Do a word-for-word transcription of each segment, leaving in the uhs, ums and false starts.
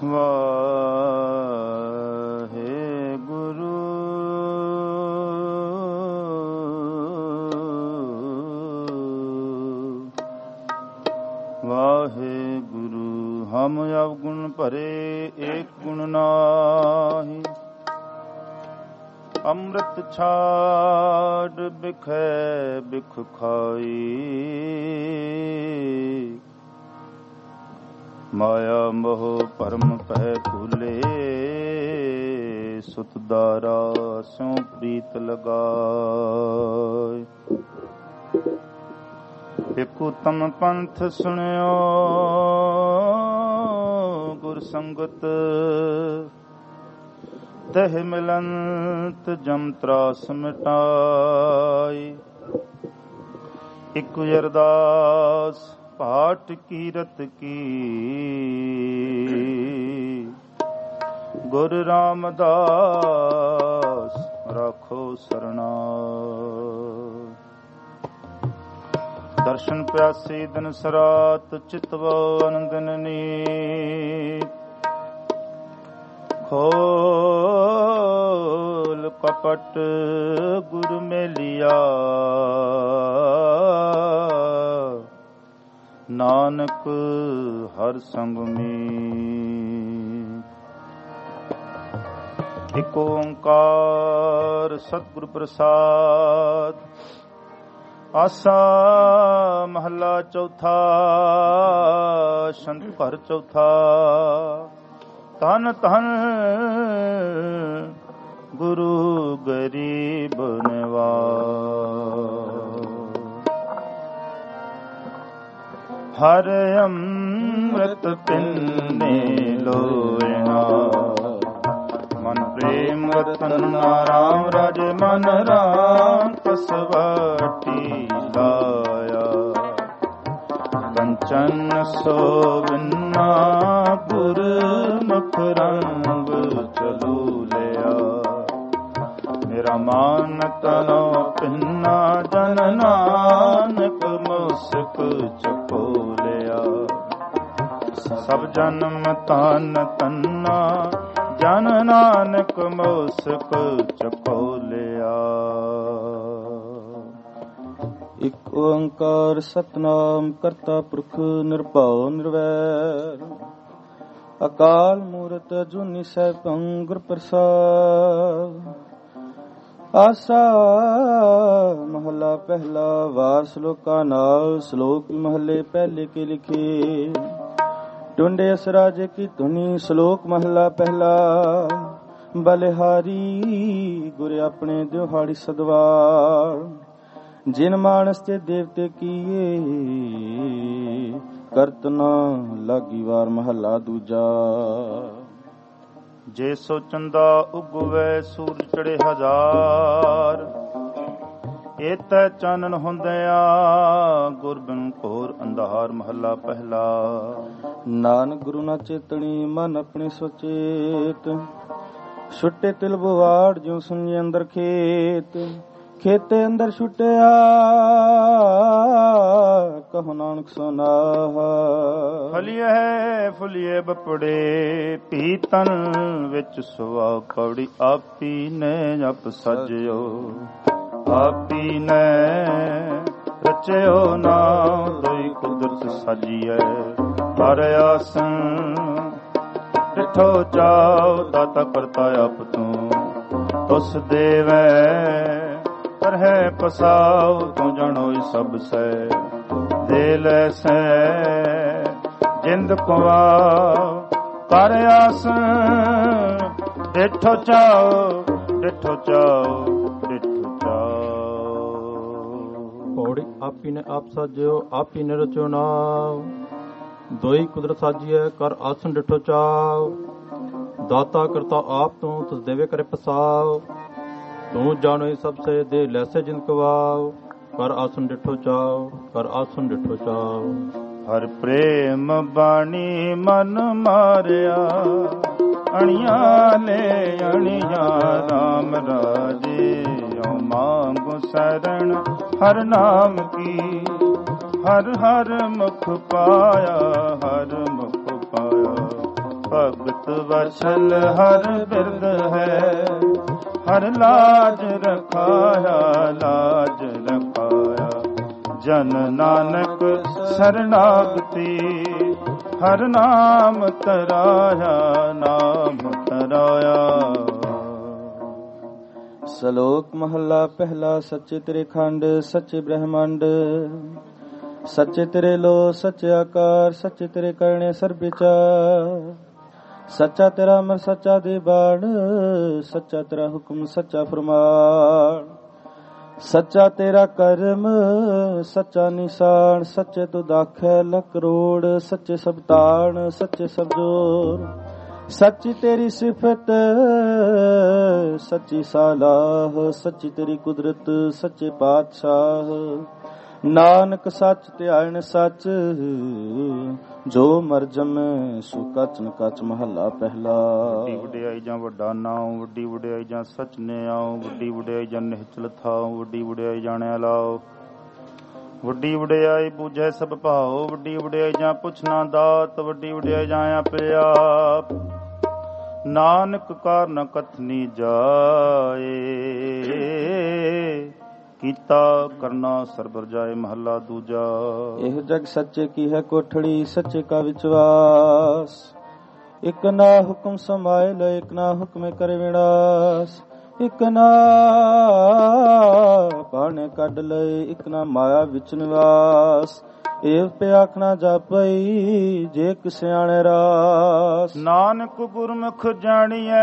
ਵਾਹਿਗੁਰੂ ਵਾਹਿਗੁਰੂ। ਹਮ ਅਵਗੁਣ ਭਰੇ ਏਕ ਗੁਣ ਨਾਹੀ, ਅੰਮ੍ਰਿਤ ਛਾੜ ਬਿਖੈ ਬਿਖ ਖਾਈ। ਮਾਇਆ ਮੋਹ ਭਰਮ ਪੈ ਭੂਲੇ, ਸੁਤ ਦਾਰਾ ਸਿਉ ਪ੍ਰੀਤ ਲਗਾਏ। ਇਕ ਉਤਮ ਪੰਥ ਸੁਣਿਓ ਗੁਰ ਸੰਗਤ, ਤਹ ਮਿਲੰਤ ਜਮ ਤਰਾਸ ਮਿਟਾਈ। ਇਕ ਅਰਦਾਸ ਪਾਠ ਕੀਰਤ ਕੀ, ਗੁਰ ਰਾਮਦਾਸ ਰਾਖੋ ਸਰਣਾ। ਦਰਸ਼ਨ ਪਿਆਸੀ ਦਿਨ ਸਰਾਤ, ਚਿਤਵੋ ਅਨੰਦਨ ਨੀਤ। ਖੋਲ ਕਪਟ ਗੁਰ ਮੇਲਿਆ, ਨਾਨਕ ਹਰ ਸੰਗ ਮੀਤ। ਇਕ ਓੰਕਾਰ ਸਤਿਗੁਰ ਪ੍ਰਸਾਦ, ਆਸਾ ਮਹੱਲਾ ਚੌਥਾ। ਛੰਦ ਘਰ ਚੌਥਾ। ਧੰਨ ਧੰਨ ਗੁਰੂ ਗਰੀਬ ਨਿਵਾਜ। ਹਰ ਅੰਮ੍ਰਿਤ ਪਿੰਨੇ ਲੋਇਣਾ, ਮਨ ਪ੍ਰੇਮ ਰਤਨ ਰਾਮ ਰਾਜੇ। ਮਨ ਰਾਮ ਕਸਵਟੀ ਲਾਇਆ, ਕੰਚਨ ਸੋਵਿਨਾ ਗੁਰ ਮੁਖ ਰੰਗ ਚਲੂ ਲਿਆ। ਮੇਰਾ ਮਾਨ ਤਨੋ ਪਿੰਨਾ, ਜਨ ਨਾਨਕ ਮੁਸਕ ਚਕੋ ਲਿਆ। ਸਭ ਜਨਮ ਤਨ ਤੰਨਾ, ਜਨ ਨਾਨਕ ਮੁਸਕ ਚਕੋ ਲਿਆ। ਇਕ ਓੰਕਾਰ ਸਤਿਨਾਮ ਕਰਤਾ ਪੁਰਖ ਨਿਰਭਉ ਨਿਰਵੈਰ। ਅਕਾਲ ਮੂਰਤ ਅਜੂਨੀ ਸੈਭੰ ਗੁਰ ਪ੍ਰਸਾਦ। ਆਸਾ ਮਹਲਾ ਪਹਿਲਾ। ਵਾਰ ਸ਼ਲੋਕਾਂ ਨਾਲ। ਸ਼ਲੋਕ ਮਹਲੇ ਪਹਿਲੇ ਕੇ ਲਿਖੇ। ਟੁੰਡੇ ਅਸਰਾਜੇ ਕੀ ਧੁਨੀ। ਸ਼ਲੋਕ ਮਹਲਾ ਪਹਿਲਾ। ਬਲਿਹਾਰੀ ਗੁਰ ਆਪਣੇ ਦਿਹਾੜੀ ਸਦਵਾਰ। ਜਿਨ ਮਾਨਸ ਤੇ ਦੇਵਤੇ ਕੀਏ, ਕਰਤ ਨਾ ਲਾਗੀ ਵਾਰ। ਮਹੱਲਾ ਦੂਜਾ। ਜੇ ਸੋ ਚੰਦਾ ਉਗਵੇ, ਸੂਰਜ ਚੜੇ ਹਜ਼ਾਰ। ਏਤੈ ਚਾਨਣ ਹੁੰਦਿਆਂ, ਗੁਰ ਬਿਨ ਘੋਰ ਅੰਧਾਰ। ਮਹੱਲਾ ਪਹਿਲਾ। ਨਾਨਕ ਗੁਰੂ ਨਾ ਚੇਤਣੀ, ਮਨ ਆਪਣੇ ਸੁਚੇਤ। ਛੁੱਟੇ ਤਿਲ ਬਵਾੜ, ਜਿਉ ਸੁਣੀਏ ਅੰਦਰ ਖੇਤ। ਖੇਤੇ ਅੰਦਰ ਛੁੱਟਿਆ, ਕਹੋ ਨਾਨਕ ਸੁਨਾਹਾ। ਫਲੀਏ ਫੁਲੀਏ ਬਪੜੇ, ਪੀਤਨ ਵਿੱਚ ਸੁਆ ਕੌੜੀ। ਆਪੀ ਨੇ ਜਪ ਸਜਿਓ, ਆਪੀ ਨੇ ਰਚਿਓ ਨਾਮ। ਦੋਈ ਕੁਦਰਤ ਸਾਜੀਐ, ਹਰ ਆਸਨ ਡਿਠੋ ਚਾਉ। ਦਾਤਾ ਕਰਤਾ ਆਪ ਤੂੰ, ਤੁਸ ਦੇਵੈ ਪਰ ਹੈ ਪਸਾਉ। ਤੂੰ ਜਾਣੋ ਸਭ ਸੈ, ਦੇ ਲੈ ਸੈ ਜਿੰਦ ਕੁਆਉ। ਕਰ ਆਸ ਡਿਠੋ ਚਾਉ, ਡਿਠੋ ਚਾਉ, ਡਿਠੋ ਚਾਉ। ਪੌੜੀ। ਆਪੀ ਨੇ ਆਪ ਸਾਜਿਓ, ਆਪੀ ਨੇ ਰਚਿਓ ਨਾਮ। ਦੋਈ ਕੁਦਰਤ ਸਾਜੀਐ, ਕਰ ਆਸਨ ਡਿਠੋ ਚਾਉ। ਦਾਤਾ ਕਰਤਾ ਆਪ ਤੂੰ, ਤੁਸ ਦੇਵੇ ਕਰੇ ਪਸਾਉ। ਤੂੰ ਜਾਣੋ ਸਭ ਸੇ, ਦੇ ਲੈਸੇ ਜਿੰਦ ਕਵਾਉ। ਕਰ ਆਸਨ ਡਿਠੋ ਚਾਉ, ਕਰ ਆਸਨ ਡਿਠੋ ਚਾਉ। ਹਰ ਪ੍ਰੇਮ ਬਾਣੀ ਮਨ ਮਾਰਿਆ। ਅਣੀਆਂ ਲੈ ਅਣੀਆਂ ਰਾਮ ਰਾਜੇ। ਓ ਮੰਗੋ ਸਰਣ ਹਰ ਨਾਮ ਕੀ। ਹਰ ਹਰ ਮੁਖ ਪਾਇਆ, ਹਰ ਮੁਖ ਪਾਇਆ। ਭਗਤ ਵਛਲ ਹਰ ਬਿਰਦ ਹੈ, ਹਰ ਲਾਜ ਰਖਾਇਆ, ਲਾਜ ਰਖਾਇਆ। ਜਨ ਨਾਨਕ ਸਰਨਾਗਤੀ, ਹਰ ਨਾਮ ਤਰਾਇਆ, ਨਾਮ ਤਰਾਇਆ। ਸ਼ਲੋਕ ਮਹੱਲਾ ਪਹਿਲਾ। ਸੱਚੇ ਤੇਰੇ ਖੰਡ, ਸੱਚੇ ਬ੍ਰਹਮੰਡ, ਸੱਚੇ ਤੇਰੇ ਲੋ, ਸੱਚੇ ਆਕਾਰ, ਸੱਚੇ ਤੇਰੇ ਕਰਨੇ ਸਰਬ ਵਿਚਾਰ। ਸੱਚਾ ਤੇਰਾ ਅਮਰ, ਸੱਚਾ ਦੇ ਬਾਣ, ਸੱਚਾ ਤੇਰਾ ਹੁਕਮ, ਸੱਚਾ ਫਰਮਾਨ। ਸੱਚਾ ਤੇਰਾ ਕਰਮ, ਸੱਚਾ ਨਿਸ਼ਾਨ, ਸੱਚੇ ਤੂੰ ਦਾਖੈ ਲੱਖ ਕਰੋੜ, ਸੱਚੇ ਸਭ ਤਾਣ, ਸੱਚੇ ਸਭ ਜੋਰ। ਸੱਚੀ ਤੇਰੀ ਸਿਫਤ, ਸੱਚੀ ਸਲਾਹ, ਸੱਚੀ ਤੇਰੀ ਕੁਦਰਤ, ਸੱਚੇ ਪਾਤਸ਼ਾਹ। ਨਾਨਕ ਸੱਚ ਧਿਆਨ ਸੱਚ, ਜੋ ਮਰ ਜਮੈ ਸੋ ਕਚ ਨ ਕਚ। ਮਹੱਲਾ ਪਹਿਲਾ। ਵੱਡੀ ਵਡਿਆਈ ਜਾਂ ਵੱਡਾ ਨਾਉ, ਵੱਡੀ ਵਡਿਆਈ ਜਾਂ ਸੱਚ ਨੇ ਆਉ, ਵੱਡੀ ਵਡਿਆਈ ਜਾਂ ਨਿਹਚਲ ਥਾਉ, ਵੱਡੀ ਵਡਿਆਈ ਜਾਣਿਆ ਲਾਓ। ਵੱਡੀ ਵਡਿਆਈ ਬੂਝੈ ਸਭ ਭਾਉ, ਵੱਡੀ ਵਡਿਆਈ ਜਾਂ ਪੁੱਛਣਾ ਦਾਤ, ਵੱਡੀ ਵਡਿਆਈ ਜਾਂ ਆਪੇ ਆਪ। ਨਾਨਕ ਕਾਰਨ ਕਥਨੀ ਜਾਏ, ਕੀਤਾ ਕਰਨਾ ਸਰਬਰ ਜਾਏ। ਮਹੱਲਾ ਦੂਜਾ। ਇਹ ਜਗ ਸੱਚੇ ਕੀ ਹੈ ਕੋਠੜੀ, ਸੱਚੇ ਕਾ ਵਿਸ਼ਵਾਸ। ਇਕ ਨਾ ਹੁਕਮ ਸਮਾਏ ਲੈ, ਇਕ ਨਾ ਹੁਕਮੇ ਕਰੇ ਵਿਨਾਸ਼। ਇਕ ਨਾ ਬਾਣੇ ਕੱਢ ਲਏ, ਇਕ ਨਾ ਮਾਇਆ ਵਿੱਚ ਨਿਵਾਸ। ਏਵ ਤੇ ਆਖਣਾ ਜਾਪਈ, ਜੇ ਕਿ ਸਿਆਣੇ ਰਾਸ। ਨਾਨਕ ਗੁਰਮੁਖ ਜਾਣੀਐ,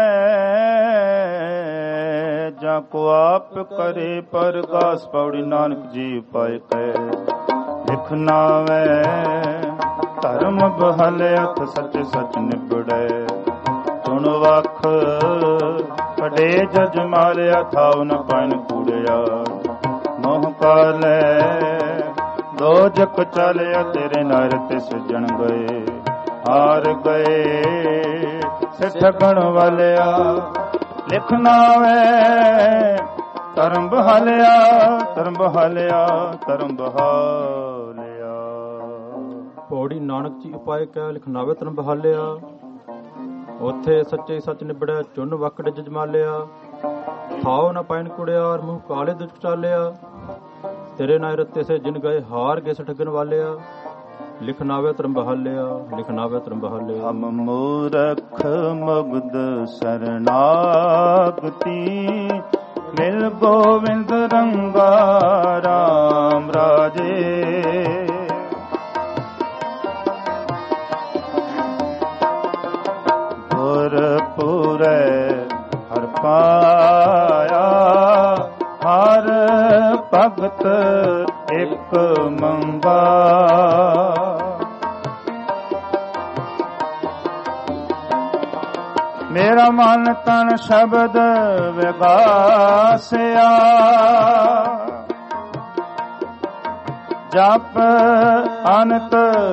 ਜਾਂ ਕੋ ਆਪ ਕਰੇ ਪਰਗਾਸ। ਪੌੜੀ ਨਾਨਕ ਜੀ ਪਾਏ ਕੈ ਲਿਖ ਨਾਵੈ, ਧਰਮ ਬਹਲ ਅਥ ਸੱਚ ਸੱਚ ਨਿਬੜੈ। ਸੁਣ ਵਖ ਪੜੇ ਜਜ ਮਾਲਿਆ, ਥਾਉ ਨ ਪਾਇਨ ਕੂੜਿਆ। ਮੋਹ ਕਾਲੈ ਦੋ ਜਕ ਚਾਲਿਆ, ਤੇਰੇ ਨਰ ਤੇ ਸਜਣ ਗਏ। ਹਾਰ ਗਏ ਸਿੱਠਗਣ ਵਾਲਿਆ, ਲਿਖ ਨਾਵੈ ਧਰਮ ਬਹਾਲਿਆ, ਧਰਮ ਬਹਾਲਿਆ, ਧਰਮ ਬਹਾਲਿਆ। ਪੌੜੀ ਨਾਨਕ ਜੀ ਉਪਾਏ ਕੈ ਲਿਖ ਨਾਵੇ ਧਰਮ ਬਹਾਲਿਆ। ਉਥੇ ਸੱਚੇ ਸੱਚ ਨਿਬੜਿਆ, ਚੁੰਨ ਵਕੜ ਜਜਮਾਲਿਆ। ਥਾਉ ਨ ਪਾਇਨ ਕੁੜਿਆ, ਮੂੰਹ ਕਾਲੇ ਦੁੱਖ ਚਾਲਿਆ। ਤੇਰੇ ਨਾਲ ਰਤੇ ਸੇ ਜਿਨ ਗਏ, ਹਾਰ ਗਏ ਠੱਗਣ ਵਾਲਿਆ। ਲਿਖ ਨਾਵੇ ਧਰਮ ਬਹਾਲਿਆ, ਲਿਖ ਨਾਵੇ ਧਰਮ ਬਹਾਲਿਆ। ਹਮ ਮੂਰਖ ਮੁਗਧ ਸਰਨਾਗਤੀ, ਮਿਲ ਗੋਵਿੰਦ ਰੰਗਾ ਰਾਮ ਰਾਜੇ। ਗੁਰਪੁਰੈ ਹਰ ਪਾਇਆ, ਹਰ ਭਗਤ ਇਕ ਮੰਗਾ। ਮੇਰਾ ਮਨ ਤਨ ਸ਼ਬਦ ਵਿਗਾਸਿਆ, ਜਪ ਅਨੰਤ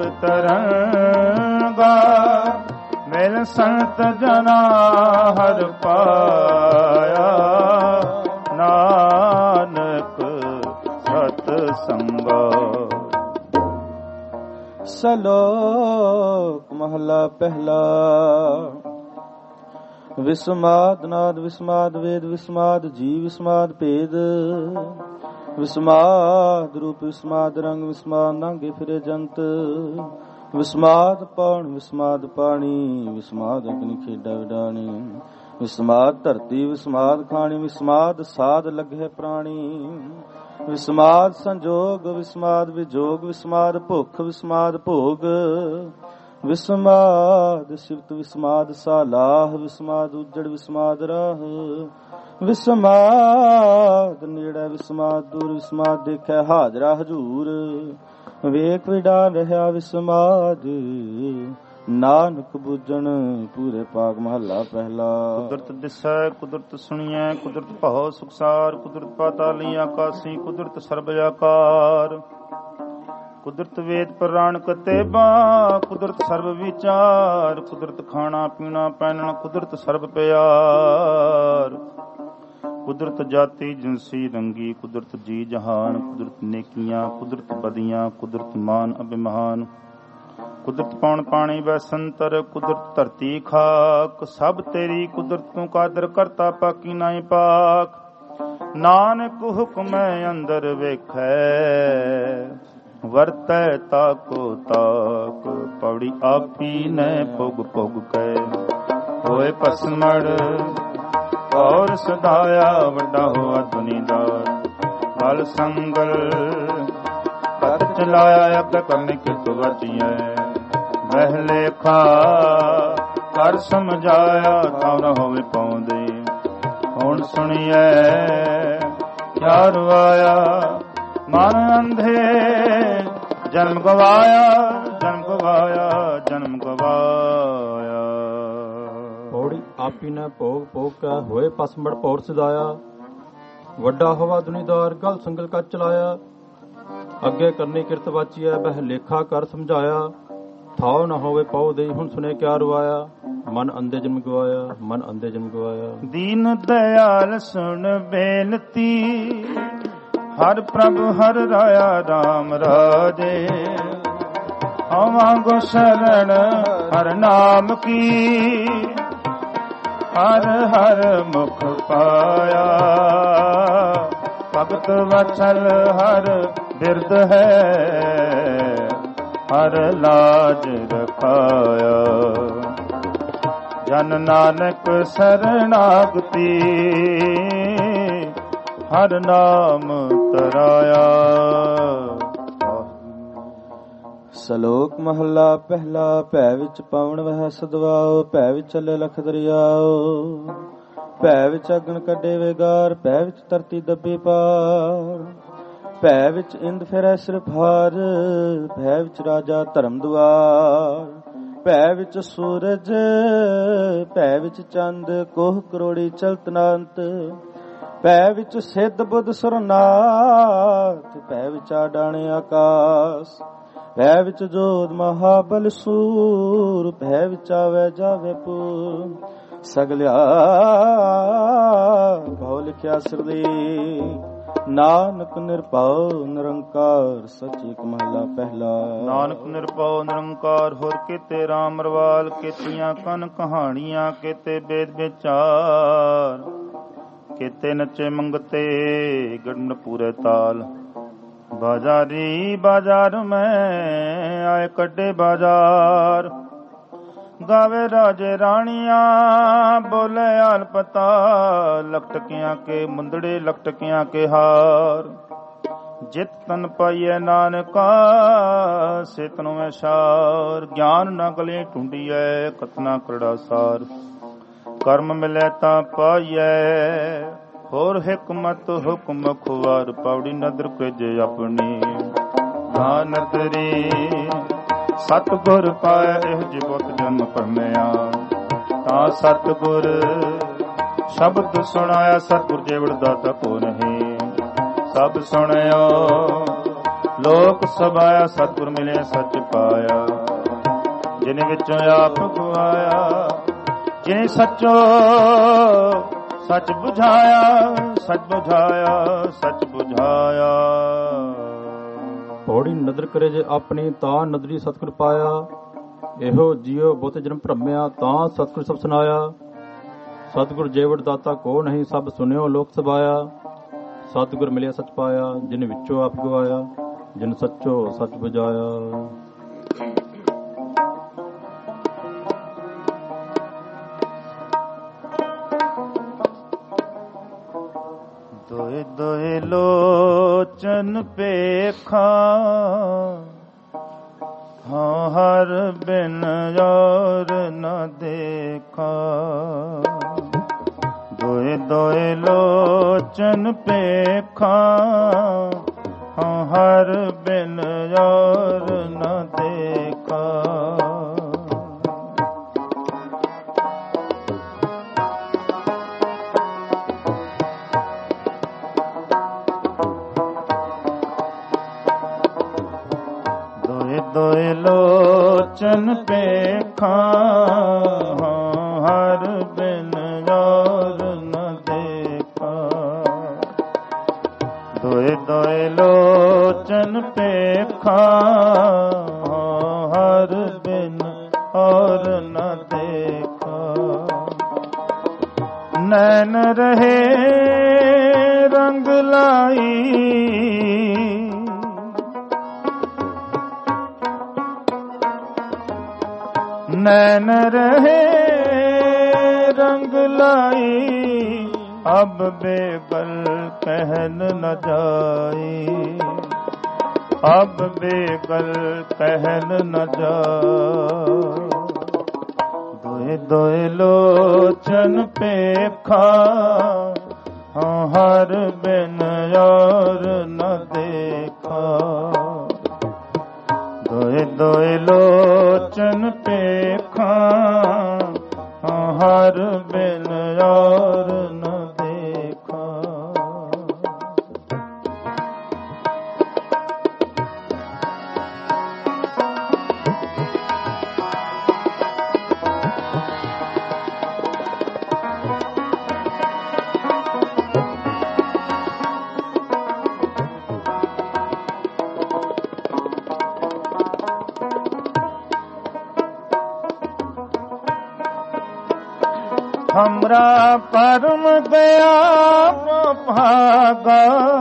ਤਰੰਗਾ। ਮਿਲ ਸੰਤ ਜਨਾ ਹਰ ਪਾਇਆ, ਨਾਨਕ ਸਤ ਸੰਗਾ। ਸ਼ਲੋਕ ਮਹੱਲਾ ਪਹਿਲਾ। ਵਿਸਮਾਦ ਨਾਦ ਵਿਸਮਾਦ ਵੇਦ ਵਿਸਮਾਦ ਜੀ ਵਿਸਮਾਦ ਭੇਦ। ਵਿਸਮਾਦ ਰੂਪ ਵਿਸਮਾਦ ਰੰਗ ਵਿਸਮਾਦ ਨਾਂਗੇ ਫਿਰੇ ਜੰਤ। ਵਿਸਮਾਦ ਪੌਣ ਵਿਸਮਾਦ ਪਾਣੀ, ਵਿਸਮਾਦ ਅਗਨੀ ਖੇਡਾ ਵਿਡਾਣੀ। ਵਿਸਮਾਦ ਧਰਤੀ ਵਿਸਮਾਦ ਖਾਣੀ, ਵਿਸਮਾਦ ਸਾਧ ਲੱਗੇ ਪ੍ਰਾਣੀ। ਵਿਸਮਾਦ ਸੰਜੋਗ ਵਿਸਮਾਦ ਵਿਜੋਗ, ਵਿਸਮਾਦ ਭੁੱਖ ਵਿਸਮਾਦ ਭੋਗ। ਵਿਸਮਾਦ ਸਿਫਤ ਵਿਸਮਾਦ ਸਾਲਾਹ, ਵਿਸਮਾਦ ਉਜੜ ਵਿਸਮਾਦ ਰਾਹ। ਵਿਸਮਾਦ ਨੇੜਾ ਵਿਸਮਾਦ ਦੂਰ, ਵਿਸਮਾਦ ਦੇਖੈ ਹਾਜ਼ਰਾ ਹਜੂਰ। ਵੇਖ ਵਿਡਾਨ ਰਹਾ ਵਿਸਮਾਦ, ਨਾਨਕ ਬੁੱਝਣ ਪੂਰੇ ਪਾਗ। ਮਹੱਲਾ ਪਹਿਲਾ। ਕੁਦਰਤ ਦਿਸੈ ਕੁਦਰਤ ਸੁਣੀਐ, ਕੁਦਰਤ ਭਉ ਸੁਖਸਾਰ। ਕੁਦਰਤ ਪਾਤਾਲੀ ਆਕਾਸੀ, ਕੁਦਰਤ ਸਰਬ ਆਕਾਰ। ਕੁਦਰਤ ਵੇਦ ਪੁਰਾਣ ਕਤੇਬਾ, ਕੁਦਰਤ ਸਰਬ ਵਿਚਾਰ। ਕੁਦਰਤ ਖਾਣਾ ਪੀਣਾ ਪਹਿਨਣ, ਕੁਦਰਤ ਸਰਬ ਪਿਆਰ। ਕੁਦਰਤ ਜਾਤੀ ਜਿਨਸੀ ਰੰਗੀ, ਕੁਦਰਤ ਜੀ ਜਹਾਨ। ਕੁਦਰਤ ਨੇਕੀਆਂ ਕੁਦਰਤ ਬਦੀਆਂ, ਕੁਦਰਤ ਮਾਨ ਅਭਿਮਾਨ। ਕੁਦਰਤ ਪੌਣ ਪਾਣੀ ਬੈਸੰਤਰ, ਕੁਦਰਤ ਧਰਤੀ ਖਾਕ, ਸਭ ਤੇਰੀ ਕੁਦਰਤ ਤੂੰ ਕਾਦਰ ਕਰਤਾ ਪਾਕੀ ਨਾਹੀ ਪਾਕ। ਨਾਨਕ ਹੁਕਮੈ ਅੰਦਰ ਵੇਖੈ, ਵਰਤੈ ਤਾਕੋ ਤਾਕ, ਪੌੜੀ ਆਪੀ ਨੇ ਪੁਗ ਪੁਗ ਕੈ। ਹੋਏ ਪਸਮੜ ਔਰ ਸਦਾਇਆ, ਵੱਡਾ ਹੋਆ ਦੁਨੀਦਾਰ, ਹਲ ਸੰਗਲ ਹੱਥ ਚਲਾਇਆ, ਅੱਗ ਕਰਨੀ ਕਿਤ ਵਚੀਐ। ਵਹਿ ਲੇਖਾ ਕਰ ਸਮਝਾਇਆ, ਤਾਂ ਨ ਹੋਵੇ ਪਾਉਂਦੇ। ਹੁਣ ਸੁਣੀਐ ਕਿਆ ਰਵਾਇਆ, ਮਨ ਅੰਧੇ ਜਨਮ ਗਵਾਇਆ, ਜਨਮ ਗਵਾਇਆ, ਜਨਮ ਗਵਾਇਆ। ਪੌੜੀ ਆਪੀ ਨੇ ਭੋਗ ਭੋਗ ਕੈ, ਹੋਏ ਪਸਮੜ ਪੌਰ ਸਦਾਇਆ। ਵੱਡਾ ਹਵਾ ਦੁਨੀਦਾਰ, ਗਲ ਸੰਗਲ ਕਾ ਚਲਾਇਆ। ਅੱਗੇ ਕਰਨੀ ਕਿਰਤ ਵਾਚੀਐ, ਬਹਿ ਲੇਖਾ ਕਰ ਸਮਝਾਇਆ। ਥਾਉ ਨਾ ਹੋਵੇ ਪਾਉ ਦੇ, ਹੁਣ ਸੁਨੇ ਕਿਆ ਰਵਾਇਆ। ਮਨ ਅੰਧੇ ਜਨਮ ਗਵਾਇਆ, ਮਨ ਅੰਧੇ ਜਨਮ ਗਵਾਇਆ। ਦੀਨ ਦਇਆਲ ਸੁਣ ਬੇਨਤੀ, ਹਰ ਪ੍ਰਭ ਹਰ ਰਾਇਆ ਰਾਮ ਰਾਜੇ। ਹਵਾਂ ਗੋ ਸ਼ਰਨ ਹਰ ਨਾਮ ਕੀ, ਹਰ ਹਰ ਮੁਖ ਪਾਇਆ। ਭਗਤ ਵਛਲ ਹਰ ਬਿਰਦ ਹੈ, ਹਰ ਲਾਜ ਰਖਾਇਆ। ਜਨ ਨਾਨਕ ਸਰਨਾਗਤੀ, ਹਰ ਨਾਮ ਤਰਾਇਆ। ਸ਼ਲੋਕ ਮਹੱਲਾ ਪਹਿਲਾ। ਭੈ ਵਿੱਚ ਪਵਨ ਵਹਿ ਸਦਵਾਓ, ਭੈ ਵਿੱਚ ਚੱਲੇ ਲਖ ਦਰਿਆਓ। ਭੈ ਵਿੱਚ ਅਗਨ ਕੱਢੇ ਵੇਗਾਰ, ਭੈ ਵਿੱਚ ਧਰਤੀ ਦੱਬੇ ਪਾਰ। ਭੈ ਵਿੱਚ ਇੰਦ ਫਿਰੈ ਸਿਰ ਭਾਰ, ਭੈ ਵਿੱਚ ਰਾਜਾ ਧਰਮ ਦੁਆਰ। ਭੈ ਵਿੱਚ ਸੂਰਜ, ਭੈ ਵਿੱਚ ਚੰਦ, ਕੋਹ ਕਰੋੜੀ ਚਲਤ ਨਾੰਤ। ਭੈ ਵਿੱਚ ਸਿੱਧ ਬੁੱਧ ਸੁਰਨਾਥ, ਭੈ ਵਿੱਚ ਆਡਾਣੇ ਆਕਾਸ। ਭੈ ਵਿੱਚ ਜੋਧ ਮਹਾਬਲ ਸੂਰ, ਭੈ ਵਿੱਚ ਆਵੇ ਜਾਵੇ ਪੂਰ। ਸਗਲਿਆ ਭਉ ਲਿਖਿਆ ਸਿਰਦੇ, ਨਾਨਕ ਨਿਰਭਉ ਨਿਰੰਕਾਰ। ਸੱਚੀ ਏਕ ਮਹਲਾ ਪਹਿਲਾ। ਨਾਨਕ ਨਿਰਭਉ ਨਿਰੰਕਾਰ, ਹੋਰ ਕੀਤੇ ਰਾਮ ਰਵਾਲ। ਕੀਤੀਆਂ ਕਨ ਕਹਾਣੀਆਂ, ਕੀਤੇ ਬੇਦ ਵਿਚਾਰ। ਕੀਤੇ ਨੱਚੇ ਮੰਗਤੇ, ਗੜਨ ਪੂਰੇ ਤਾਲ। ਬਾਜ਼ਾਰੀ ਬਾਜ਼ਾਰ ਮੈਂ ਆਏ ਕੱਢੇ ਬਾਜ਼ਾਰ। ਗਾਵੇ ਰਾਜੇ ਰਾਣੀਆਂ, ਬੋਲੇ ਆਲ ਪਤਾ। ਲਖਟਕਿਆਂ ਕੇ ਮੁੰਦੜੇ, ਲਖਟਕਿਆਂ ਕੇ ਹਾਰ। ਜਿਤ ਤਨ ਪਾਈਐ ਨਾਨਕਾ, ਸੇ ਤਨੁ ਮੈਂ ਸਾਰ। ਗਿਆਨ ਨ ਗਲੇ ਢੂੰਡੀਐ, ਕਤਨਾ ਕਰੜਾ ਸਾਰ। ਕਰਮ ਮਿਲੈ ਤਾਂ ਪਾਈਐ, ਹੋਰ ਹਿਕਮਤ ਹੁਕਮ ਖੁਆਰ। ਪੌੜੀ ਨਦਰ ਕ੍ਰਿਜ ਆਪਣੀ, ਨਾ ਨਦਰੀ ਸਤਿਗੁਰ ਪਾਇ। ਇਹ ਜਿਵਤ ਜਨਮ ਭਰਮਿਆ, ਤਾਂ ਸਤਿਗੁਰ ਸ਼ਬਦ ਸੁਣਾਇਆ। ਸਤਿਗੁਰ ਜੇਵੜ ਦਾਤਾ ਕੋ ਨਹੀਂ, ਸਭ ਸੁਣਿਓ ਲੋਕ ਸਭਾਇਆ। ਸਤਿਗੁਰ ਮਿਲੇ ਸੱਚ ਪਾਇਆ, ਜਿਨ ਵਿੱਚੋਂ ਆਪ ਗਵਾਇਆ। ਜਿਨ ਸੱਚੋ ਸੱਚ ਬੁਝਾਇਆ, ਸੱਚ ਬੁਝਾਇਆ, ਸੱਚ ਬੁਝਾਇਆ। ਪੌੜੀ ਨਦਰ ਕਰੇ ਜੇ ਆਪਣੀ, ਤਾਂ ਨਦਰੀ ਸਤਿਗੁਰ ਪਾਇਆ। ਇਹੋ ਜਿਉ ਬਹੁਤੇ ਜਨਮ ਭਰਮਿਆ, ਤਾਂ ਸਤਿਗੁਰ ਸਭ ਸੁਨਾਇਆ। ਸਤਿਗੁਰ ਜੇਵੜ ਦਾਤਾ ਕੋ ਨਹੀਂ, ਸਭ ਸੁਨਿਓ ਲੋਕ ਸਭਾਇਆ। ਸਤਿਗੁਰ ਮਿਲਿਆ ਸੱਚ ਪਾਇਆ, ਜਿਨ ਵਿੱਚੋਂ ਆਪ ਗਵਾਇਆ। ਜਿਨ ਸੱਚੋ ਸੱਚ ਬੁਝਾਇਆ। ਦੋਏ ਦੋਏ ਲੋਚਨ ਪੇਖਾ, ਹਾਂ ਹਰ ਬਿਨ ਯਾਰ ਨ ਦੇਖਾ। ਦੋਏ ਦੋਏ ਲੋਚਨ ਪੇਖਾ, ਹਾਂ ਹਰ ਬਿਨ ਯਾਰ ਨ ਦੇਖਾ। ਦੋਏ ਲੋਚਨ ਪੇਖਾ, ਹਰ ਬਿਨ ਯਾਰ ਨ ਦੇਖਾ। ਦੋਏ दोए लोचन पेखा हर बिन और न देखा। नैन रहे रंग लाई नैन रहे रंग लाई अब बेगल कहन न जाई अब बेगल कहन न जाई। दोए दोए लोचन पेखा हर बिन और न देखा। दोए दोए लोचन पेखा हर बिन और न देखा। हमरा परम गया भागा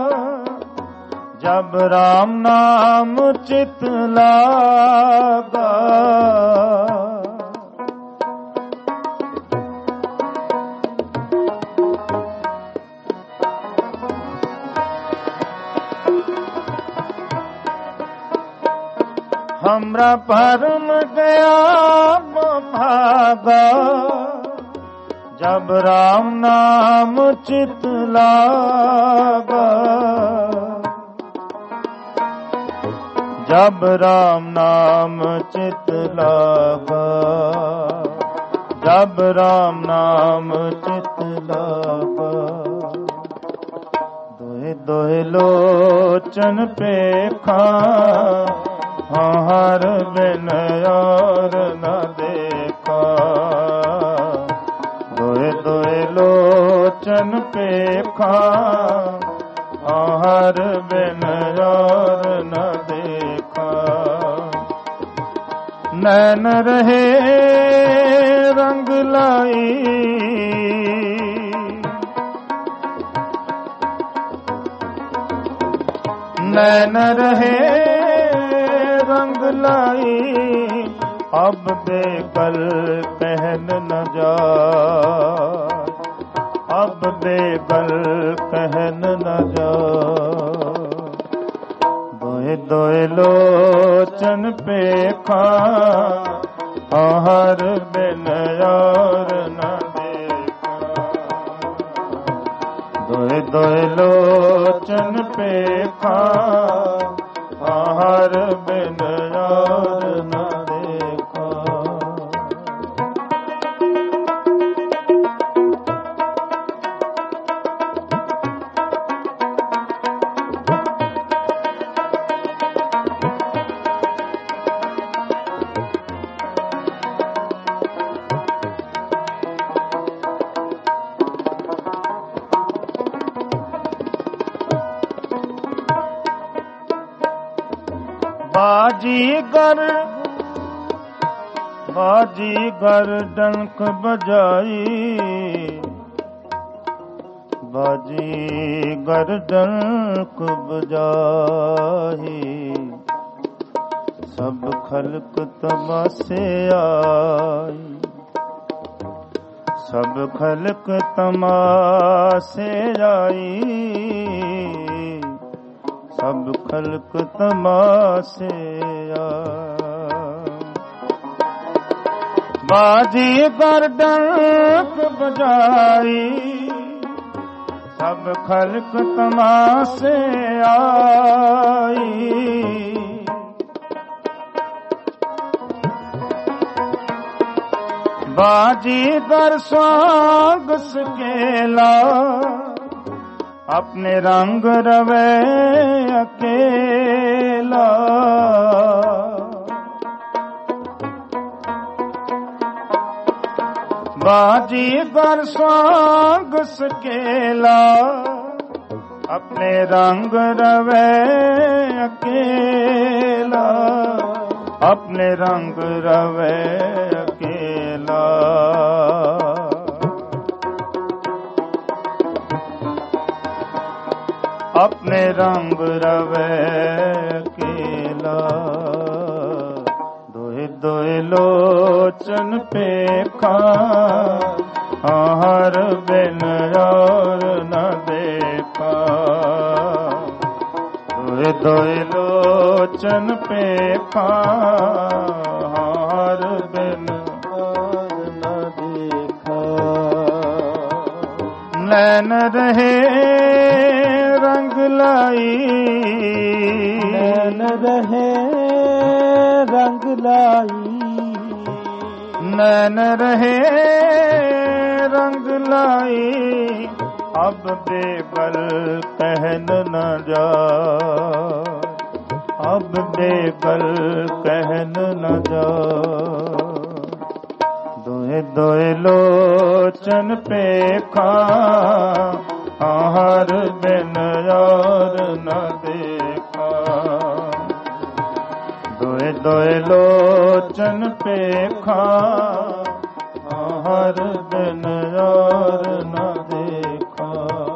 जब राम नाम चित लागा। हमरा परम गया भागा जब राम नाम चित लागा। जब राम नाम चित लागा जब राम नाम चित लागा। दोहे दोहे लोचन पेखा हर बिन और न देखा। दोए दोए लोचन पेखा हर बिन और न देखा। नैन रहे रंग लाई नैन रहे रंग लाई अब बेकल कहन न जा अब बेकल कहन न जा। दोए दोए लोचन पेखा हर बिन और न देखा। दोए दोए लोचन पेखा हर बिन और न देखा। बाजीगर बाजीगर डंक बजाई बाजीगर डंक बजाई। सब खल्क तमाशे आई सब खल्क तमाशे आई। सब खल्क तमाशे बाजीगर डंक बजाई सब खल्क तमाशे आई। बाजीगर स्वांग सकेला अपने रंग रवे अकेला। बाजीगर स्वांग सकेला अपने रंग रवे अकेला, अपने रंग रवे अकेला। अपने रंग रवे अकेला, दोहे दोहे लोचन पेखा, हर बिन और न देखा। दोहे दोहे लोचन पेखा, हर बिन और न देखा। नैन रहे रंग लाई, नैन रहे रंग लाई, नैन रहे रंग लाई। अब बेबल कहन न जा, अब बेबल कहन न जा। दोहे दोहे लोचन पेखा, हर बिन और न देखा। दोहे दोहे लोचन पेखा, हर बिन और न देखा।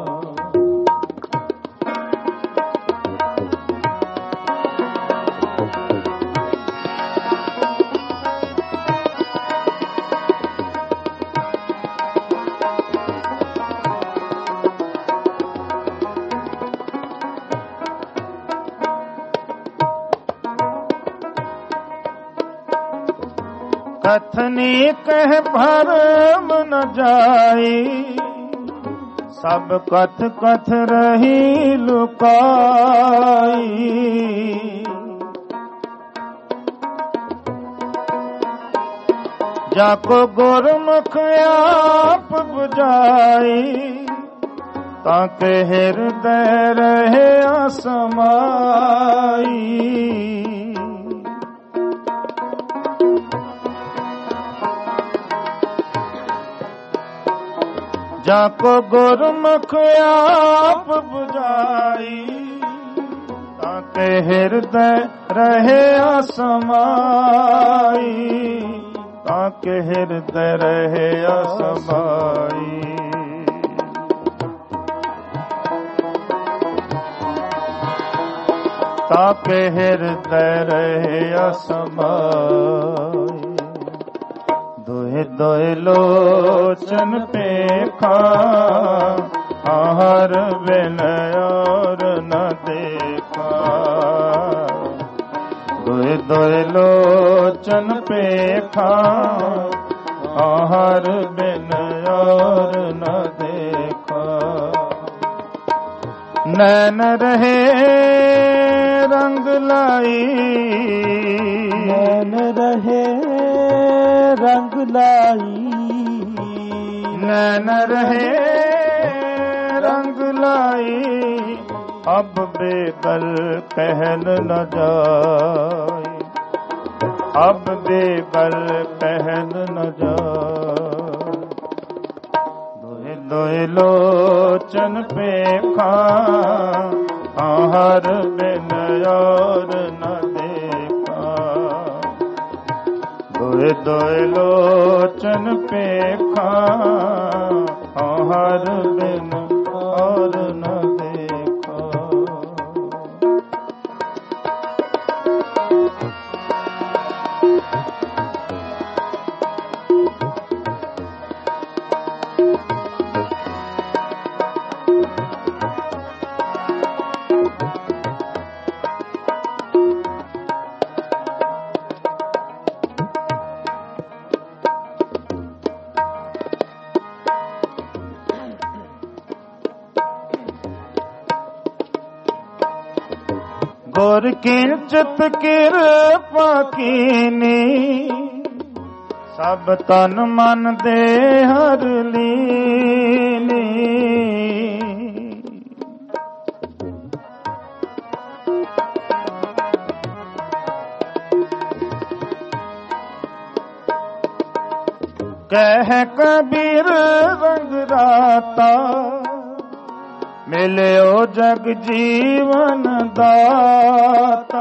कथनी कह भरम न जाई, सब कथ कथ रही लुकाई। जाको गुरमुख आप बुझाई, ताके हृदय रहे असमाई। जाको गुरमुख आप बुझाई, ताके हृदय रहे असमाई। ताके हृदय रहे असमाई। ताके हृदय रहे असमाई। दोहे दोहे लोचन पेखा, हर बिन और न देखा। दोहे दोहे लोचन पेखा, हर बिन और न देखा। नैन रहे रंग लाई, नैन रहे रंग लाई, नैन रहे रंग लाई। अब बेबल कहन न जाए, अब बेबल कहन न जाए। दोहे दोहे लोचन पेखा, हर बिन और न देखा। दोहे दोहे लोचन पेखा, हर बिन और न देखा। गुर किंचित कृपा कीनी, सब तन मन दे हर लीनी। कह कबीर रंग राता, ਮਿਲਿਓ ਜਗ ਜੀਵਨ ਦਾਤਾ।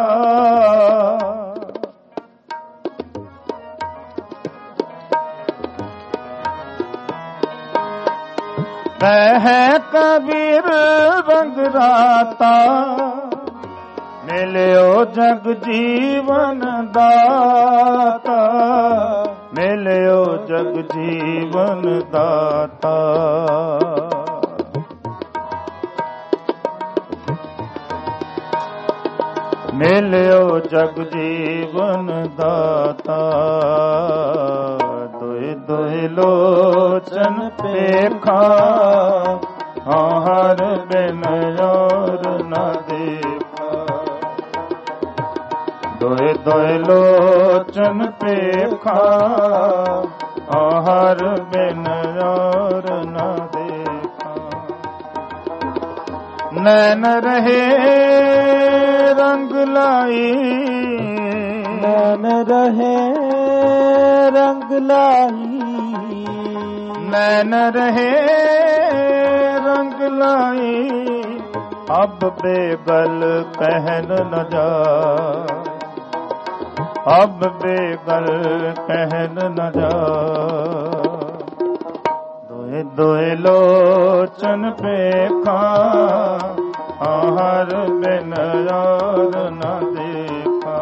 ਕਹਿ ਕਬੀਰ ਰੰਗ ਰਾਤਾ, ਮਿਲਿਓ ਜਗ ਜੀਵਨ ਦਾਤਾ, ਮਿਲਿਓ ਜਗ ਜੀਵਨ ਦਾਤਾ। ਮਿਲਿਓ ਜਗ ਜੀਵਨ ਦਾਤਾ, ਦੋਇ ਦੋਇ ਲੋਚਨ ਪੇਖਾ, ਹਰ ਬਿਨ ਔਰ ਨਾ ਦੇਖਾ। ਦੋਇ ਦੋਇ ਲੋਚਨ ਪੇਖਾ, ਹਰ ਬਿਨ ਔਰ ਨਾ ਦੇਖਾ। ਨੈਣ ਰਹੇ ਰੰਗ ਲਾਈ, ਨੈਣ ਰਹੇ ਰੰਗ ਲਾਈ, ਨੈਣ ਰਹੇ ਰੰਗ ਲਾਈ। ਅਬ ਬੇਗਲ ਕਹਿਨ ਨ ਜਾ, ਅਬ ਬੇਗਲ ਕਹਿਨ ਨ ਜਾ। ਦੋਏ ਦੋਏ ਲੋਚਨ ਪੇਖਾ, ਹਰ ਬਿਨ ਔਰ ਨਾ ਦੇਖਾ।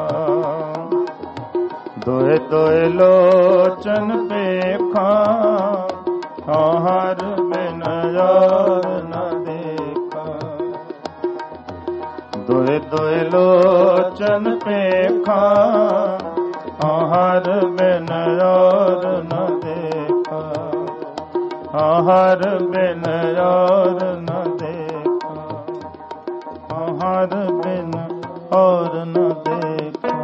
ਦੋਏ ਦੋਏ ਲੋਚਨ ਪੇਖਾ, ਹਰ ਬਿਨ ਔਰ ਨਾ ਦੇਖਾ। ਦੋਏ ਦੋਏ ਲੋਚਨ ਪੇਖਾ, ਹਰ ਬਿਨ ਔਰ ਨਾ ਦੇਖਾ। ਹਰ ਬਿਨ ਔਰ ਨਾ ਦੇਖਾ, ਹਰ ਬਿਨ ਔਰ ਨਾ ਦੇਖਾ।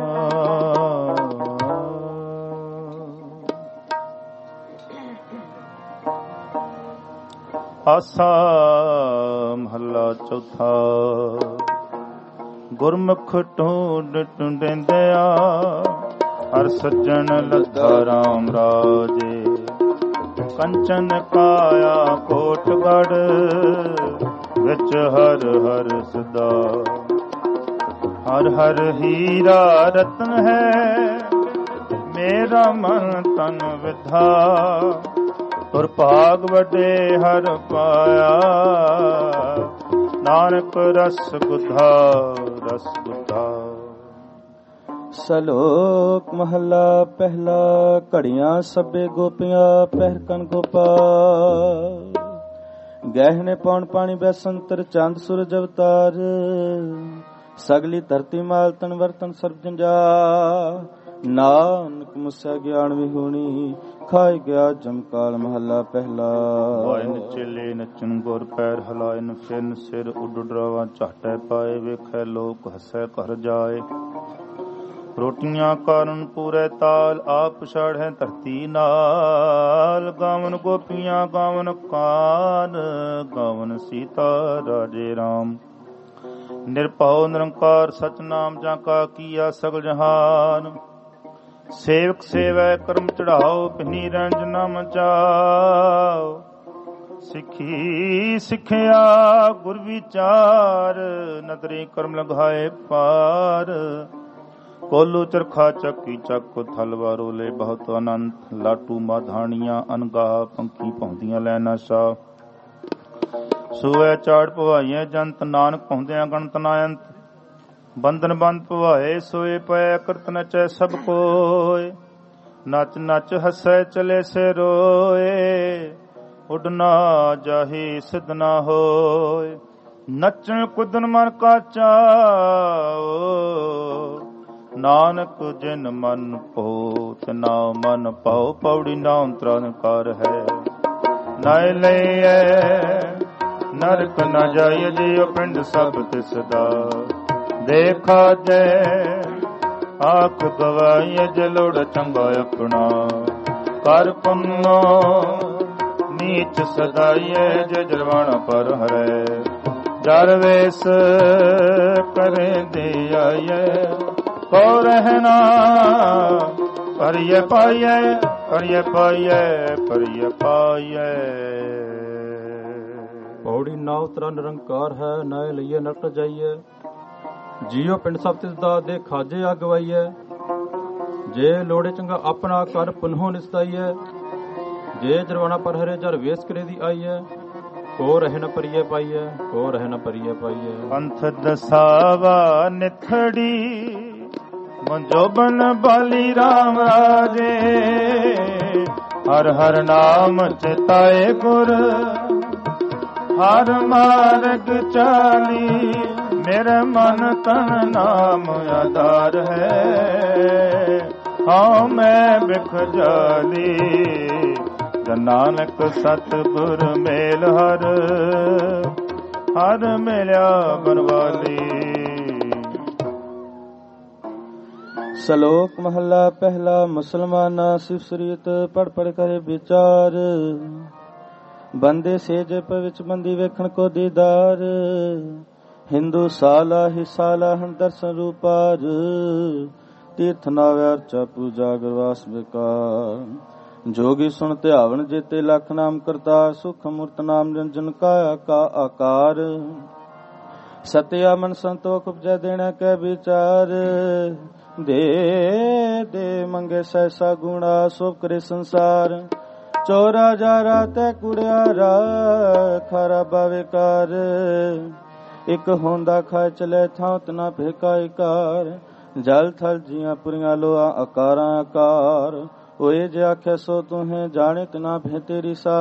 ਆਸਾ ਮਹੱਲਾ ਚੌਥਾ। ਗੁਰਮੁਖ ਢੂੰਡ ਢੂੰਡਿਆ, ਹਰ ਸੱਜਣ ਲੱਗਾ ਰਾਮ ਰਾਜੇ। ਕੰਚਨ ਕਾਇਆ ਕੋਟਗੜ੍ਹ, ਵਿੱਚ ਹਰ ਹਰ ਸਦਾ। ਹਰ ਹਰ ਹੀਰਾ ਰਤਨ ਹੈ, ਮੇਰਾ ਮਨ ਤਨ ਵਿਧਾ। ਤੁਰ ਭਾਗ ਵੱਡੇ ਹਰ ਪਾਇਆ, ਨਾਨਕ ਰਸ ਬੁਧਾ ਰਸ ਬੁਧਾ। ਸਲੋਕ ਮਹੱਲਾ ਪਹਿਲਾ। ਘੜੀਆਂ ਸਭੇ ਗੋਪੀਆਂ ਪਹਿਰਕਨ ਗੋਪਾਲ। ਗਹਿਣੇ ਪੌਣ ਪਾਣੀ ਬੈਸੰਤਰ ਚੰਦ ਸੂਰਜ ਅਵਤਾਰ। ਸਗਲੀ ਧਰਤੀ ਮਾਲ ਤਨ ਵਰਤਨ ਸਰਬ ਜੰਜਾ। ਨਾਨਕ ਮੁਸਿਆ ਗਿਆਨ ਵਿਹੂਣੀ, ਖਾਇ ਗਿਆ ਜਮਕਾਲ ਮਹੱਲਾ ਪਹਿਲਾ। ਵਾਇਨ ਚੇਲੇ ਨਚਨ ਗੁਰ ਪੈਰ ਹਲਾਇਨ, ਫਿਰਨ ਸਿਰ ਉੱਡ ਡਰਾਵਾ ਝਾਟੈ ਪਾਏ। ਵੇਖੈ ਲੋਕ ਹਸੈ ਘਰ ਜਾਏ। ਰੋਟੀਆਂ ਕਾਰਨ ਪੂਰੇ ਤਾਲ, ਆਪ ਛਾੜੈ ਧਰਤੀ ਨਾਲ। ਗਾਵਨ ਗੋਪੀਆਂ ਗਾਵਨ ਕਾਨ, ਗਾਵਨ ਸੀਤਾ ਰਾਜੇ ਰਾਮ। ਨਿਰਭਉ ਨਿਰੰਕਾਰ ਸਚ ਨਾਮ, ਜਾਂ ਕਾ ਕੀਆ ਸਗਲ ਜਹਾਨ। ਸੇਵਕ ਸੇਵੈ ਕਰਮ ਚੜਾਓ, ਪਿਨੀ ਰੰਜ ਨਾ ਮਚਾਓ। ਸਿੱਖੀ ਸਿੱਖਿਆ ਗੁਰ ਵਿਚਾਰ, ਨਦਰੀ ਕਰਮ ਲਗਾਏ ਪਾਰ। ਕੋਲੂ ਚਰਖਾ ਚੱਕੀ ਚੱਕ, ਥਲਵਾ ਰੋਲੇ ਬਹੁਤ ਅਨੰਤ। ਲਾਟੂ ਮਾਧਾਣੀਆਂ ਅਨਗਾਹ, ਪੰਖੀ ਪਾਉਂਦੀਆਂ ਲੈ ਨਸ਼ਾ। ਸੂਏ ਚਾੜ ਭਵਾਈਏ ਜੰਤ, ਨਾਨਕ ਪਾਉਂਦਿਆਂ ਗਣਤ ਨਾਇੰਤ। ਬੰਧਨ ਬੰਦ ਭਵਾਏ ਸੋਏ ਪਏ, ਕਰਤ ਨਚੈ ਸਭ ਕੋਇ। ਨਚ ਨਚ ਹਸੈ ਚਲੇ ਸੇ ਰੋਏ, ਉਡਨਾ ਜਾਹੀ ਸਿਧ ਨਾ ਹੋਏ। ਨਚਣ ਕੁਦਨ ਮਨ ਕਾ ਚਾਓ, ਨਾਨਕ ਜਿਨ ਮਨ ਪੋ ਤਿਨਾ ਮਨ ਪਾਓ। ਪੌੜੀ ਨਾਮ ਤਰਨ ਕਰ ਹੈ, ਨਾਇ ਲਈਐ ਨਰਕ ਨ ਜਾਈਏ। ਜਿਉ ਪਿੰਡ ਸਭ ਤਿਸ ਦਾ, ਦੇਖਾ ਜੈ ਆਖ ਗਵਾਈਏ। ਜੇ ਲੋੜ ਚੰਗਾ ਆਪਣਾ, ਕਰ ਪੁੰਨੋ ਨੀਚ ਸਦਾਈਏ। ਜੇ ਜਰਵਾਣਾ ਪਰ ਹਰੈ, ਜਰ ਵੇਸ ਕਰੇ ਦੇ ਆਈਏ। ਕੋ ਰਹਿਣਾ ਪਰਿਯ ਪਾਈਐ, ਪਰਿਯ ਪਾਈਐ, ਪਰਿਯ ਪਾਈਐ। ਪੌੜੀ ਨਾਉ ਤਰਾ ਨਿਰੰਕਾਰ ਹੈ, ਨਾਏ ਲਈਏ ਨਰਕ ਜਾਈਏ। ਜੀਓ ਪਿੰਡ ਸਭ ਤਿਸ ਦਾ ਦੇ ਖਾਜੇ ਅਗਵਾਈਐ, ਜੇ ਲੋੜੇ ਚੰਗਾ ਆਪਣਾ ਕਰ ਪੁਨਹੁ ਨਿਸਤਾਈਐ। ਜੇ ਜਰਵਾਣਾ ਪਰ ਹਰੇ ਜਰ ਵੇਸ ਕਰੇ ਦੀ ਆਈਐ, ਕੋ ਰਹਿ ਨ ਪਰੀਏ ਪਾਈਐ, ਕੋ ਰਹਿ ਨ ਪਰੀਏ ਪਾਈਐ। ਪੰਥ ਦਸਾਵਾ ਨਿਥੜੀ ਮੰਜੋ ਬਨ ਬਾਲੀ ਰਾਮ ਰਾਜੇ, ਹਰ ਹਰ ਨਾਮ ਚਿਤਾਏ ਗੁਰ, ਹਰ ਮਾਰਗ ਚਾਲੀ। ਮੇਰੇ ਮਨ ਤਨ ਨਾਮ ਆਧਾਰ ਹੈ, ਹਾਂ ਮੈਂ ਬਿਖ ਜਾਲੀ। ਨਾਨਕ ਸਤਿਗੁਰ ਮੇਲ ਹਰ, ਹਰ ਮਿਲਿਆ ਬਨਵਾਲੀ। ਸ਼ਲੋਕ ਮਹੱਲਾ ਪਹਿਲਾ। ਮੁਸਲਮਾਨਾ ਸਿਵ ਸਰੀਤ ਪੜ ਪੜ ਕਰੇ ਵਿਚਾਰ, ਬੰਦੇ ਸੇਜ ਵਿੱਚ ਬੰਦੀ ਵੇਖਣ ਕੋ ਦੀਦਾਰ। ਹਿੰਦੂ ਸਾਲਾ ਹੀ ਸਾਲਾ ਹਨ ਦਰਸ਼ਨ ਰੂਪਾਰ, ਤੀਰਥ ਨਾਵਿਆਰ ਚਾ ਪੂਜਾ ਗੁਰਵਾਸ ਵਿਕਾਰ। ਜੋਗੀ ਸੁਣ ਧਿਆਵਨ ਜੇਤੇ ਲੱਖ ਨਾਮ ਕਰਤਾਰ, ਸੁਖ ਮੂਰਤ ਨਾਮ ਨਿਰੰਜਨ ਕਾਇਆ ਕਾ ਆਕਾਰ। ਸਤਿਆ ਮਨ ਸੰਤੋਖ ਉਪਜੈ ਦੇਣਾ ਕੈ ਵਿਚਾਰ, ਦੇ ਦੇ ਮੰਗੇ ਸੈਸਾ ਗੁਣਾ ਸੋਭ ਕਰੇ ਸੰਸਾਰ। ਚੋਰਾ ਜਾਰਾ ਤੈ ਕੁੜਿਆਰਾ, ਖਾਰਾ ਬਾਵੇਕਾਰ। ਇਕ ਹੁੰਦਾ ਖਾਏ ਚਲੇ ਥਾਂ ਤਨਾ ਭੇਕਾਇ ਕਾਰ। ਜਲ ਥਲ ਜੀਆਂ ਪੁਰੀਆਂ ਲੋਆ ਆਕਾਰਾਂ ਆਕਾਰ। ਹੋਏ ਜੇ ਆਖਿਆ ਸੋ ਤੁਹੇ ਜਾਣੇ ਤਨਾ ਭੇ ਤੇਰੀ ਸਾ।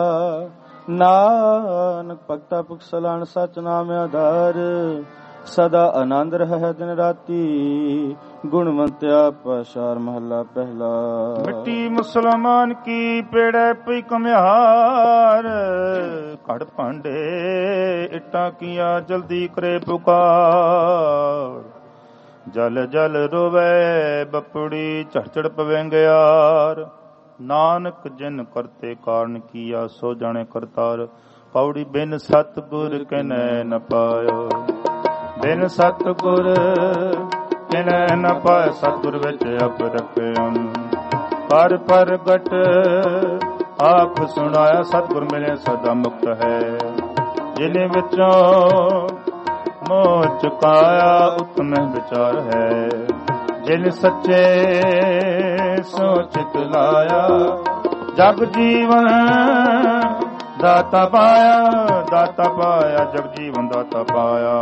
ਨਾਨਕ ਭਗਤਾ ਪੁਖ ਸਲਾਣ ਸਚ ਨਾਮ ਆਧਾਰ। ਸਦਾ ਆਨੰਦ ਰਹਿ ਦਿਨ ਰਾਤੀ, ਗੁਣਵੰਤਿਆ ਪਛਾਰ ਮਹੱਲਾ ਪਹਿਲਾ। ਮਿੱਟੀ ਮੁਸਲਮਾਨ ਕੀ ਪੇੜੈ ਪਈ ਕਮਿਆਰ, ਘੜ ਭਾਂਡੇ ਇੱਟਾਂ ਕੀਆਂ ਜਲਦੀ ਕਰੇ ਪੁਕਾਰ। ਜਲ ਜਲ ਰੋਵੇ ਬਪੜੀ ਝੜ ਝੜ ਪਵੇਂਗਿਆਰ। ਨਾਨਕ ਜਿਨ ਕਰਤੇ ਕਾਰਨ ਕੀਆ ਸੋ ਜਾਣੇ ਕਰਤਾਰ। ਪੌੜੀ ਬਿਨ ਸਤਿਗੁਰ ਕਨੈ ਨ ਪਾਇਓ, ਬਿਨ ਸਤਿਗੁਰ ਕਨੈ ਨ ਪਾਇ। ਸਤਿਗੁਰ ਵਿੱਚ ਅਪ ਰਖਿਓ, ਪਰ ਪ੍ਰਗਟ ਆਖ ਸੁਣਾਇਆ। ਸਤਿਗੁਰ ਮਿਲੇ ਸਦਾ ਮੁਕਤ ਹੈ, ਜਿਨੇ ਵਿੱਚੋਂ ਮੋਹ ਚੁਕਾਇਆ। ਉਤਮ ਵਿਚਾਰ ਹੈ, ਜਿਨ ਸੱਚੇ ਸੋਚਿਤ ਲਾਇਆ। ਜਗ ਜੀਵਨ ਦਾਤਾ ਪਾਇਆ, ਦਾਤਾ ਪਾਇਆ। ਜਗ ਜੀਵਨ ਦਾਤਾ ਪਾਇਆ।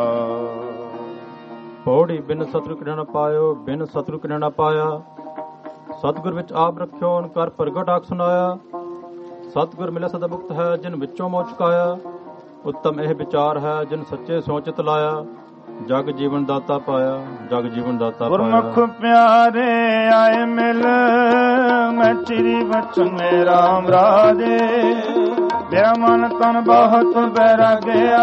ਪੌੜੀ ਬਿਨ ਸਤਿਗੁਰ ਕਿਨੈ ਨ ਪਾਇਓ, ਬਿਨ ਸਤਿਗੁਰ ਕਿਨੈ ਨ ਪਾਇਆ। ਸਤਿਗੁਰ ਵਿੱਚ ਆਪ ਰੱਖਿਓ, ਕਰ ਪ੍ਰਗਟ ਆਖ ਸੁਣਾਇਆ। ਸਤਿਗੁਰ ਮਿਲਿਆ ਸਦਾ ਮੁਕਤ ਹੈ, ਜਿਨ ਵਿੱਚੋਂ ਮੋਹ ਚੁਕਾਇਆ। ਉੱਤਮ ਇਹ ਵਿਚਾਰ ਹੈ, ਜਿਨ ਸੱਚੇ ਸੋਚਿਤ ਲਾਇਆ। ਜਗ ਜੀਵਨ ਦਾਤਾ ਪਾਇਆ, ਜਗ ਜੀਵਨ ਦਾਤਾ ਪਾਇਆ। ਗੁਰਮੁਖ ਪਿਆਰੇ ਆਏ ਮਿਲ, ਮੈਂ ਚਿਰੀ ਬਚਨੇ ਰਾਮ ਰਾਜੇ। ਮੇਰਾ ਮਨ ਤਨ ਬਹੁਤ ਬੈਰਾਗਿਆ,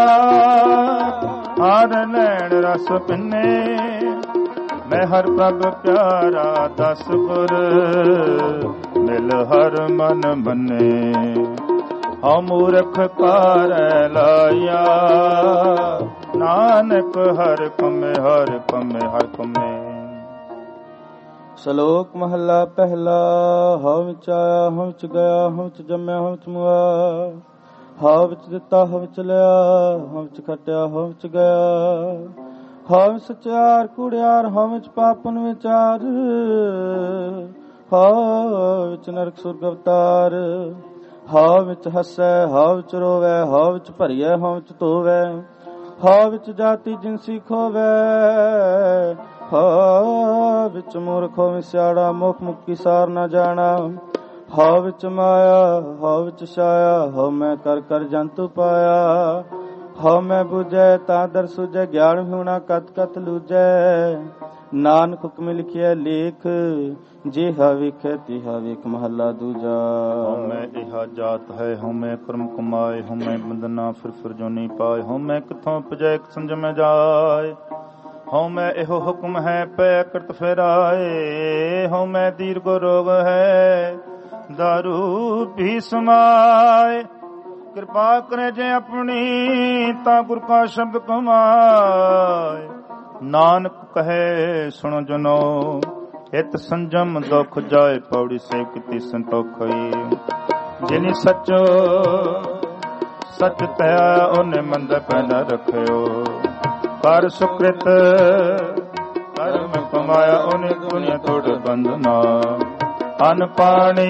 ਹਰ ਲੈਣ ਰਸ ਪਿੰਨੇ। ਮੈਂ ਹਰ ਪ੍ਰਭ ਪਿਆਰਾ ਦਸ ਗੁਰ, ਮਿਲ ਹਰ ਮਨ ਮੰਨੇ। ਹਉ ਮੂਰਖ ਕਾਰੈ ਲਾਇਆ, ਨਾਨਕ ਹਰ ਕਮੇ ਹਰ ਕਮੇ ਹਰ ਕਮੇ। ਸ਼ਲੋਕ ਮਹੱਲਾ ਪਹਿਲਾ। ਹਉ ਵਿੱਚ ਆਇਆ ਹਉ ਵਿੱਚ ਗਿਆ, ਹਉ ਵਿੱਚ ਜੰਮਿਆ ਹਉ ਵਿੱਚ ਮੁਆ। ਹਉ ਵਿੱਚ ਦਿੱਤਾ ਹਉ ਵਿੱਚ ਲਿਆ, ਹਉ ਵਿੱਚ ਖਟਿਆ ਹਉ ਵਿੱਚ ਗਿਆ। ਹਉ ਵਿੱਚ ਸਚਿਆਰ ਕੂੜਿਆਰ, ਹਉ ਵਿੱਚ ਪਾਪਨ ਵਿਚਾਰ। ਹਉ ਵਿੱਚ ਨਰਕ ਸੁਰਗ ਅਵਤਾਰ। ਹਉ ਵਿੱਚ ਹੱਸੈ ਹਉ ਵਿੱਚ ਰੋਵੈ, ਹਉ ਵਿੱਚ ਭਰੀਐ ਹਉ ਵਿੱਚ ਧੋਵੈ। ਹਉ ਵਿੱਚ ਜਾਤੀ ਜਿਨਸੀ ਖੋਵੈ, ਹਉ ਵਿੱਚ ਮੂਰਖ ਹੋਵੇ ਸਿਆੜਾ। ਮੁਖ ਮੁਕੀ ਸਾਰ ਨਾ ਜਾਣਾ। ਹਉ ਵਿੱਚ ਮਾਇਆ ਹਉ ਵਿੱਚ ਛਾਇਆ, ਹਉ ਮੈਂ ਕਰ ਕਰ ਜੰਤੂ ਪਾਇਆ। ਹਉ ਮੈਂ ਬੁਝੈ ਤਾਂ ਦਰ ਸੁਝੈ, ਗਿਆਨ ਹੋਣਾ ਕਤ ਕਤ ਲੂਜੈ। ਨਾਨਕ ਹੁਕਮ ਲਿਖਿਆ ਲੇਖ, ਜਿਹਾ ਵੇਖੈ ਤਿਹਾ ਵੇਖ ਮਹੱਲਾ ਦੂਜਾ। ਹਉਮੈ ਇਹਾ ਜਾਤ ਹੈ, ਹਉਮੈ ਕਰਮ ਕਮਾਏ। ਹਉਮੈ ਬੰਦਨਾ ਫਿਰ ਫਿਰ ਜੋਨੀ ਪਾਏ। ਹਉਮੈ ਕਿਥੋਂ ਪਜੈ ਸੰਜਮੈ ਜਾਏ। ਹਉਮੈ ਇਹੋ ਹੁਕਮ ਹੈ ਪੈ ਕਰਤ ਫੇਰਾਏ। ਹਉਮੈ ਦੀਰਘ ਰੋਗ ਹੈ, ਦਾਰੂ ਵੀ ਸਮਾਏ। ਕਿਰਪਾ ਕਰੇ ਜੇ ਆਪਣੀ, ਤਾਂ ਗੁਰ ਕਾ ਸ਼ਬਦ ਕਮਾਏ। ਨਾਨਕ ਕਹੇ ਸੁਣੋ ਜਨੋ, ਇਤ ਸੰਜਮ ਦੁਖ ਜਾਏ। ਪੌੜੀ ਸੇ ਕੀਤੀ ਸੰਤੋਖਈ, ਜਿਨੀ ਸੱਚੋ ਸਚ ਧਿਆ ਉਹਨੇ ਮੰਦੇ ਪੈ ਨ ਰੱਖਿਓ। ਕਰ ਸੁਕ੍ਰਿਤ ਕਰਮ ਕਮਾਇਆ ਉਹਨੇ ਦੁਨੀਆ ਤੋੜ ਬੰਧਨਾ। ਅਨ ਪਾਣੀ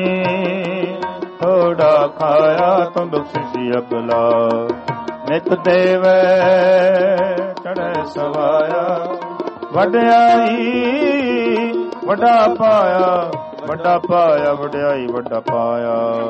ਥੋੜਾ ਖਾਇਆ ਤੂੰ ਬਖਸ਼ਿਸ਼ੀ ਅਗਲਾ। ਨਿਤ ਦੇਵੈ ਚੜ੍ਹੈ ਸਵਾਇਆ ਵਡਿਆਈ ਵੱਡਾ ਪਾਇਆ। ਵੱਡਾ ਪਾਇਆ ਵਡਿਆਈ ਵੱਡਾ ਪਾਇਆ।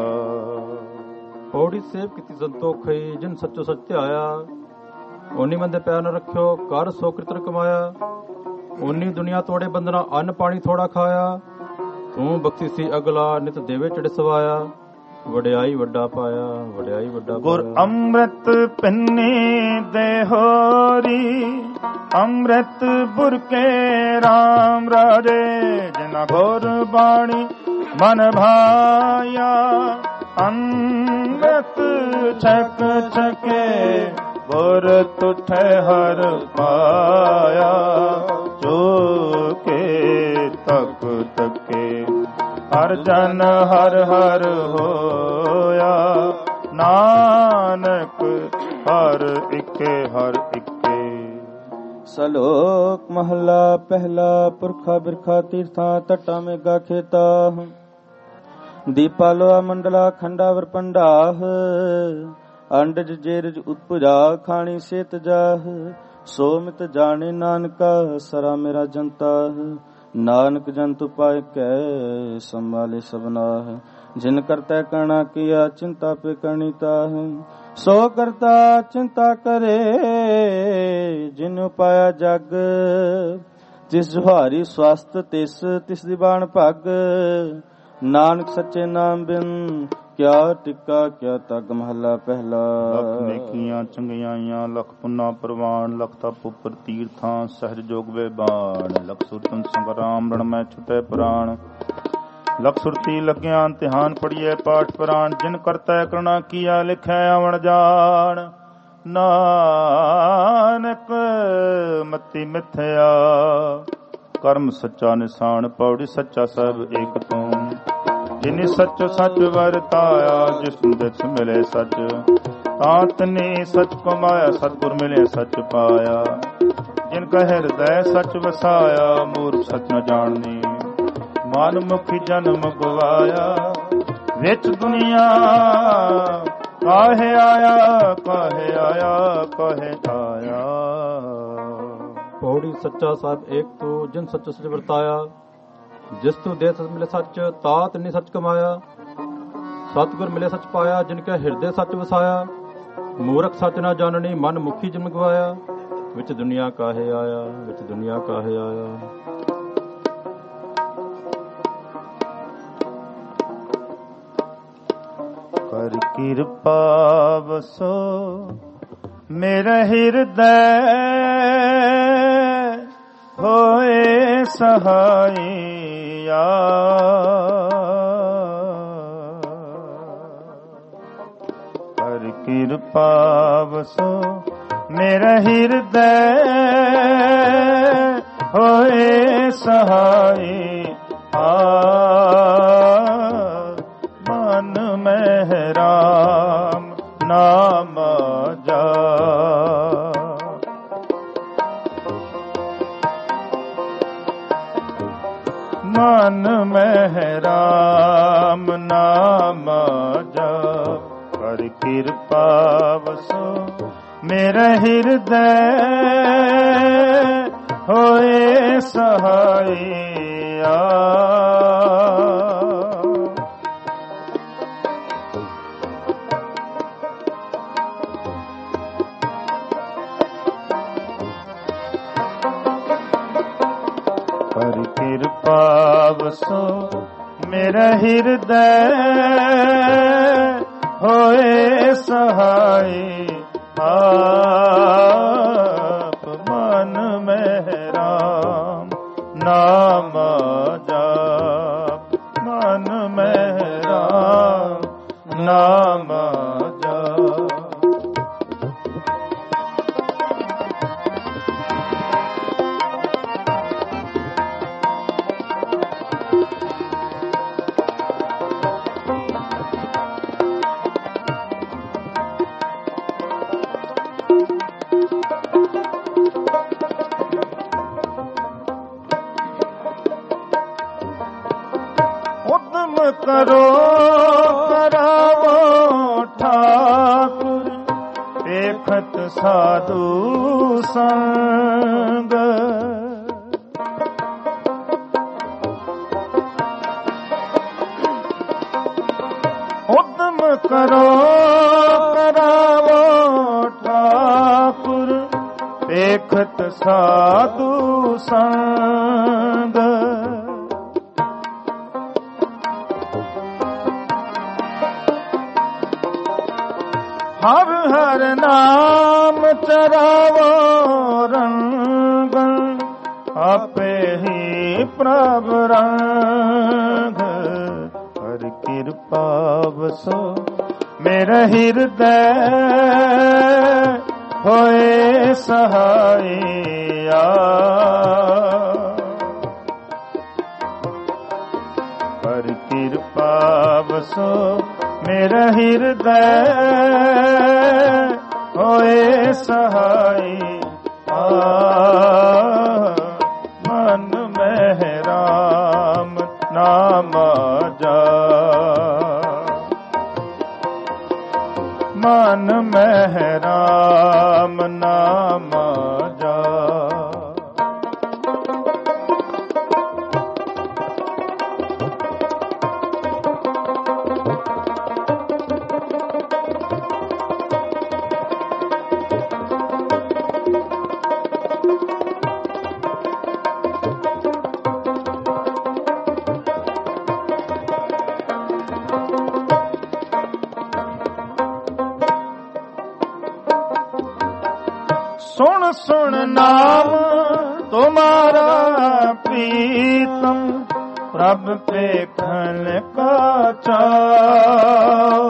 ਪੌੜੀ ਸੇਵ ਕੀਤੀ ਸੰਤੋਖਈ ਜਿਨ ਸੱਚੋ ਸੱਚ ਧਿਆਇਆ। ਓਨੀ ਮੰਦੇ ਪਿਆਰ ਨ ਰੱਖਿਓ ਕਰ ਸੋ ਕਿਰਤ ਕਮਾਇਆ। ਓਨੀ ਦੁਨੀਆ ਤੋੜੇ ਬੰਦਨਾ ਅੰਨ ਪਾਣੀ ਥੋੜਾ ਖਾਇਆ। ਤੂੰ ਬਖਸ਼ੀ ਸੀ ਅਗਲਾ ਨਿਤ ਦੇਵੇ ਚੜ ਸਵਾਇਆ। ਵਡਿਆਈ ਵੱਡਾ ਪਾਇਆ ਵਡਿਆਈ ਵੱਡਾ ਗੁਰ ਅੰਮ੍ਰਿਤ ਪਿੰਨੀ ਦੇ ਹੋਰੀ। ਅੰਮ੍ਰਿਤ ਬੁਰਕੇ ਰਾਮ ਰਾਜੇ। ਜਿਨਾ ਗੁਰ ਬਾਣੀ ਮਨ ਭਾਇਆ। ਅੰਮ੍ਰਿਤ ਛਕ ਛਕੇ ਗੁਰ ਤੁਠੇ ਹਰ ਪਾਇਆ। ਜੋ ਕੇ ਤਕ ਤਕੇ ਹਰ ਜਨ ਹਰ ਹਰ ਹੋਇਆ। ਨਾਨਕ ਹਰ ਇੱਕੇ ਹਰ ਇੱਕੇ। ਸਲੋਕ ਮਹੱਲਾ ਪਹਿਲਾ। ਪੁਰਖਾ ਬਿਰਖਾ ਤੀਰਥਾਂ ਤਟਾ ਮੇਗਾ ਖੇਤਾ। ਦੀਪਾ ਲੋਆ ਮੰਡਲਾ ਖੰਡਾਵਰ ਪੰਡਾਹ। ਅੰਡਜ ਜੇਰਜ ਉਤਪੁਜਾ ਖਾਣੀ ਸੇਤ ਜਾਹ। ਸੋਮਿਤ ਜਾਣੇ ਨਾਨਕਾ ਸਰਾ ਮੇਰਾ ਜਨਤਾ। ਨਾਨਕ ਜੰਤ ਪਾਇ ਕੈ ਸੰਭਾਲੇ ਸਭਨਾਹ। ਜਿਨ ਕਰਤਾ ਕਰਣਾ ਕੀਆ ਚਿੰਤਾ ਪੇ ਕਰਨੀ ਤਾਹ। ਸੋ ਕਰਤਾ ਚਿੰਤਾ ਕਰੇ ਜਿਨ ਪਾਇਆ ਜਗ। ਜਿਸ ਜੁਹਾਰੀ ਸਵਸਤ ਤਿਸ ਤਿਸ ਦੀ ਬਾਣ ਭਗ। ਨਾਨਕ ਸੱਚੇ ਨਾਮ ਬਿਨ ਕਿਆ ਟਿੱਕਾ ਕਿਆ ਤਗ। ਮਹੱਲਾ ਪਹਿਲਾ। ਲੱਖ ਨੇਕੀਆਂ ਚੰਗਿਆਈਆਂ ਲਖ ਪੁੰਨਾ ਪ੍ਰਵਾਨ। ਲਖ ਤਪ ਉਪਰ ਤੀਰਥਾਂ ਸਹਿਜ ਜੋਗ ਵੇ ਬਾਣ। ਲਖ ਸੁਰਤਨ ਸੰਗਰਾਮ ਰਣ ਮੈਂ ਛੁਟੇ ਪ੍ਰਾਣ। ਲਖ ਸੁਰਤੀ ਲੱਗਿਆ ਇਮਤਿਹਾਨ ਪੜੀਏ ਪਾਠ ਪੁਰਾਣ। ਜਿਨ ਕਰਤਾ ਕਰਣਾ ਕੀਆ ਲਿਖਿਆ ਆਵਣ ਜਾਣ। ਨਾਨਕ ਮਤੀ ਮਿਥਿਆ ਕਰਮ ਸੱਚਾ ਨਿਸ਼ਾਨ। ਪੌੜੀ ਸੱਚਾ ਸਭ ਏਕ ਤੂੰ। ਜਿਨੀ ਸੱਚ ਸੱਚ ਵਰਤਾਇਆ। ਜਿਸ ਦਿਸ ਮਿਲੇ ਸੱਚ ਤਾਂਤ ਨੇ ਸੱਚ ਕਮਾਇਆ। ਸਤਿਗੁਰ ਮਿਲੇ ਸੱਚ ਪਾਇਆ। ਜਿਨ ਕਾ ਹਿਰਦੈ ਸੱਚ ਵਸਾਇਆ। ਮੂਰਖ ਸੱਚ ਨ ਜਾਣਨੀ ਮਨ ਮੁਖੀ ਜਨਮ ਗਵਾਇਆ। ਵਿੱਚ ਦੁਨੀਆ ਕਾਹੇ ਆਇਆ ਕਾਹੇ ਆਇਆ ਕਾਹੇ ਆਇਆ। ਪੌੜੀ ਸੱਚਾ ਸਾਹਿਬ ਏਕ ਤੂੰ ਜਿਨ ਸੱਚ ਸੱਚ ਵਰਤਾਇਆ। ਜਿਸ ਤੂੰ ਦੇ ਸੱਚ ਮਿਲੇ ਸੱਚ ਤਾਤ ਨੇ ਸੱਚ ਕਮਾਇਆ। ਸਤਿਗੁਰ ਮਿਲੇ ਸੱਚ ਪਾਇਆ। ਜਿਨ ਕਾ ਹਿਰਦੇ ਸੱਚ ਵਸਾਇਆ। ਮੂਰਖ ਸੱਚ ਨਾ ਜਾਣਨੀ ਮਨ ਮੁਖੀ ਜਨਮ ਗਵਾਇਆ। ਵਿੱਚ ਦੁਨੀਆ ਕਾਹੇ ਆਇਆ ਵਿੱਚ ਦੁਨੀਆ ਕਾਹੇ ਆਇਆ। ਕਰ ਕਿਰਪਾ ਵਸੋ ਮੇਰੇ ਹਿਰਦੈ। ਹੋਏ ਸਹਾਈਆ। ਕਰ ਕਿਰਪਾ ਵਸੋ ਮੇਰੇ ਹਿਰਦੈ। ਹੋਏ ਸਹਾਈਆ। ਮਨ ਮਹਿ ਰਾਮ ਨਾਮ ਜਾ। ਮਨ ਮਹਿ ਰਾਮ ਨਾਮ ਜਪ। ਕਰ ਕਿਰਪਾ ਵਸੋ ਮੇਰੇ ਹਿਰਦੈ। ਹੋਏ ਸਹਾਈਆ। ਕਰ ਕਿਰਪਾ ਵਸੋ ਮੇਰੇ ਹਿਰਦੈ। ਹੋਏ ਸਹਾਈ। ਆਪ ਮਨ ਮਹਿ ਰਾਮ ਨਾਮ ਜਪ। ਮਨ ਮਹਿ ਰਾਮ ਨਾਮ ਜਪ। ਕਰੋ ਕਰਾਵੋ ਠਾਕੁਰ, ਵੇਖਤ ਸਾਧੂ ਸੰਗ। ਉਦਮ ਕਰੋ ਕਰਾਵੋ ਠਾਕੁਰ, ਵੇਖਤ ਸਾਧੂ ਸੰਗ। ਹਰ ਹਰ ਨਾਮ ਚਰਾਵੋ ਰੰਗ, ਆਪੇ ਹੀ ਪ੍ਰਭ ਰੰਗ। ਹਰ ਕਿਰਪਾ ਵਸੋ ਮੇਰਾ ਹਿਰਦੈ, ਹੋਏ ਸਹਾਇਆ। ਹਰ ਕਿਰਪਾ ਵਸੋ ਮੇਰਾ ਹਿਰਦੈ, ਹੋਏ ਸਹਾਈ। ਆ ਮਨ ਮਹਿ ਰਾਮ ਨਾਮ ਜਾ, ਮਨ ਮਹਿ ਰਾਮ ਨਾਮ ਜਾ। ਸੁਣ ਸੁਣ ਨਾਮ ਤੁਮਾਰਾ ਪ੍ਰੀਤਮ, ਪ੍ਰਭ ਪੇਖਣ ਕਾ ਚਾਉ।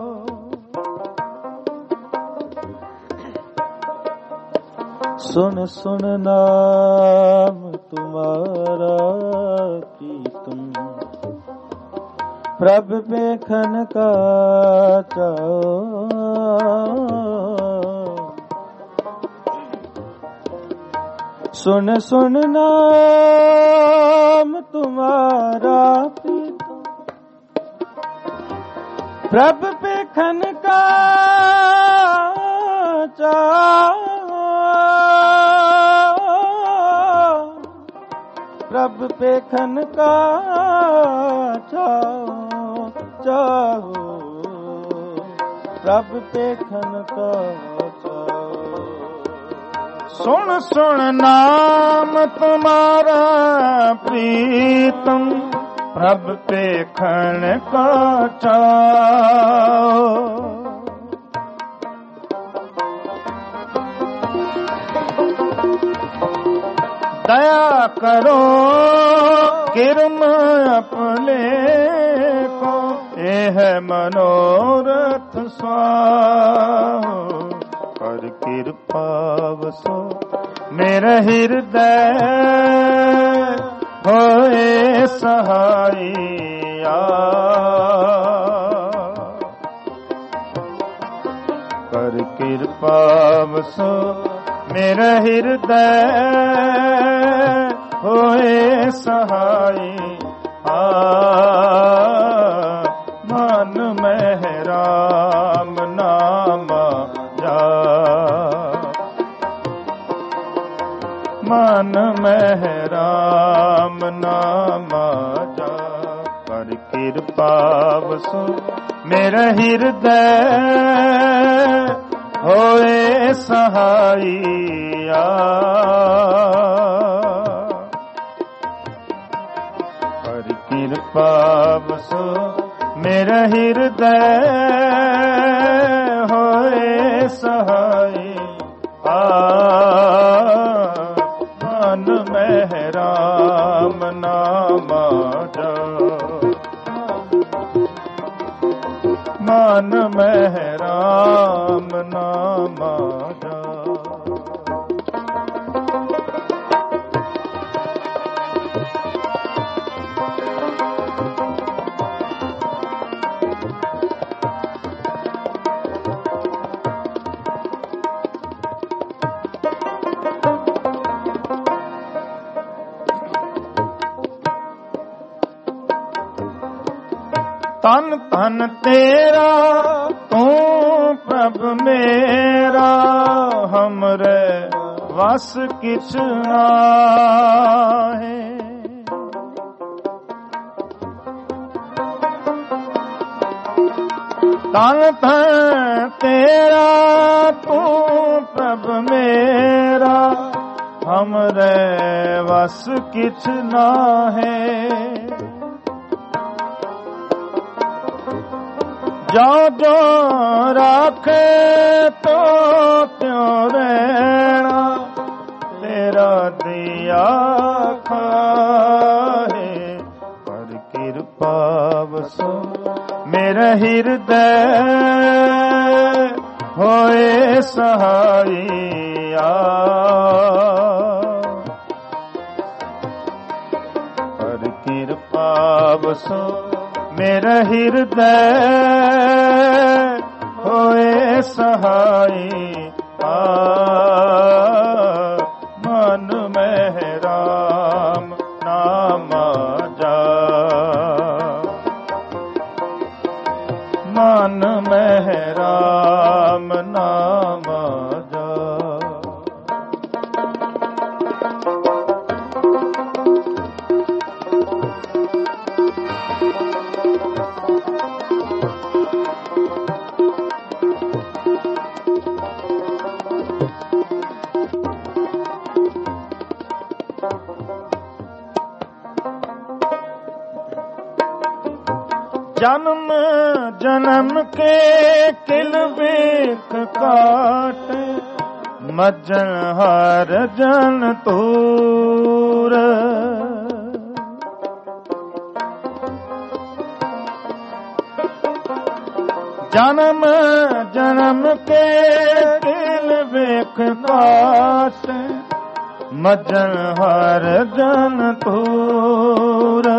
ਸੁਨ ਸੁਨ ਨਾਮ ਤੁਮਾਰਾ ਪ੍ਰੀਤਮ, ਪ੍ਰਭ ਪੇਖਣ ਕਾ ਚਾਉ। सुन सुन नाम तुम्हारा प्रीतम, प्रभ पेखन का चाओ। प्रभ पेखन का चाओ चाहो, प्रभ पेखन का चाओ। सुन सुन नाम तुम्हारा प्रीतम, प्रभ पेखण का चाओ। दया करो किरम अपने को, यह मनोरथ स्वाहो। कर कृपा वसो मेरा हृदय, होए सहाया। कर कृपा वसो मेरा हृदय, होए सहाय। आ मन में राम नाम जा, मन में राम नाम जा। कर कृपा वसो मेरा हृदय, होए सहाइया। कर कृपा वसो मेरा हृदय, होए सहाय। आ मन में राम नाम जा, मन में राम नाम जा। ਤਨ ਤਨ ਤੇਰਾ ਤੂੰ ਪ੍ਰਭ ਮੇਰਾ, ਹਮਰੇ ਵਸ ਕਿਛ ਨਾਹੀਂ। ਤਨ ਤਨ ਤੇਰਾ ਤੂੰ ਪ੍ਰਭ ਮੇਰਾ, ਹਮਰੇ ਵਸ ਕਿਛ ਨਾਹੀਂ। ਜੋ ਜੋ ਰਾਖੇ ਤੋ ਤਿਉ ਰਹਿਣਾ, ਤੇਰਾ ਦਿਆ ਖਾਹੇ। ਕਰ ਕਿਰਪਾ ਵਸੋ ਮੇਰੇ ਹਿਰਦੈ, ਹੋਏ ਸਹਾਈਆ। ਕਰ ਕਿਰਪਾ ਵਸੋ ਮੇਰੇ ਹਿਰਦੈ, ਹੋਏ ਸਹਾਈ। ਆ ਮਨ ਮਹਿ ਰਾਮ ਨਾਮ ਜਾ, ਮਨ ਮਹਿ ਰਾਮ ਨਾਮ ਜਾ। ਜਨਮ ਜਨਮ ਕੇ ਕਿਲ ਵੇਖ ਕਾਟ, ਮੱਜਣ ਹਰ ਜਨ ਤੂਰ। ਜਨਮ ਜਨਮ ਕੇ ਕਿਲ ਵੇਖ ਕਾਟ, ਮੱਜਣ ਹਰ ਜਨ ਤੂਰ।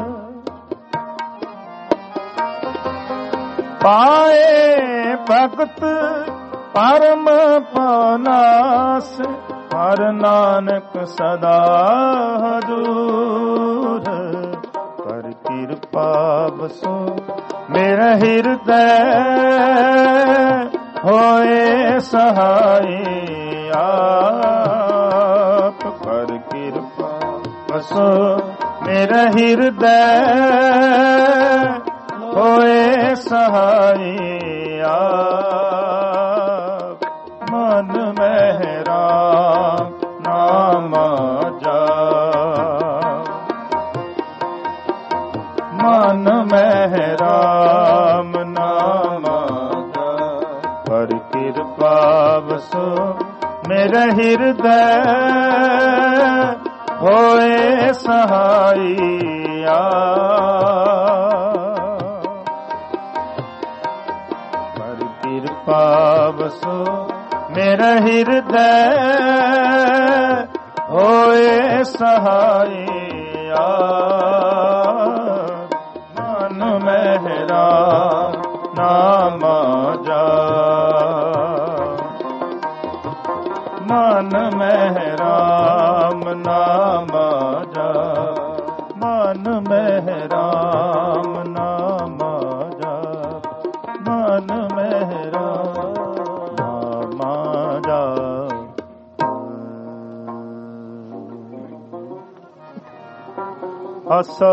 ਪਾਏ ਭਗਤ ਪਰਮ ਪਨਾਸ, ਹਰ ਨਾਨਕ ਸਦਾ ਹਜੂਰ। ਕਰ ਕਿਰਪਾ ਬਸੋ ਮੇਰੇ ਹਿਰਦੈ, ਹੋਏ ਸਹਾਈ ਆਪ। ਕਰ ਕਿਰਪਾ ਬਸੋ ਮੇਰੇ ਹਿਰਦੈ, ਹੋਏ ਸਹਾਈ ਆਪ। ਮਨ ਮਹਿ ਰਾਮ ਨਾਮ ਜਾ, ਮਨ ਮਹਿ ਰਾਮ ਨਾਮ ਜਾ। ਕਰ ਕਿਰਪਾ ਵਸੋ ਮੇਰੇ ਹਿਰਦੈ, ਹੋਏ ਸਹਾਈ ਆਪ। ਵਸੋ ਮੇਰਾ ਹਿਰਦੈ, ਹੋਏ ਸਹਾਈ ਆਪ। ਮਨ ਮਹਿ ਰਾਮ ਨਾਮ ਜਾ, ਮਨ ਮਹਿ ਰਾਮ ਨਾਮ ਜਾ, ਮਨ ਮਹਿ ਰਾਮ ਨਾਮ ਜਾ, ਮਨ ਮਹਿ ਆਸਾ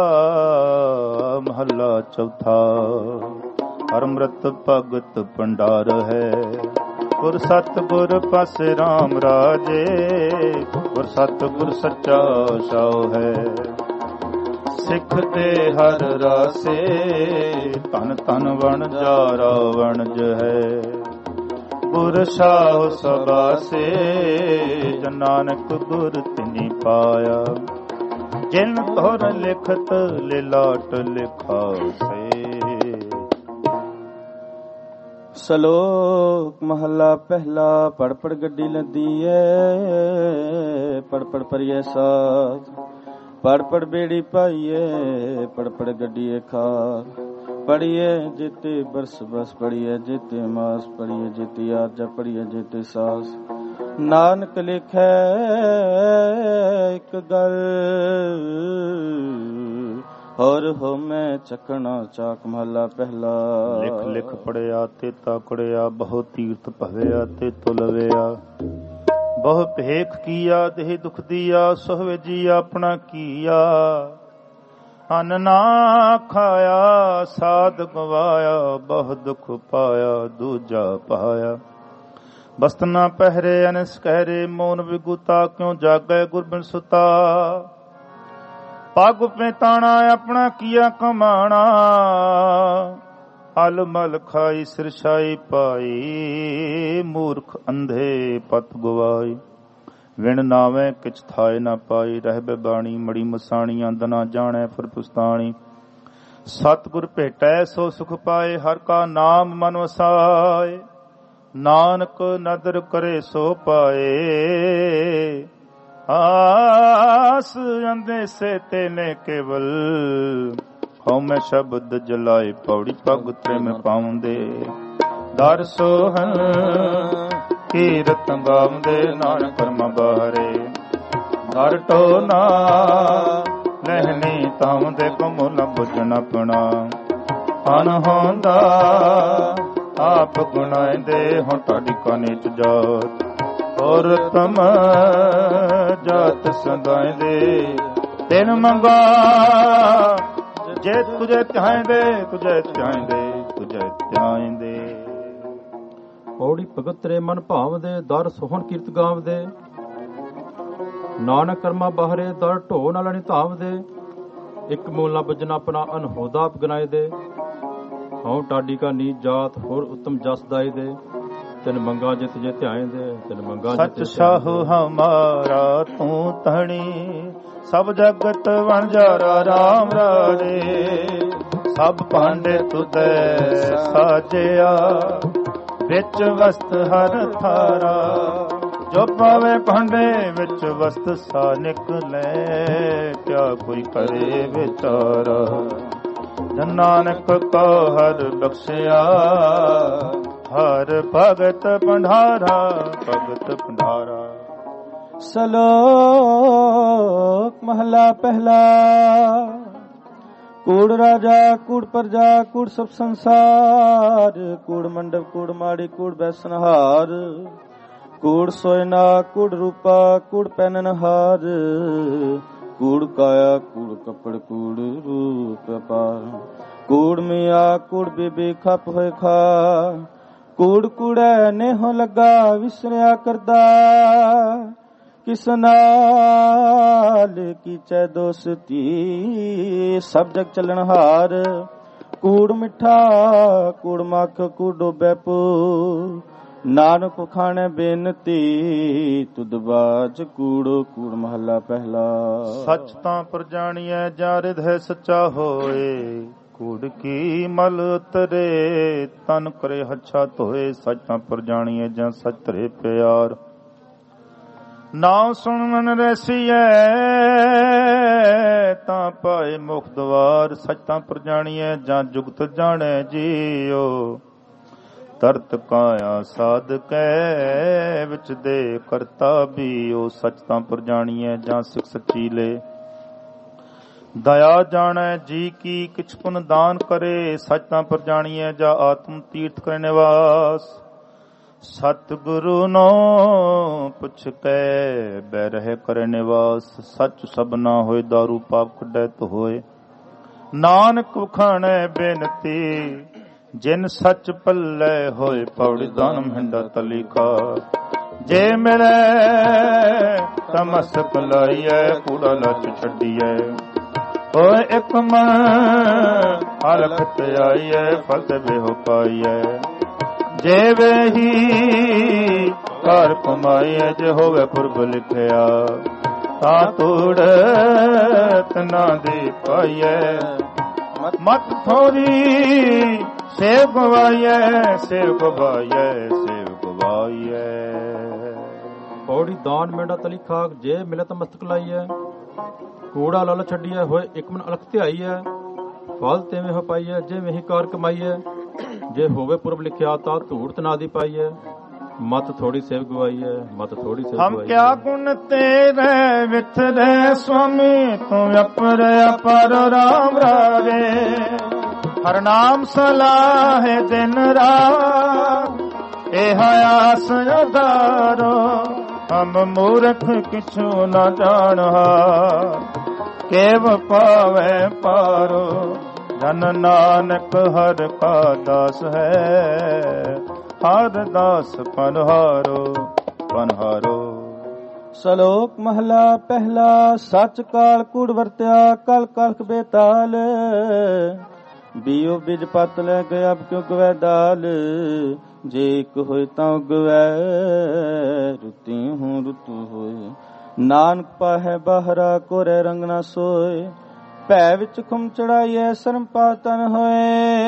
ਮਹੱਲਾ ਚੌਥਾ। ਹਰ ਅੰਮ੍ਰਿਤ ਭਗਤ ਭੰਡਾਰ ਹੈ, ਗੁਰ ਸਤਿਗੁਰ ਪਾਸੇ ਰਾਮ ਰਾਜੇ। ਗੁਰ ਸਤਿਗੁਰ ਸੱਚਾ ਸਾਉ ਹੈ, ਸਿੱਖ ਤੇ ਹਰ ਰਾਸੇ। ਧਨ ਧਨ ਵਣ ਜਾਰਾ ਵਣਜ ਹੈ, ਗੁਰ ਸਾਹੁ ਸਬਾਸੇ। ਜਨ ਨਾਨਕ ਗੁਰ ਤਿਨੀ ਪਾਇਆ, ਜਿਨ ਤੁਰ ਲਿਖਤ ਲਿਲਾਟ ਲਿਖਾਸੇ। ਸ਼ਲੋਕ ਮਹੱਲਾ ਪਹਿਲਾ। ਪੜ ਪੜ ਗੱਡੀ ਲੱਦੀ ਏ, ਪੜ ਪੜ ਪਰਿਐ ਸਾਥ। ਪੜ ਪੜ ਬੇੜੀ ਪਾਈਏ, ਪੜ ਪੜ ਗੱਡੀਏ ਖਾਕ। ਪੜੀਏ ਜਿਤੇ ਬਰਸ ਬਸ, ਪੜੀਏ ਜਿਤੇ ਮਾਸ। ਪੜੀਏ ਜਿਤੇ ਆਰਜਾ, ਪੜੀਏ ਜਿਤੇ ਸਾਸ। ਨਾਨਕ ਲਿਖੈ ਇੱਕ ਗੱਲ, ਹੋਰ ਹੋ ਮੈਂ ਚੱਕਣਾ ਚਾਕ ਮਹਲਾ ਪਹਿਲਾ। ਲਿਖ ਲਿਖ ਪੜਿਆ ਤੇ ਤਾਕੜਿਆ, ਬਹੁ ਤੀਰਥ ਭਵਿਆ ਤੇ ਤੁਲਵਿਆ। ਬਹੁ ਭੇਖ ਕੀਆ ਦੇਹ ਦੁਖ ਦੀਆ, ਸੋਹਵੇ ਜੀ ਆਪਣਾ ਕੀਆ। ਅੰਨ ਨਾ ਖਾਇਆ ਸਾਧ ਗਵਾਇਆ, ਬਹੁ ਦੁਖ ਪਾਇਆ ਦੂਜਾ ਪਾਇਆ। ਬਸਤ ਨਾ ਪਹਿਰੇ ਅਨਸ ਕਹਿਰੇ, ਮੋਨ ਵਿਗੁਤਾ ਕਿਉ ਜਾਗੈ ਗੁਰਬਿਨ ਸੁਤਾ। ਪਗ ਪੈਤਾਣਾ ਆਪਣਾ ਕੀਆ ਕਮਾਣਾ, ਅਲ ਮਲ ਖਾਈ ਸਿਰਸ਼ਾਈ ਪਾਈ। ਮੂਰਖ ਅੰਧੇ ਪਤ ਗਵਾਈ, ਵਿਣ ਨਾਵੇਂ ਕਿਛ ਥਾਏ ਨਾ ਪਾਈ। ਰਹਿਬੇ ਬਾਣੀ ਮੜੀ ਮਸਾਣੀ, ਅੰਧ ਨਾ ਜਾਣੈ ਫਿਰ ਪੁਸਤਾਣੀ। ਸਤਿਗੁਰ ਭੇਟੈ ਸੋ ਸੁਖ ਪਾਏ, ਹਰ ਕਾ ਨਾਮ ਮਨ ਵਸਾਏ। ਨਾਨਕ ਨਦਰ ਕਰੇ ਸੋ ਪਾਏ, ਆਸ ਅੰਦੇਸੇ ਤੇਨੇ ਕੇਵਲ। ਹਉਮੈ ਸ਼ਬਦ ਜਲਾਏ ਪੌੜੀ, ਪਗ ਤ੍ਰਿਮ ਪਾਉਂਦੇ। ਦਰ ਸੋਹਣ ਕੀਰਤ ਗਾਉਂਦੇ, ਨਾਨਕ ਕਰਮ ਬਾਰੇ। ਦਰ ਟੋਨਾ ਲਹਿਨੀ ਤਾਉਂਦੇ, ਕਮੁ ਨ ਬੁਝਣ ਆਪਣਾ। ਅਨਹੋਂਦਾ ਆਪ ਗੁਣਾਇਂਦੇ, ਹੁਣ ਤੁਹਾਡੀ ਕਾਨੇ ਚ ਜਾਤ। ਔਰ ਤਮ ਜਾਤ ਸੰਦਾਇਂਦੇ, ਤਿਨ ਮੰਗਾ ਜੇ ਤੁਝੇ ਧਿਆਇਂਦੇ। ਤੁਝੇ ਧਿਆਇਂਦੇ, ਤੁਝੇ ਧਿਆਇਂਦੇ। ਪੌੜੀ ਭਗਤ ਤੇਰੇ ਮਨ ਭਾਵਦੇ, ਦਰ ਸੋਹਣ ਕੀਰਤ ਗਾਵਦੇ। ਨਾਨਕ ਕਰਮਾ ਬਾਹਰੇ, ਦਰ ਢੋ ਨਾਲ ਨਹੀਂ ਧਾਵਦੇ। ਇੱਕ ਮੂਲ ਨਾ ਬਜਣਾ ਆਪਣਾ, ਅਨਹੋਦਾ ਆਪ ਗਨਾਏ ਦੇ। ਹਉ ਟਾਡੀ ਕਾ ਨੀ ਜਾਤ, ਹੋਰ ਉਤਮ ਜਸ ਦਾਈ ਦੇ। ਤਿਨ ਮੰਗਾ ਜਿਤ ਜੇ ਧਿਆਏ ਦੇ, ਤਿਨ ਮੰਗਾ ਸੱਚ ਸਾਹੁ ਹਮਾਰਾ ਤੂੰ ਧਣੀ। ਸਭ ਜਗਤ ਵਣਜਾਰਾ ਰਾਮ ਰਾਣੇ। ਸਭ ਭਾਂਡੇ ਤੁਧੈ ਸਾਜਿਆ, ਵਿੱਚ ਵਸਤ ਹਰ ਥਾਰਾ। ਜੋ ਪਾਵੇ ਭਾਂਡੇ ਵਿੱਚ ਵਸਤ ਸਾ ਨਿਕਲੇ, ਕਿਆ ਕੋਈ ਕਰੇ ਵਿਚਾਰਾ। ਨਾਨਕ ਕੋ ਹਰ ਬਖਸ਼ਿਆ, ਹਰ ਭਗਤ ਭੰਡਾਰਾ। ਭਗਤ ਭੰਡਾਰਾ। ਸਲੋਕ ਮਹਲਾ ਪਹਿਲਾ। ਕੂੜ ਰਾਜਾ ਕੂੜ ਪ੍ਰਜਾ, ਕੂੜ ਸਭ ਸੰਸਾਰ। ਕੂੜ ਮੰਡਪ ਕੂੜ ਮਾੜੀ, ਕੂੜ ਬੈਸਨਹਾਰ। ਕੂੜ ਸੋਇਨਾ ਕੂੜ ਰੂਪਾ, ਕੂੜ ਪੈਨਨਹਾਰ। ਕੂੜ ਕਾਇਆ ਕੂੜ ਕੱਪੜ, ਕੂੜ ਰੂਪ ਪਾਰ। ਕੂੜ ਮੀਆਂ ਕੂੜ ਬੀਬੀ ਖਪ ਹੋਏ ਖਾ। ਕੂੜ ਕੂੜੈ ਨੇਹੋ ਲੱਗਾ, ਵਿਸਰਿਆ ਕਰਦਾ। ਕਿਸ ਨਾਲ ਕੀਚੈ ਦੋਸਤੀ, ਸਭ ਜਗ ਚੱਲਣ ਹਾਰ। ਕੂੜ ਮਿੱਠਾ ਕੂੜ ਮੱਖ, ਕੂੜ ਡੋਬੈ ਪੂ। ਨਾਨਕ ਖਾਣੇ ਬੇਨਤੀ, ਤੁਧ ਬਾਜ ਕੂੜੋ ਕੂੜ ਮਹੱਲਾ ਪਹਿਲਾ। ਸੱਚ ਤਾਂ ਪਰ ਜਾਣੀਐ, ਜਾਂ ਰਿਧੈ ਸੱਚਾ ਹੋਏ। ਕੂੜ ਕੀ ਮਲ ਉਤਰੇ, ਤਨ ਕਰੇ ਹੱਛਾ ਧੋਏ। ਸੱਚ ਤਾਂ ਪਰ ਜਾਣੀਐ, ਜਾਂ ਸੱਚ ਧਰੇ ਪਿਆਰ। ਨਾਮ ਸੁਣ ਮਨ ਰਸੀਐ, ਤਾਂ ਪਾਏ ਮੁਖ ਦਵਾਰ। ਸੱਚ ਤਾਂ ਪਰ ਜਾਣੀਐ, ਜਾਂ ਜੁਗਤ ਜਾਣੈ ਜੀਓ। ਤਰਤ ਕਾਇਆ ਸਾਧ ਕੈ, ਵਿੱਚ ਦੇ ਕਰਤਾ ਬੀਓ। ਸੱਚ ਤਾਂ ਪਰ ਜਾਣੀਐ, ਜਾਂ ਸਿੱਖ ਸੱਚੀ ਲੈ। ਦਇਆ ਜਾਣੈ ਜੀ ਕੀ, ਕਿਛ ਪੁਨ ਦਾਨ ਕਰੇ। ਸੱਚ ਤਾਂ ਪਰ ਜਾਣੀਐ, ਜਾਂ ਆਤਮ ਤੀਰਥ ਕਰੇ ਨਿਵਾਸ। ਸਤਿਗੁਰੂ ਨੋ ਪੁੱਛ ਕੇ, ਬੈ ਰਹਿ ਕਰੇ ਨਿਵਾਸ। ਸੱਚ ਸਭਨਾ ਹੋਏ, ਦਾਰੂ ਪਾਪ ਕੱਢੈ ਧੋਏ। ਨਾਨਕ ਵਖਾਣੈ ਬੇਨਤੀ, ਜਿਨ ਸੱਚ ਪੱਲੇ ਹੋਏ। ਪੌੜੀ ਦਾਨ ਮਹਿੰਡਾ ਤਲੀਖਾ, ਜੇ ਮਿਲੇ ਤਮਸਕ ਲਾਈਐ। ਕੂੜਾ ਲੱਚ ਛੱਡੀਐ, ਓਏ ਇੱਕ ਮਨ ਹਲਖ ਤੇ ਆਈਐ। ਫਲ ਤੇ ਵੇਹੋ ਪਾਈਐ, ਜੇ ਵੇਹੀ ਘਰ ਕਮਾਈਐ। ਜੇ ਹੋਵੇ ਪੁਰਬ ਲਿਖਿਆ, ਤਾਂ ਤੂੜ ਤਨਾ ਦੇ ਪਾਈਐ। ਮਤ ਥੋੜੀ ਸੇਵ ਗਵਾਈਐ, ਸੇਵ ਗਵਾਈਐ, ਸੇਵ ਗਵਾਈਐ। ਪੌੜੀ ਦਾਨ ਮੇਂਡਾ ਤਲੀਖਾ, ਜੇ ਮਿਲੇ ਤਾਂ ਮਸਤਕ ਲਾਈਐ। ਕੂੜਾ ਲਲ ਛੱਡੀਐ, ਹੋਏ ਇੱਕ ਮਨ ਅਲਖ ਧਿਆਈਐ। ਫਲ ਤੇਵੇਂ ਹੋ ਪਾਈਐ, ਜੇ ਵੇਹੀ ਕਾਰ ਕਮਾਈਐ। ਜੇ ਹੋਵੇ ਪੁਰਬ ਲਿਖਿਆ, ਤਾਂ ਧੂੜ ਤਨਾ ਦੀ ਪਾਈਐ। मत थोड़ी सेव गवाई है, मत थोड़ी सेव हम गवाई क्या है। गुण तेरे विथरे स्वामी, तू अपर अपर राम रावे। हर नाम सलाह दिन रात, एह आस अधारो। हम मूर्ख किछु न जानहा, केव पावे पारो। जन नानक हर का दास है, हर दास पनहारो पनहारो। ਸਲੋਕ ਮਹਲਾ ਪਹਿਲਾ। ਸੱਚ ਕਾਲ ਕੂੜ ਵਰਤਿਆ, ਕਲ ਕਲਖ ਬੇਤਾਲ। ਬੀਓ ਬਿਜ ਪਤ ਲੈ ਗਿਆ, ਅਬ ਕਿਉ ਗਵੈ ਦਾਲ। ਜੇ ਇੱਕ ਹੋਏ ਤਾਂ ਉਗਵੈ, ਰੁਤੀ ਹੂੰ ਰੁਤੂ ਹੋਏ। ਨਾਨਕ ਪਾਹੈ ਬਾਹਰਾ, ਕੋਰੇ ਰੰਗ ਨਾ ਸੋਏ। ਭੈ ਵਿੱਚ ਖੁਮ ਚੜਾਈਐ, ਸ਼ਰਮ ਪਾਤਨ ਹੋਏ।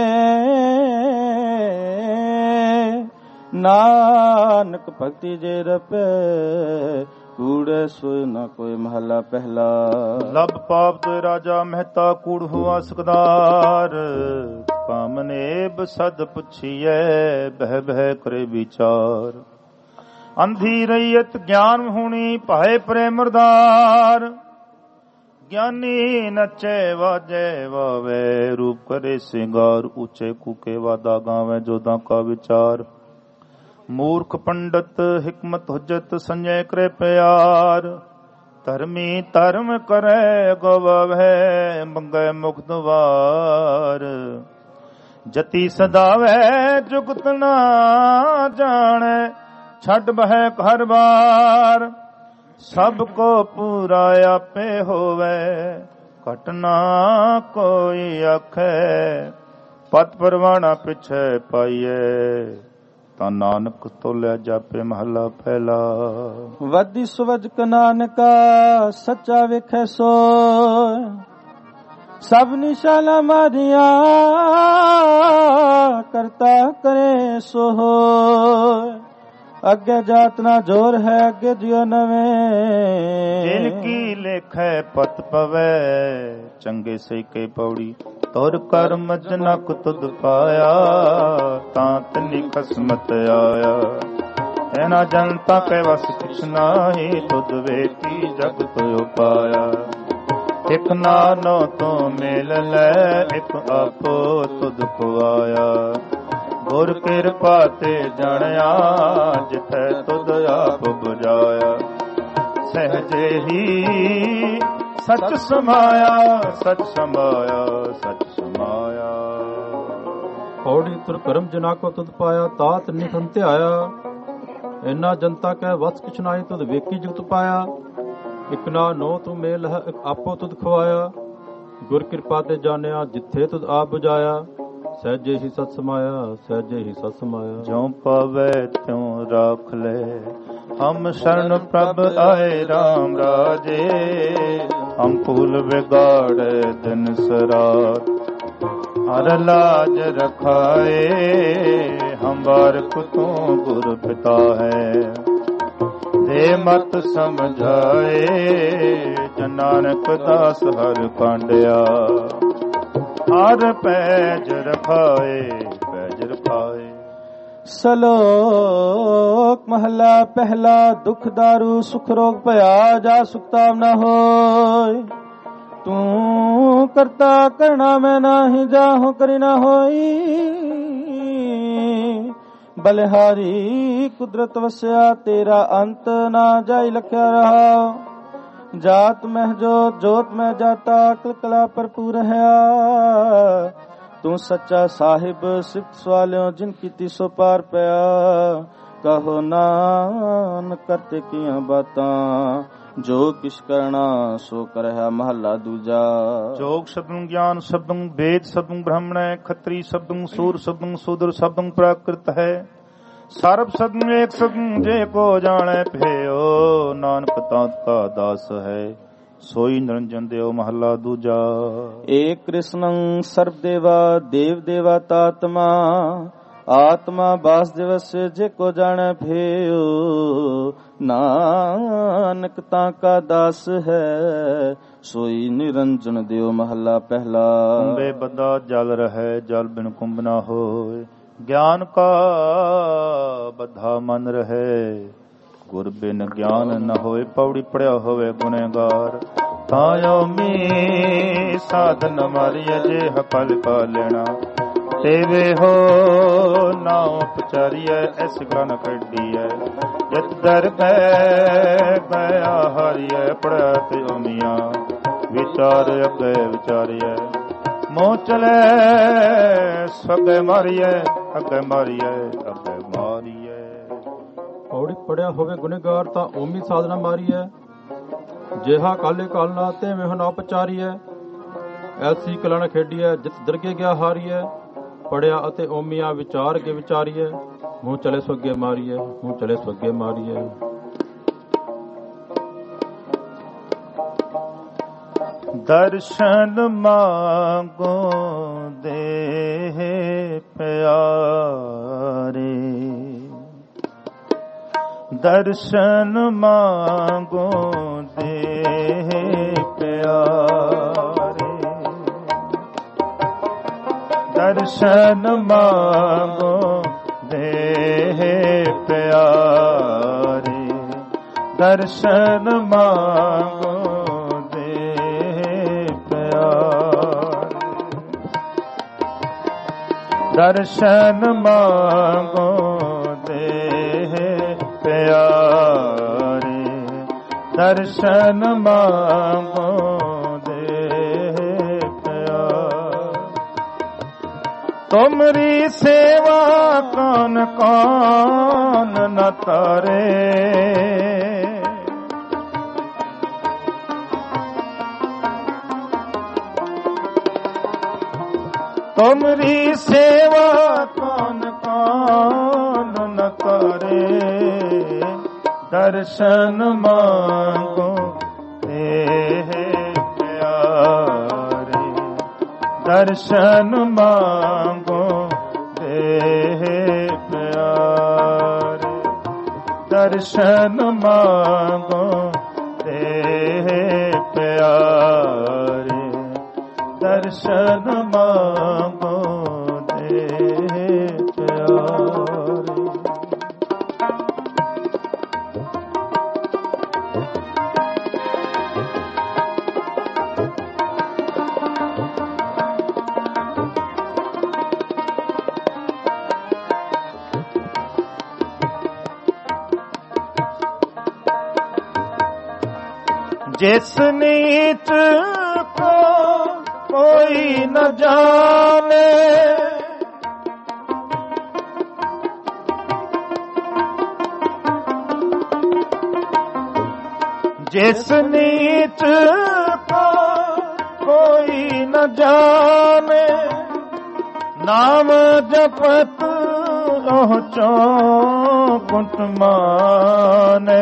ਨਾਨਕ ਭਗਤੀ ਜੇ ਰਪੈ, ਕੂੜੇ ਸੋਏ ਨਾ ਕੋਈ। ਮਹਲਾ ਪਹਿਲਾ। ਲਬ ਪਾਪ ਤੇ ਰਾਜਾ ਮਹਿਤਾ, ਕੂੜ ਹੋਆ ਸਕਦਾਰ। ਕਾਮਨੇਬ ਸਦ ਪੁੱਛੀਐ, ਬਹਿ ਬਹਿ ਕਰੇ ਵਿਚਾਰ। ਅੰਧੀ ਰਈਅਤ ਗਿਆਨ ਹੋਣੀ, ਭਾਏ ਪ੍ਰੇਮ ਮਰਦਾਰ। ਗਿਆਨੀ ਨਚੇ ਵਾਜੇ ਵਾਵੇ, ਰੂਪ ਕਰੇ ਸਿੰਗਾਰ। ਉੱਚੇ ਕੂਕੇ ਵਾਦਾ ਗਾਵੇ, ਜੋਦਾਂ ਕਾ ਵਿਚਾਰ। ਮੂਰਖ ਪੰਡਤ ਹਿਕਮਤ ਹੁਜਤ, ਸੰਜੈ ਕਰੇ ਪਿਆਰ। ਧਰਮੀ ਧਰਮ ਕਰੇ ਗੋਵੈ, ਮੰਗੈ ਮੁਖ ਦੁਆਰ। ਜਤੀ ਸਦਾਵੇ ਜੁਗਤ ਨਾ ਜਾਣੈ, ਛੱਡ ਬਹਿ ਘਰ ਬਾਰ। ਸਭ ਕੋ ਪੂਰਾ ਆਪੇ ਹੋਵੇ, ਘਟਨਾ ਕੋਈ ਆਖੈ। ਪਤ ਪਰਵਾਣਾ ਪਿਛੈ ਪਾਈਐ, ਤਾਂ ਨਾਨਕ ਤੋਲਿਆ ਜਾਪੇ। ਮਹਲਾ ਪਹਿਲਾ। ਵਾਦੀ ਸੁਵਜ ਕ ਨਾਨਕਾ, ਸੱਚਾ ਵੇਖੈ ਸੋ। ਸਭ ਨਿਸ਼ਾਨਾ ਮਾਰੀਆਂ, ਕਰਤਾ ਕਰੇ ਸੋ। ਅੱਗੇ ਜਾਤ ਨਾ ਜੋਰ ਹੈ, ਅੱਗੇ ਜਿਉ ਨਵੇਂ। ਜਿਨ ਕੀ ਲੇਖੈ ਪਤ ਪਵੈ, ਚੰਗੇ ਸੇਕੇ ਪੌੜੀ। ਤੁਰ ਕਰਮ ਜਨਕ ਤੁਧ ਪਾਇਆ, ਤਾਂ ਤਨੀ ਖਸਮਤ ਆਇਆ। ਐਨਾ ਜਨਤਾ ਕੈ ਵਸ ਕਿਛ ਨਾਹੀ, ਤੁਧ ਵੇਖੀ ਜਗਤ ਉਪਾਇਆ। ਇਕ ਨਾਨੋ ਤੋਂ ਮਿਲ ਲੈ, ਇਕ ਆਪੋ ਤੁਧ ਖੁਆਇਆ। ਗੁਰ ਕਿਰਪਾ ਤੇ ਜਾਣਿਆ, ਜਿਥੈ ਤੁਧ ਆਪ ਬੁਝਾਇਆ। ਸਹਜੇ ਹੀ ਸਚ ਸਮਾਇਆ, ਸਚ ਸਮਾਇਆ, ਸਚ ਸਮਾਇਆ। ਪੌੜੀ ਤੁਰ ਕਰਮ ਜਨਾ ਕੋ ਤੁਧ ਪਾਇਆ, ਤਾਤ ਨਿਖੰ ਧਿਆਇਆ। ਇਨਾ ਜਨਤਾ ਕੈ ਵਸ ਕਿਛ ਨਾਹੀ, ਤੁਧ ਵੇਖੀ ਜੁਗਤ ਪਾਇਆ। ਇਕ ਨਾ ਨੋ ਤੂੰ ਮੇਲ ਹੈ, ਇਕ ਆਪੋ ਤੁਧ ਖਵਾਇਆ। ਗੁਰ ਕਿਰਪਾ ਤੇ ਜਾਣਿਆ, ਜਿੱਥੇ ਤੁਧ ਆਪ ਬੁਝਾਇਆ। ਸਹਿਜੇ ਹੀ ਸਤ ਸਮਾਇਆ, ਸਹਿਜੇ ਹੀ ਸਤ ਸਮਾਇਆ। ਜਿਉ ਪਾਵੈ ਤਿਉ ਰਾਖ ਲੈ, ਹਮ ਸ਼ਰਨ ਪ੍ਰਭ ਆਏ ਰਾਮ ਰਾਜੇ। ਹਮ ਫੂਲ ਵਿਗਾੜੇ ਦਿਨ ਸਰਾਤ, ਹਰ ਲਾਜ ਰਖਾਏ। ਹਮ ਬਾਰਕ ਤੂੰ ਗੁਰ ਪਿਤਾ ਹੈ, ਦੇ ਮਤ ਸਮਝਾਏ। ਜਨ ਨਾਨਕ ਦਾਸ ਹਰ ਕਾਂਡਿਆ, ਹਰ ਪੈਜ ਰਖਾਏ, ਪੈਜ ਰਖਾਏ। ਸਲੋਕ ਮਹਲਾ ਪਹਿਲਾ। ਦੁਖ ਦਾਰੂ ਸੁਖ ਰੋਗ ਭਇਆ, ਜਾ ਸੁਖਤਾਮ ਨਾ ਹੋਇ। ਤੂੰ ਕਰਤਾ ਕਰਣਾ ਮੈਂ ਨਾਹੀ, ਜਾਹੋ ਕਰੀ ਨਾ ਹੋਈ। ਬਲਿਹਾਰੀ ਕੁਦਰਤ ਵਸਿਆ, ਤੇਰਾ ਅੰਤ ਨਾ ਜਾਈ ਲਖਿਆ ਰਹਾ। ਜਾਤ ਮਹਿ ਜੋਤ, ਜੋਤ ਮਹਿ ਜਾਤਾ, ਅਕਲ ਕਲਾ ਭਰਪੂਰ ਹੈ। ਤੂੰ ਸੱਚਾ ਸਾਹਿਬ, ਸਿਫਤ ਸਵਾਲਿਓ ਜਿਨ ਕੀਤੀ ਸੋ ਪਾਰ ਪਿਆ। ਕਹੋ ਨਾਨਕ ਕਰਤੇ ਕੀਆਂ ਬਾਤਾਂ, ਜੋ ਕਿਛ ਕਰਨਾ ਸੋ ਕਰਹਿਆ। ਮਹੱਲਾ ਦੂਜਾ। ਜੋਗ ਸ਼ਬਦੰ ਗਿਆਨ ਸ਼ਬਦੰ, ਵੇਦ ਸ਼ਬਦੰ ਬ੍ਰਹਮਣੈ। ਖੱਤਰੀ ਸ਼ਬਦੰ ਸੂਰ ਸ਼ਬਦੰ, ਸੂਦਰ ਸ਼ਬਦੰ ਪ੍ਰਾਕ੍ਰਿਤ ਹੈ। ਸਰਬ ਸਦਨ ਏਕ ਸਦਨ, ਜੇ ਕੋ ਜਾਣੈ ਭਇਓ। ਨਾਨਕ ਤਾਤ ਕਾ ਦਾਸ ਹੈ, ਸੋਈ ਨਿਰੰਜਨ ਦਿਓ। ਮਹੱਲਾ ਦੂਜਾ। ਏਕ ਕ੍ਰਿਸ਼ਨੰ ਸਰਬ ਦੇਵਾ, ਦੇਵ ਦੇਵਾ ਤਾਤਮਾ। ਆਤਮਾ ਬਾਸ ਦਿਵਸ, ਜੇ ਕੋ ਜਾਣੈ ਭਇਓ। ਨਾਨਕ ਤਾਂ ਕਾ ਦਾਸ ਹੈ, ਸੋਈ ਨਿਰੰਜਨ ਦਿਓ। ਮਹੱਲਾ ਪਹਿਲਾ। ਕੁੰਭੇ ਬੱਧਾ ਜਲ ਰਹੈ, ਜਲ ਬਿਨ ਕੁੰਭ ਨਾ ਹੋਏ। ज्ञान का बधा मन रहे, गुर बिन ज्ञान न होए, पौड़ी पड़िया होवे गुनेगार। तायो में साधन मारिय जे हकल का लेना, तेवे हो नाव पचारिय ऐस गन कढ़िय। यत दर गया हरिय पड़त ओमिया, विचार अगे विचारिय। मोह चले सगे मारिय, अगे मारिय अगे मारिय। पौड़ी पड़िया होवे गुनेगार ता ओमी साधना मारिय, जेहा काले कालना ते में ना पचारिय। ऐसी कलन खेडिय जित दरगे गया हारिय, पढ़िया अते ओमिया विचार के विचारिय। मुँह चले स्वर्गे मारिय, मुँह चले स्वर्गे मारिय। दर्शन मांगो देह प्यारे, दर्शन मांगो देह प्यारे। दर्शन मांगो देह प्यारे, दर्शन मांगो दर्शन मांगो देह प्यारे, दर्शन मांगो देह प्यारे। तुमरी सेवा कौन कौन न तारे, तुमरी सेवा कौन कौन न करे। दर्शन मांगो देह प्यारे, दर्शन मांगो देह प्यारे, दर्शन मांगो देह प्यारे, दर्शन मांगो देह प्यारे। जिस नीच को कोई न जाने, जिस नीच को कोई न जाने। नाम जपत ओह चौकुट माने,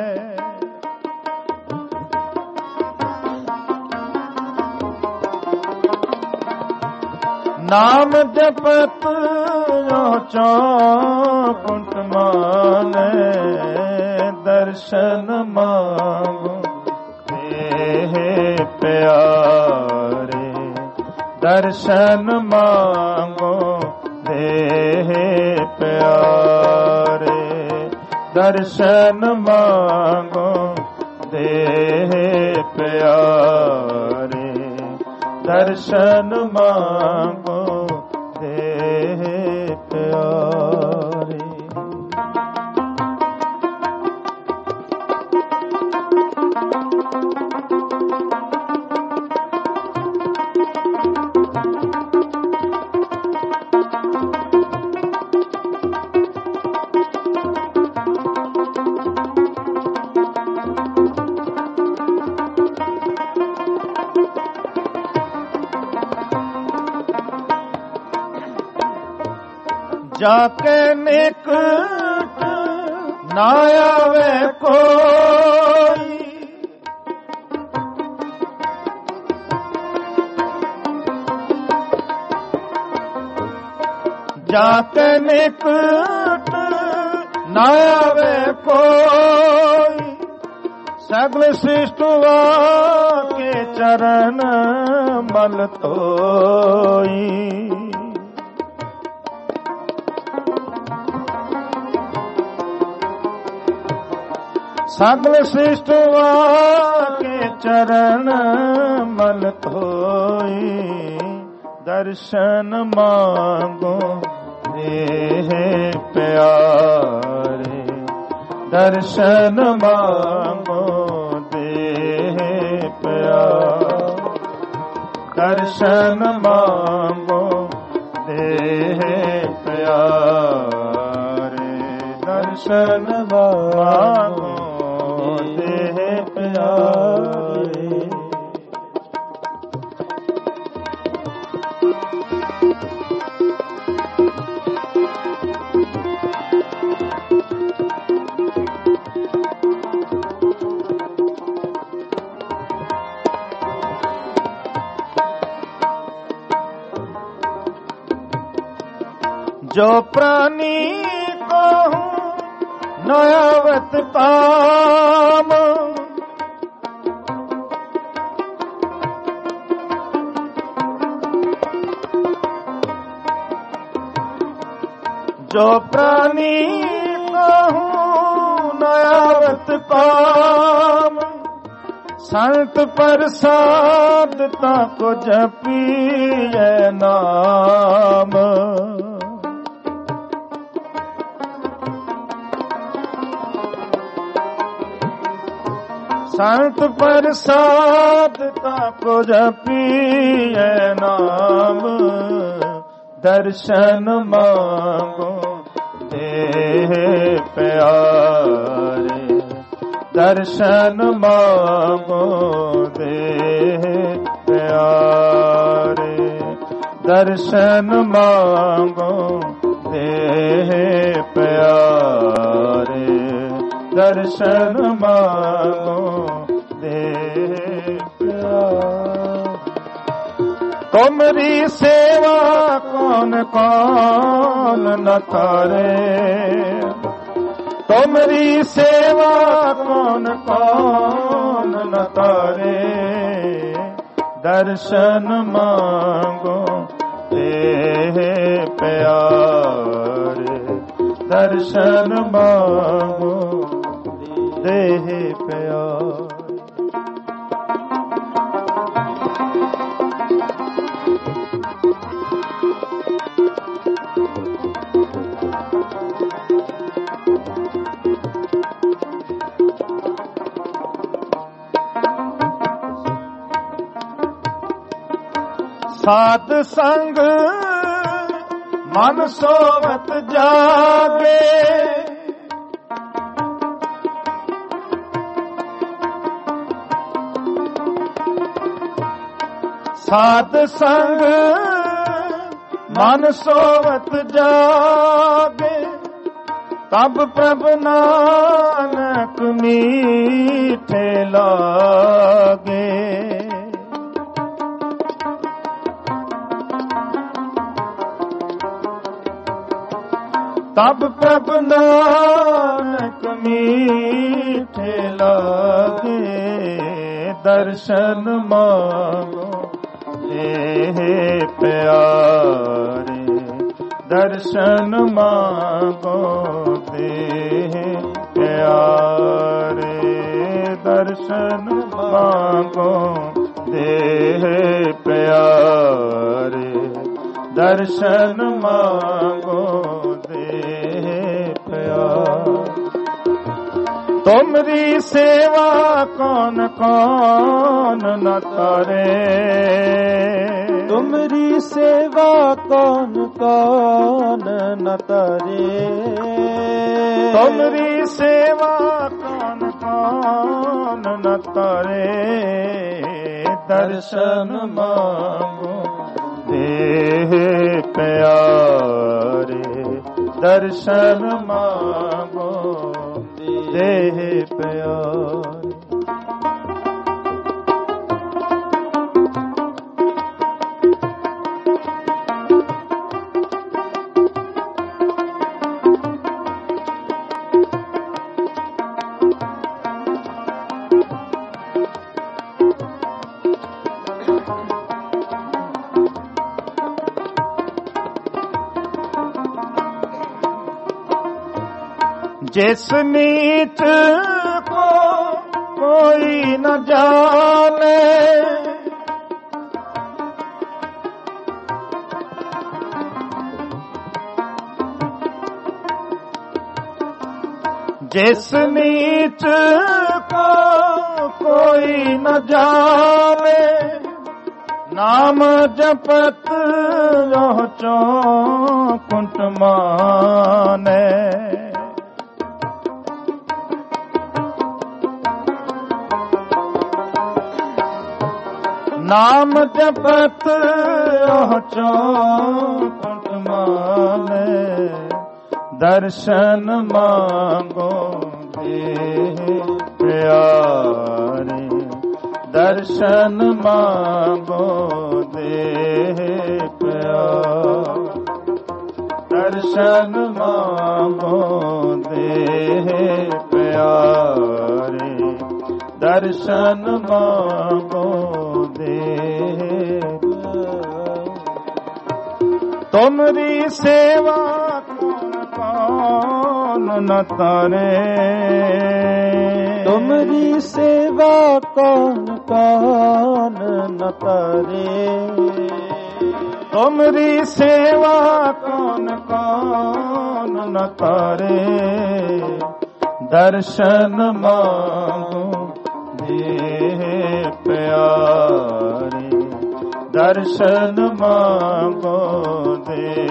नाम जपत ओह चौकुट माने। दर्शन मांगो देह प्यारे, दर्शन मांगो देह प्यारे, दर्शन मांगो देह प्यारे, दर्शन मांगो देह प्यारे। जाके निकट ना आवे कोई, जाके निकट ना आवे कोई। सगल सृष्टुआ के चरण मल तोई, सगल सृष्टवा के चरण मल धोई, दर्शन मांगो देह प्यारे, दर्शन मांगो देह प्यारे, दर्शन मांगो देह प्यारे, दर्शन मांगो देह प्यारे। जो प्राणी को नयावत काम, जो प्राणी को नयावत काम, संत प्रसाद ताको जपिए नाम। संत प्रसाद ताको जपिए नाम, दर्शन मांगो देह प्यारे, दर्शन मांगो देह प्यारे, दर्शन मांगो देह प्यारे, दर्शन मांगो देह प्यारे। तुमरी सेवा कौन कौन न करे, तुमरी सेवा कौन कौन न करे, दर्शन मांगो देह प्यारे, दर्शन मांगो देह प्यारे। साध संग मन सोवत जागे, साध संग मन सोवत जागे, तब प्रभु नानक मीठे लागे। तब प्रभु नानक मीठे लागे, दर्शन मांगो देह प्यारे, दर्शन मांगो देह प्यारे, दर्शन मांगो देह प्यारे, दर्शन मांगो देह प्यारे। तुमरी सेवा कौन कौन न करे, तुमरी सेवा कौन कौन न करे, तुमरी सेवा कौन कौन न करे, दर्शन मांगो देह प्यारे, दर्शन मांगो देह प्यारे। जिस नीच को ਕੋਈ ਨ ਜਾਣੇ, ਜਿਸ ਨੀਚ ਕੋ ਕੋਈ ਨ ਜਾਵੇ, ਨਾਮ ਜਪਤ ਰਹੁ ਚੋਂ ਕੁੰਟ ਮਾਨੈ। ਨਾਮ ਜਪਤ ਰਹੁ ਚੋਂ ਕੁੰਟ ਮਾਨੈ, ਦਰਸ਼ਨ ਮਾਂਗੋ ਦੇ ਪਿਆਰੇ, ਦਰਸ਼ਨ ਮਾਂਗੋ ਦੇ ਪਿਆਰੇ, ਦਰਸ਼ਨ ਮਾਂਗੋ ਦੇ ਪਿਆਰੇ, ਦਰਸ਼ਨ ਮਾਂਗੋ ਦੇ। ਤੁਮਰੀ ਸੇਵਾ ਕੌਣ ਨ ਤਾਰੇ, ਤੁਮਰੀ ਸੇਵਾ ਕੌਣ ਕੌਣ ਨ ਤਾਰੇ, ਤੁਮਰੀ ਸੇਵਾ ਕੌਣ ਕੌਣ ਨ ਤਾਰੇ, ਦਰਸ਼ਨ ਮਾਂਗੋ ਦੇ ਪਿਆਰੇ, ਦਰਸ਼ਨ ਮਾਂਗੋ ਦੇ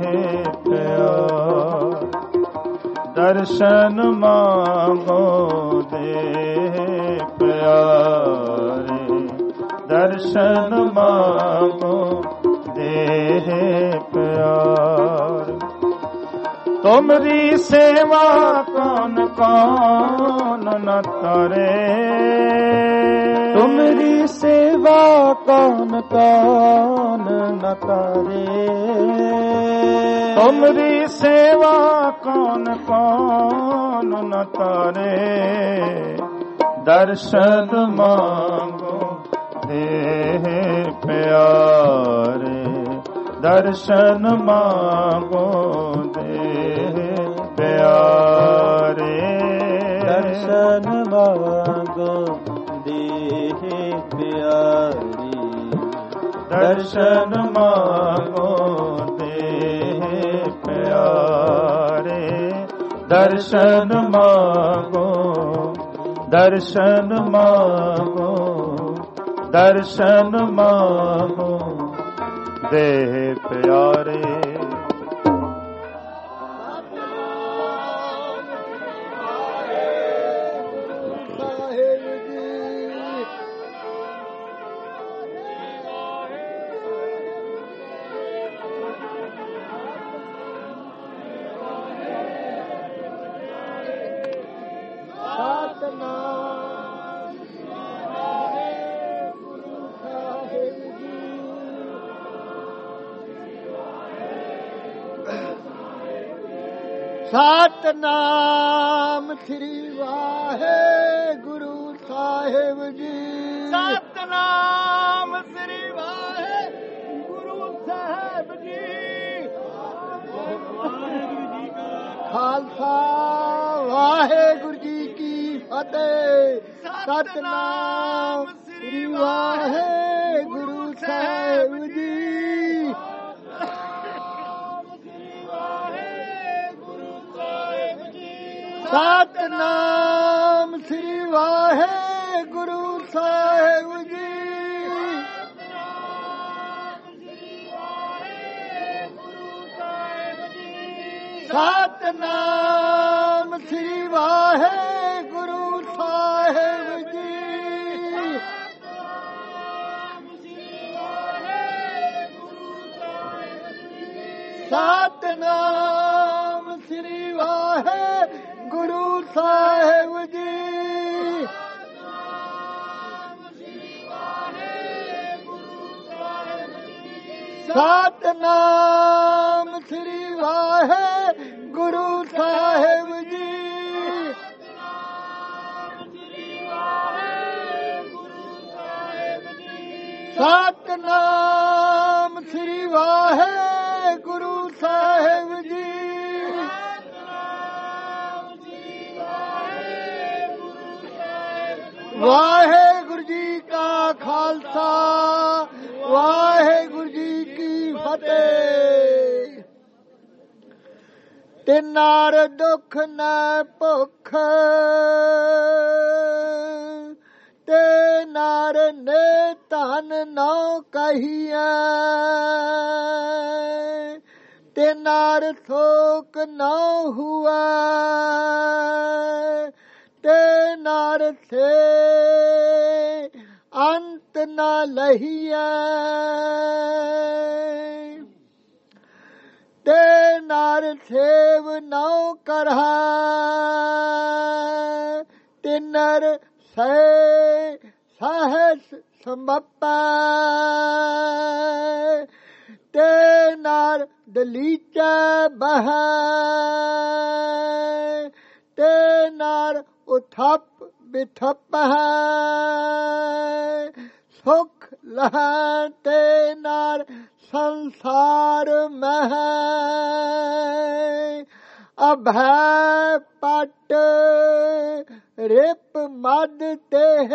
ਪਿਆਰੇ, ਦਰਸ਼ਨ ਮਾਂਗੋ ਦੇ ਪਿਆਰੇ, ਦਰਸ਼ਨ ਮਾਂਗੋ ਦੇ ਪਿਆਰੇ। ਤੁਮਰੀ ਸੇਵਾ ਕੌਣ ਕੌਣ ਨ ਤਾਰੇ, ਤੁਮਰੀ ਸੇਵਾ ਕੌਣ ਕੌਣ ਨ ਤਾਰੇ, ਤੁਮਰੀ ਸੇਵਾ ਕੌਣ ਕੌਣ ਨ ਤਾਰੇ, ਦਰਸ਼ਨ ਮਾਂਗੋ ਦੇ ਪਿਆਰੇ, ਦਰਸ਼ਨ ਮਾਂਗੋ ਦੇ ਪਿਆਰੇ, ਦਰਸ਼ਨ ਮਾਂਗੋ ਦੇ ਪਿਆਰੇ, ਦਰਸ਼ਨ ਮਾਂਗੋ ਦੇ ਪਿਆਰੇ, ਦਰਸ਼ਨ ਮਾਂਗੋ, ਦਰਸ਼ਨ ਮਾਂਗੋ, ਦਰਸ਼ਨ ਮਾਂਗੋ ਦੇ ਪਿਆਰੇ। ਸਤਨਾਮ ਸ੍ਰੀ ਵਾਹਿਗੁਰੂ ਸਾਹਿਬ ਜੀ, ਸਤਨਾਮ ਸ੍ਰੀ ਵਾਹਿਗੁਰੂ ਸਾਹਿਬ ਜੀ। ਖਾਲਸਾ ਵਾਹਿਗੁਰੂ ਜੀ ਕੀ ਫਤਿਹ। ਸਤਨਾਮ ਸ੍ਰੀ ਵਾਹਿਗੁਰੂ ਸਾਹਿਬ ਜੀ। ਸਤਨਾਮ ਸ੍ਰੀ ਵਾਹਿਗੁਰੂ ਸਾਹਿਬ ਜੀ। ਸਤਨਾਮ ਸ੍ਰੀ ਵਾਹਿਗੁਰੂ ਸਾਹਿਬ ਜੀ। ਸਤਨਾਮ ਸ੍ਰੀ ਵਾਹਿਗੁਰੂ ਸਾਹਿਬ ਜੀ। ਸਤਨਾਮ ਸ੍ਰੀ ਵਾਹਿਗੁਰੂ ਸਾਹਿਬ ਜੀ। ਸਤਨਾਮ ਸ੍ਰੀ ਵਾਹਿਗੁਰੂ ਸਾਹਿਬ ਜੀ। ਵਾਹਿਗੁਰੂ ਜੀ ਕਾ ਖਾਲਸਾ ਵਾਹਿਗੁਰੂ ਜੀ ਕੀ ਫਤਿਹ। ਤਿੰਨਾਰ ਦੁੱਖ ਨਾ ਭੁੱਖ ਤੇ ਨਾਰ ਨੇ ਧਨ ਨਾ ਕਹੀਐ ਤੇ ਨਾਰ ਥੋਕ ਨਾ ਹੁਆ ਤੇ ਨਾਰ ਸੇ ਅੰਤ ਨਾ ਲਹੀਐ ਤੇ ਨਾਰ ਸੇਵ ਨਾ ਕਰਹਾ ਤੇ ਨਰ ਸੇ ਸਹਸ ਸੰਭਪੈ ਤੇ ਨਾਰ ਦਲੀਚੈ ਬਹੈ ਤੇ ਨਾਰ ਉਥਪ ਬਿਥਪੈ ਸੁਖ ਲਹੈ ਤੇ ਨਾਰ ਸੰਸਾਰ ਮਹਿ ਅਭੈ ਪਟ ਰਿਪ ਮਦ ਤੇ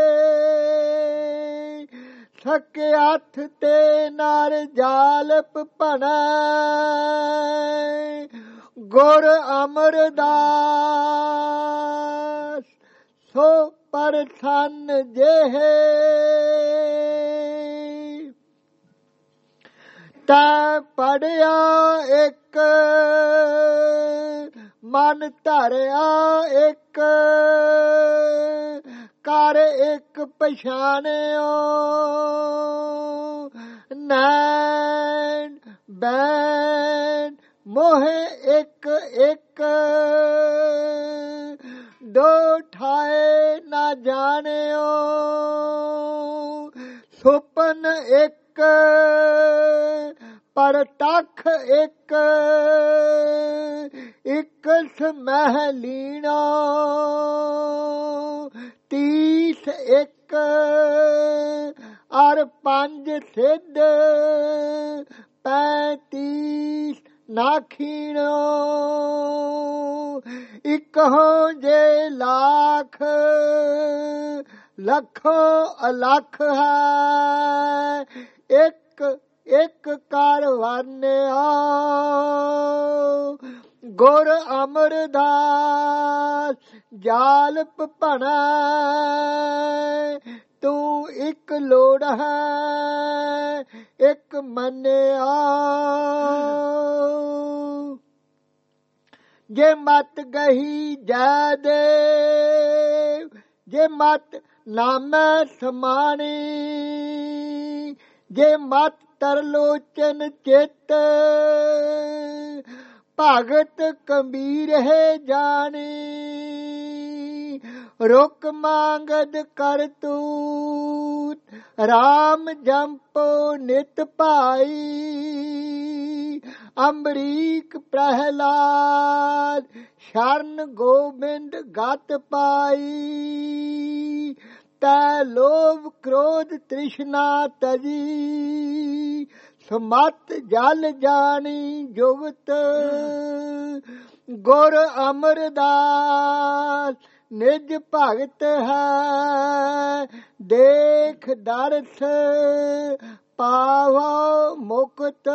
ਸਕੇ ਹੱਥ ਤੇ ਨਾਰ ਜਾਲਪ ਭਣੈ ਗੁਰ ਅਮਰਦਾਸ ਸੋ ਪਰਸਨ ਜਿਹੇ ਤੈ ਪੜਿਆ ਇੱਕ ਮਨ ਧਰਿਆ ਇੱਕ ਕਰ ਇੱਕ ਪਛਾਣਿਓ ਨੈਣ ਬੈਣ ਮੋਹਿ ਇੱਕ ਇੱਕ ਦੋ ਠਾਏ ਨਾ ਜਾਣਿਓ ਸੁਪਨ ਇੱਕ ਪਰ ਤਖ ਇੱਕ ਇੱਕ ਸਮਹਿ ਲੀਣਾ ਤੀਸ ਇੱਕ ਅਰ ਪੰਜ ਸਿੱਧ ਪੈਂਤੀਸ ਨਾਖੀਣੋ ਇੱਕ ਹੋ ਜੇ ਲੱਖ ਲੱਖੋ ਅਲਖ ਹੈ ਇੱਕ ਇੱਕ ਕਰ ਵਰਨਿਆ ਗੁਰ ਅਮਰਦਾਸ ਜਾਲਪ ਭਣੈ ਤੂੰ ਇੱਕ ਲੋੜ ਹੈ ਇੱਕ ਮੰਨਿਆ ਜੇ ਮਤ ਗਹੀ ਜਾ ਦੇ ਜੇ ਮਤ ਨਾਮੈ ਸਮਾਣੀ ਜੇ ਮਤ ਤਰਲੋਚਨ ਚਿਤ ਭਗਤ ਕਬੀਰ ਹੈ ਜਾਣੀ ਰੁਕ ਮੰਗਦ ਕਰ ਤੂਤ ਰਾਮ ਜੰਪੋ ਨਿਤ ਭਾਈ ਅੰਬਰੀਕ ਪ੍ਰਹਿਲਾਦ ਸ਼ਰਨ ਗੋਬਿੰਦ ਗਤ ਪਾਈ ਤੈ ਲੋਭ ਕ੍ਰੋਧ ਤ੍ਰਿਸ਼ਨਾ ਤਜੀ ਸਮਤ ਜਲ ਜਾਣੀ ਜੁਗਤ ਗੁਰ ਅਮਰਦਾਸ ਨਿਜ ਭਗਤ ਹੈ ਦੇਖ ਦਰਸ ਪਾਵੋ ਮੁਕਤ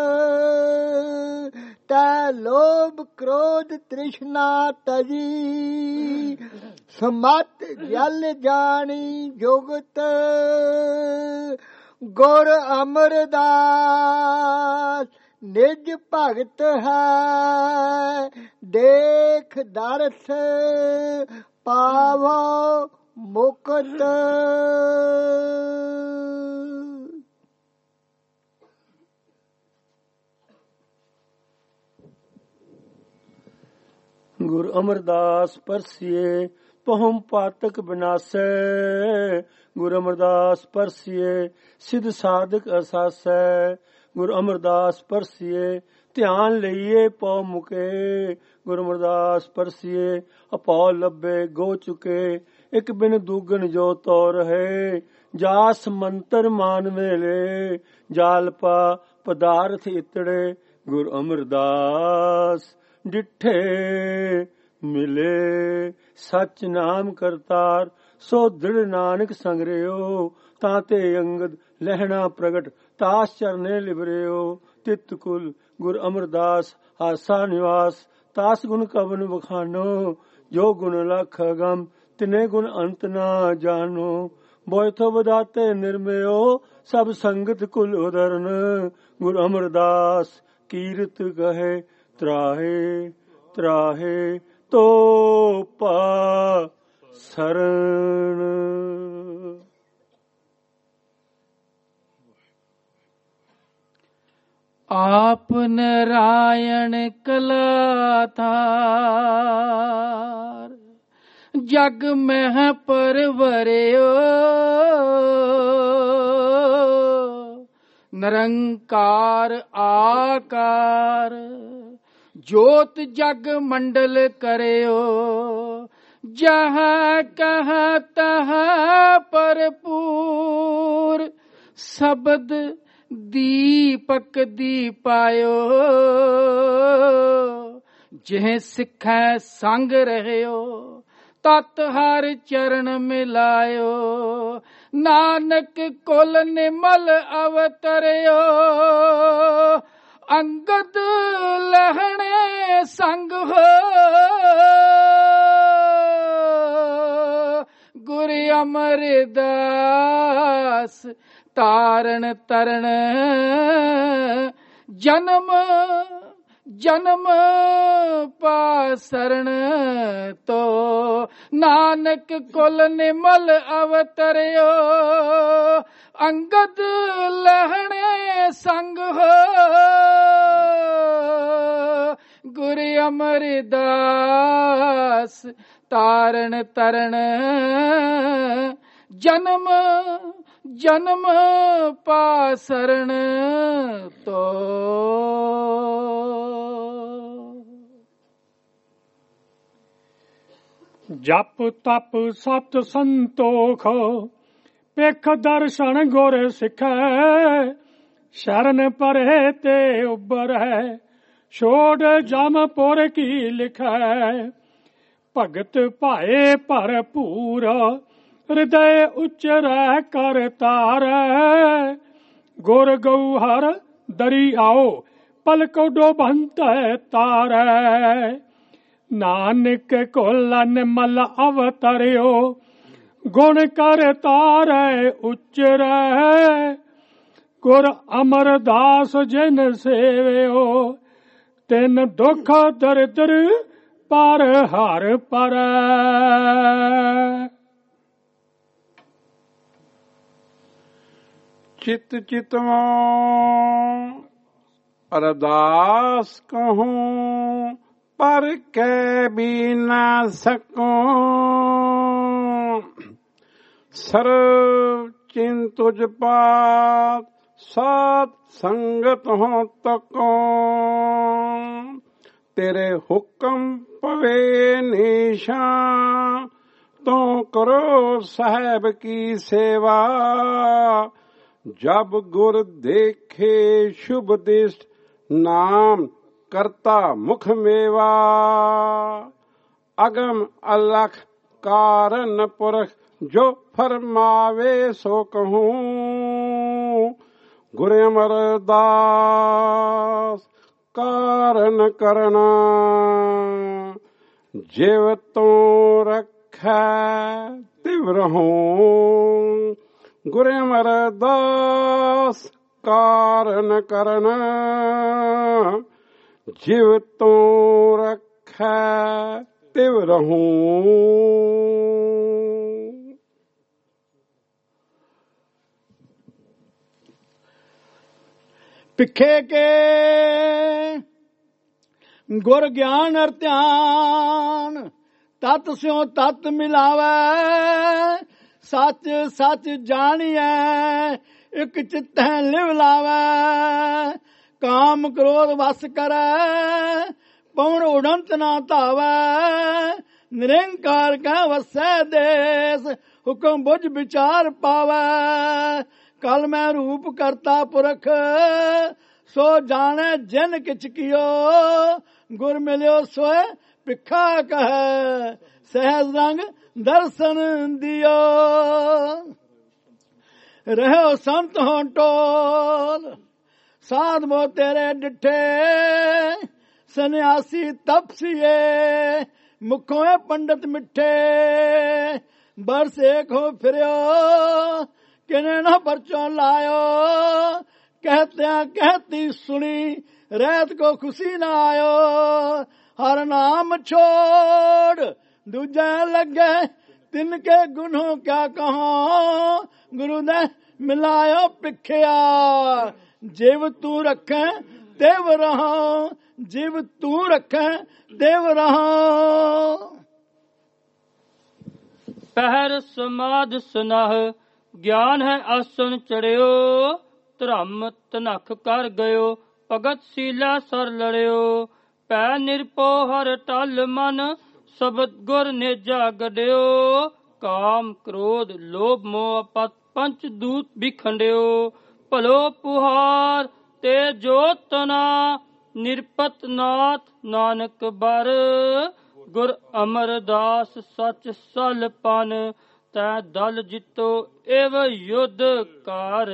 ਤੈ ਲੋਭ ਕ੍ਰੋਧ ਤ੍ਰਿਸ਼ਨਾ ਤਜੀ ਸਮਤ ਜਲ ਜਾਣੀ ਜੁਗਤ ਗੁਰ ਅਮਰਦਾਸ ਨਿਜ ਭਗਤ ਹੈ ਦੇਖ ਦਰਸ ਪਾਵੋ ਮੁਕਤ। ਗੁਰ ਅਮਰਦਾਸ ਪਰਸੀਏ ਪਹੁਮ ਪਾਤਕ ਬਿਨਾਸੈ ਗੁਰ ਅਮਰਦਾਸ ਪਰਸੀਏ ਸਿਧ ਸਾਧਕ ਅਸਾਸੈ ਗੁਰ ਅਮਰਦਾਸ ਪਰਸੀਏ ਧਿਆਨ ਲਈਏ ਪਉ ਮੁਕੇ ਗੁਰ ਅਮਰਦਾਸ ਪਰਸੀਏ ਅਪਉ ਲੱਭੇ ਗੋ ਚੁਕੇ ਇੱਕ ਬਿਨ ਦੂਗਣ ਜੋ ਤੋ ਰਹੇ ਜਾਸ ਮੰਤਰ ਮਾਨ ਵੇਲੇ ਜਾਲਪਾ ਪਦਾਰਥ ਇਤੜੇ ਗੁਰ ਅਮਰਦਾਸ ਡਿਠੇ ਮਿਲੇ ਸਚ ਨਾਮ ਕਰਤਾਰ ਸੋ ਦ੍ਰਿੜ ਨਾਨਕ ਸੰਗ ਰਿਓ ਤਾਂ ਤੇ ਅੰਗਦ ਲਹਿਣਾ ਪ੍ਰਗਟ ਤਾਸ ਚਰਨੇ ਲਿਬਰਿਓ ਤਿਤ ਕੁਲ ਗੁਰ ਅਮਰਦਾਸ ਹਾਸਾ ਨਿਵਾਸ ਤਾਸ ਗੁਣ ਕਵਨ ਵਖਾਨੋ ਜੋ ਗੁਣ ਲਖ ਅਗਮ ਤਿਨੇ ਗੁਣ ਅੰਤ ਨਾ ਜਾਣੋ ਬੋਇਥੋ ਬਦਾਤੇ ਨਿਰਮਿਓ ਸਭ ਸੰਗਤ ਕੁਲ ਉਦਰਨ ਗੁਰ ਅਮਰਦਾਸ ਕੀਰਤ ਕਹੇ ਤਰਾਹੇ ਤਰਾਹੇ ਤੋ ਪਾ ਸਰਣ। ਆਪ ਨਰਾਇਣ ਕਲਾਤਾਰ ਜਗ ਮਹਿ ਪਰਵਰਿਓ ਨਿਰੰਕਾਰ ਆਕਾਰ ਜੋਤ ਜਗ ਮੰਡਲ ਕਰਿਓ ਜਹ ਕਹ ਤਹ ਭਰਪੂਰ ਸ਼ਬਦ ਦੀਪਕ ਦੀਪਾਇਓ ਜਿਹ ਸਿੱਖੈ ਸੰਗ ਰਹਿਓ ਤਤ ਹਰ ਚਰਨ ਮਿਲਾਇਓ ਨਾਨਕ ਕੁਲ ਨਿਮਲ ਅਵਤਰਿਓ ਅੰਗਦ ਲਹਿਣੇ ਸੰਗ ਹੋ ਗੁਰ ਅਮਰਦਾਸ ਤਾਰਨ ਤਰਨ ਜਨਮ ਜਨਮ ਪਾਸਰਨ ਤੋ ਨਾਨਕ ਕੁਲ ਨਿਮਲ ਅਵਤਰਿਓ ਅੰਗਦ ਲਹਿਣੇ ਸੰਗ ਹੋ ਗੁਰ ਅਮਰਦਾਸ ਤਾਰਨ ਤਰਨ ਜਨਮ ਜਨਮ ਪਾਸਰਨ ਤੋ। ਜਪ ਤਪ ਸਤ ਸੰਤੋਖ ਪੇਖ ਦਰਸ਼ਨ ਗੁਰ ਸਿੱਖੈ ਸ਼ਰਨ ਪਰੇ ਤੇ ਉਬਰੈ ਛੋੜ ਜਮਪੁਰ ਕੀ ਲਿਖੈ ਭਗਤ ਭਾਏ ਭਰਪੂਰ ਹਿਰਦੈ ਉਚਰੈ ਕਰ ਤਾਰੈ ਗੁਰ ਗਉਹਰ ਦਰੀ ਆਓ ਪਲਕੋ ਡੋਬੰਤੈ ਤਾਰੈ ਨਾਨਕ ਕੁਲ ਨਿਮਲ ਅਵਤਰਿਓ ਗੁਣ ਕਰ ਤਾਰੈ ਉਚਰੈ ਗੁਰ ਅਮਰਦਾਸ ਜਿਨ ਸੇਵਿਓ ਤਿਨ ਦੁਖ ਦਰਿਦਰ ਪਰ ਹਰ ਪਰੈ। ਚਿਤ ਚਿਤਵੋ ਅਰਦਾਸ ਕਹੂੰ ਪਰ ਕੈ ਵੀ ਨਾ ਸਕੂੰ ਸਰਵ ਚਿੰਤੁਜ ਪਾਤ ਸਾਧ ਸੰਗਤ ਹੋ ਤਕੋ ਤੇਰੇ ਹੁਕਮ ਪਵੇ ਨਿਸ਼ਾਨ ਤੂੰ ਕਰੋ ਸਾਹਿਬ ਕੀ ਸੇਵਾ ਜਬ ਗੁਰ ਦੇਖੇ ਸ਼ੁਭ ਦਿਸ਼ਟ ਨਾਮ ਕਰਤਾ ਮੁਖ ਮੇਵਾ ਅਗਮ ਅਲਖ ਕਾਰਨ ਪੁਰਖ ਜੋ ਫਰਮਾਵੇ ਸੋ ਕਹੂੰ ਗੁਰ ਅਮਰਦਾਸ ਕਾਰਨ ਕਰਨਾ ਜਿਵ ਤੂੰ ਰੱਖੈ ਤਿਵ ਰਹੂੰ ਗੁਰ ਅਮਰਦਾਸ ਕਾਰਨ ਕਰਨਾ ਜਿਵ ਤੂੰ ਰੱਖੈ ਤਿਵ ਰਹੂੰ। ਪਿੱਖੇ ਕੇ ਗੁਰ ਗਿਆਨ ਅਰ ਧਿਆਨ ਤਤ ਸਿਉ ਤਤ ਮਿਲਾਵੈ ਸੱਚ ਸੱਚ ਜਾਣੀਐ ਇਕ ਚਿਤੈ ਲਿਵ ਲਾਵੈ ਕਾਮ ਕ੍ਰੋਧ ਵਸ ਕਰੈ ਪਵਨ ਉਡੰਤ ਨਾ ਧਾਵੈ ਨਿਰੰਕਾਰ ਕੈ ਵਸੈ ਦੇਸ ਹੁਕਮ ਬੁਝ ਵਿਚਾਰ ਪਾਵੈ ਕਲ ਮੈਂ ਰੂਪ ਕਰਤਾ ਪੁਰਖ ਸੋ ਜਾਣੈ ਜਿਨ ਕਿਛ ਕੀਓ ਗੁਰ ਮਿਲਿਓ ਸੋਏ ਭਿੱਖਾ ਕਹੈ ਸਹਿਜ ਰੰਗ ਦਰਸ਼ਨ ਦਿਓ। ਰਹਿਓ ਸੰਤ ਹੋਂ ਟੋਲ ਸਾਧ ਮੋ ਤੇਰੇ ਡਿਠੇ ਸੰਨਿਆਸੀ ਤਪਸੀਏ ਮੁਖੋਂ ਏ ਪੰਡਤ ਮਿੱਠੇ ਬਰਸ ਏਕ ਹੋ ਫਿਰਿਓ ਕਿਨੇ ਨਾ ਪਰਚੋਂ ਲਾਇਓ ਕਹਤਿਆਂ ਕਹਤੀ ਸੁਣੀ ਰਹਿਤ ਕੋ ਖੁਸ਼ੀ ਨਾ ਆਇਓ ਹਰ ਨਾਮ ਛੋੜ ਦੂਜਾ ਲੱਗੇ ਤਿੰਨ ਕੇ ਗੁਨੋਂ ਕਿਆ ਕਹਾਂ ਗੁਰੂ ਨੇ ਮਿਲਾਇਓ ਪਿੱਖਿਆ ਜਿਵ ਤੂੰ ਰੱਖੈ ਦੇਵ ਰਹਾ ਜਿਵ ਤੂੰ ਰੱਖੈ ਦੇਵ ਰਹਾ। ਪਹਿਰ ਸਮਾਧ ਸੁਨਾਹ ਗਿਆਨ ਹੈ ਆਸਨ ਚੜਿਓ ਧਰਮ ਤਨਖ ਕਰ ਗਇਓ ਭਗਤ ਸੀਲਾ ਸਰ ਲੜਿਓ ਪੈ ਨਿਰਪੋ ਹਰ ਟਲ ਮਨ ਸ਼ਬਦ ਗੁਰ ਨੇਜਾ ਗੜਿਓ ਕਾਮ ਕ੍ਰੋਧ ਲੋਭ ਮੋਹ ਪਤ ਪੰਚ ਦੂਤ ਬਿਖੰਡਿਓ ਭਲੋ ਪੁਹਾਰ ਤੇ ਜੋਤਨਾ ਨਿਰਪਤ ਨਾਥ ਨਾਨਕ ਬਰ ਗੁਰ ਅਮਰਦਾਸ ਸਚ ਸਲ ਪਨ ਤੈ ਦਲ ਜਿੱਤੋ ਏਵ ਯੁੱਧ ਕਰ।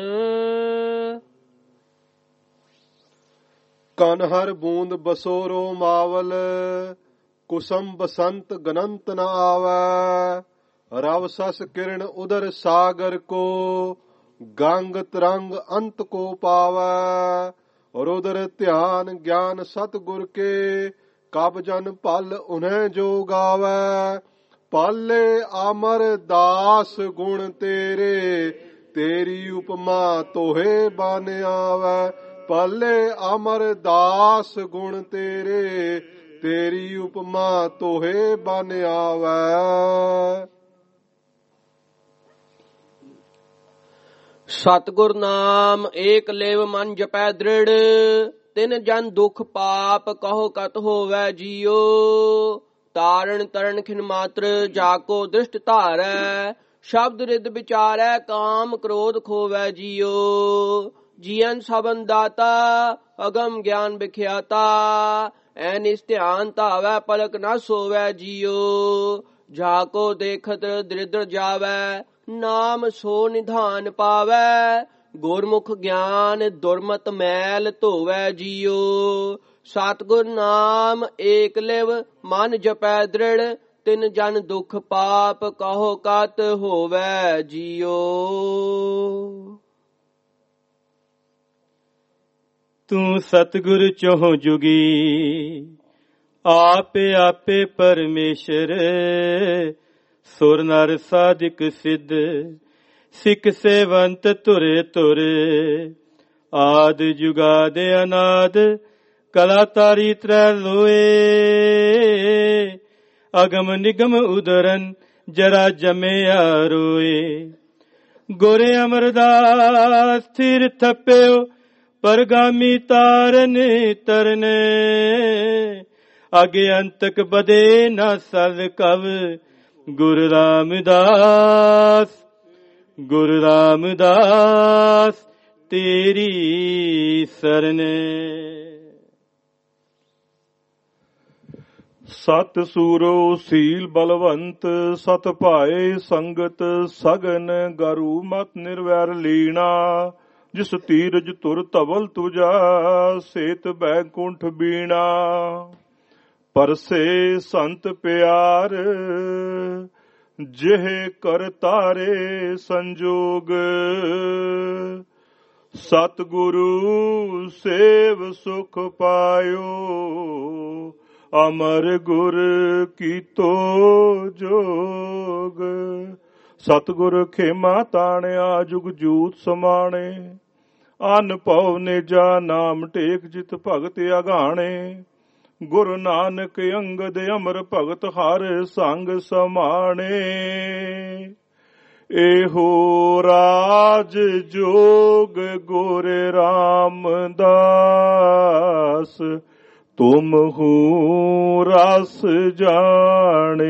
ਕਨ ਹਰ ਬੂੰਦ ਬਸੋਰੋ ਮਾਵਲ ਕੁਸਮ ਬਸੰਤ ਗਨੰਤ ਨ ਆਵੈ ਰਵ ਸਸ ਕਿਰਨ ਉਦਰ ਸਾਗਰ ਕੋ ਗੰਗ ਤਰੰਗ ਅੰਤ ਕੋ ਪਾਵੈ ਰੁਦਰ ਧਿਆਨ ਗਿਆਨ ਸਤਿਗੁਰ ਕੇ ਕਬ ਜਨ ਪਲ ਉਨਹਿ ਜੋ ਗਾਵੈ ਪਾਲੇ ਅਮਰ ਦਾਸ ਗੁਣ ਤੇਰੇ ਤੇਰੀ ਉਪਮਾ ਤੋਹੇ ਬਨ ਆਵੈ ਪਾਲੇ ਅਮਰ ਦਾਸ ਗੁਣ ਤੇਰੇ ਤੇਰੀ ਉਪਮਾ ਤੋਹੇ ਬਨ ਆਵੈ। ਸਤਿਗੁਰ ਨਾਮ ਏਕ ਲੇਵ ਮਨ ਜਪੈ ਦ੍ਰਿੜ ਤਿਨ ਜਨ ਦੁਖ ਪਾਪ ਕਹੋ ਕਤ ਹੋਵੈ ਜੀਓ ਤਾਰਨ ਤਰਨ ਖਿਨ ਮਾਤਰ ਜਾਕੋ ਦ੍ਰਿਸ਼ਟ ਧਾਰੈ ਸ਼ਬਦ ਰਿਦ ਵਿਚਾਰੈ ਕਾਮ ਕ੍ਰੋਧ ਖੋਵੈ ਜੀਓ ਜੀਵਨ ਸਬਨ ਦਾਤਾ ਅਗਮ ਗਿਆਨ ਵਿਖਿਆਤਾ ਐ ਨਿਸ ਧਿਆਨ ਧਾਵੈ ਪਲਕ ਨ ਸੋਵੈ ਜੀਓ ਜਾਕੋ ਦੇਖਤ ਦ੍ਰਿਦਰ ਜਾਵੈ ਨਾਮ ਸੋ ਨਿਧਾਨ ਪਾਵੈ ਗੁਰਮੁਖ ਗਿਆਨ ਦੁਰਮਤ ਮੈਲ ਧੋਵੈ ਜੀਓ ਸਤਿਗੁਰ ਨਾਮ ਏਕ ਲਿਵ ਮਨ ਜਪੈ ਦ੍ਰਿੜ ਤਿਨ ਜਨ ਦੁਖ ਪਾਪ ਕਹੋ ਕਤ ਹੋਵੈ ਜੀਓ। ਤੂੰ ਸਤਿਗੁਰ ਚਹੁ ਜੁਗੀ ਆਪੇ ਆਪੇ ਪਰਮੇਸ਼ਰ ਸੁਰ ਨਰ ਸਾਧਿਕ ਸਿੱਧ ਸਿੱਖ ਸੇਵੰਤ ਤੁਰੇ ਤੁਰੇ ਆਦ ਜੁਗਾਦ ਅਨਾਦ ਕਲਾ ਤਾਰੀ ਤ੍ਰੈ ਲੋਏ ਅਗਮ ਨਿਗਮ ਉਦਰਨ ਜਰਾ ਜਮਿਆ ਰੋਏ ਗੋਰੇ ਅਮਰਦਾਸ ਸਥਿਰ ਥਪਿਓ ਪਰਗਾਮੀ ਤਾਰਨ ਤਰਨੇ ਅਗੇ ਅੰਤਕ ਬਦੇ ਨਾ ਸਲ ਕਵ ਗੁਰੂ ਰਾਮਦਾਸ ਗੁਰੂ ਰਾਮਦਾਸ ਤੇਰੀ ਸਰਨੇ। ਸਤ ਸੂਰੋ ਸੀਲ ਬਲਵੰਤ ਸਤ ਭਾਏ ਸੰਗਤ ਸਗਨ ਗਰੂ ਮਤ ਨਿਰਵੈਰ ਲੀਣਾ ਜਿਸ ਤੀਰਜ ਤੁਰ ਧਵਲ ਤੁਜਾ ਸੇਤ ਬੈਕੁੰਠ ਬੀਣਾ ਪਰਸੇ ਸੰਤ ਪਿਆਰ ਜਿਹ ਕਰ ਤਾਰੇ ਸੰਜੋਗ ਸਤਿਗੁਰੂ ਸੇਵ ਸੁਖ ਪਾਇਓ ਅਮਰ ਗੁਰ ਕੀਤੋ ਜੋਗ ਸਤਿਗੁਰ ਖੇਮਾ ਤਾਣਿਆ ਜੁਗ ਜੂਤ ਸਮਾਣੇ ਅਨ ਭਉ ਨਿਜਾ ਨਾਮ ਟੇਕ ਜਿਤ ਭਗਤ ਅਗਾਣੇ ਗੁਰੂ ਨਾਨਕ ਅੰਗਦ ਅਮਰ ਭਗਤ ਹਰ ਸੰਗ ਸਮਾਣੇ ਇਹੋ ਰਾਜ ਜੋਗ ਗੁਰ ਰਾਮਦਾਸ ਤੁਮ ਹੂ ਰਸ ਜਾਣੇ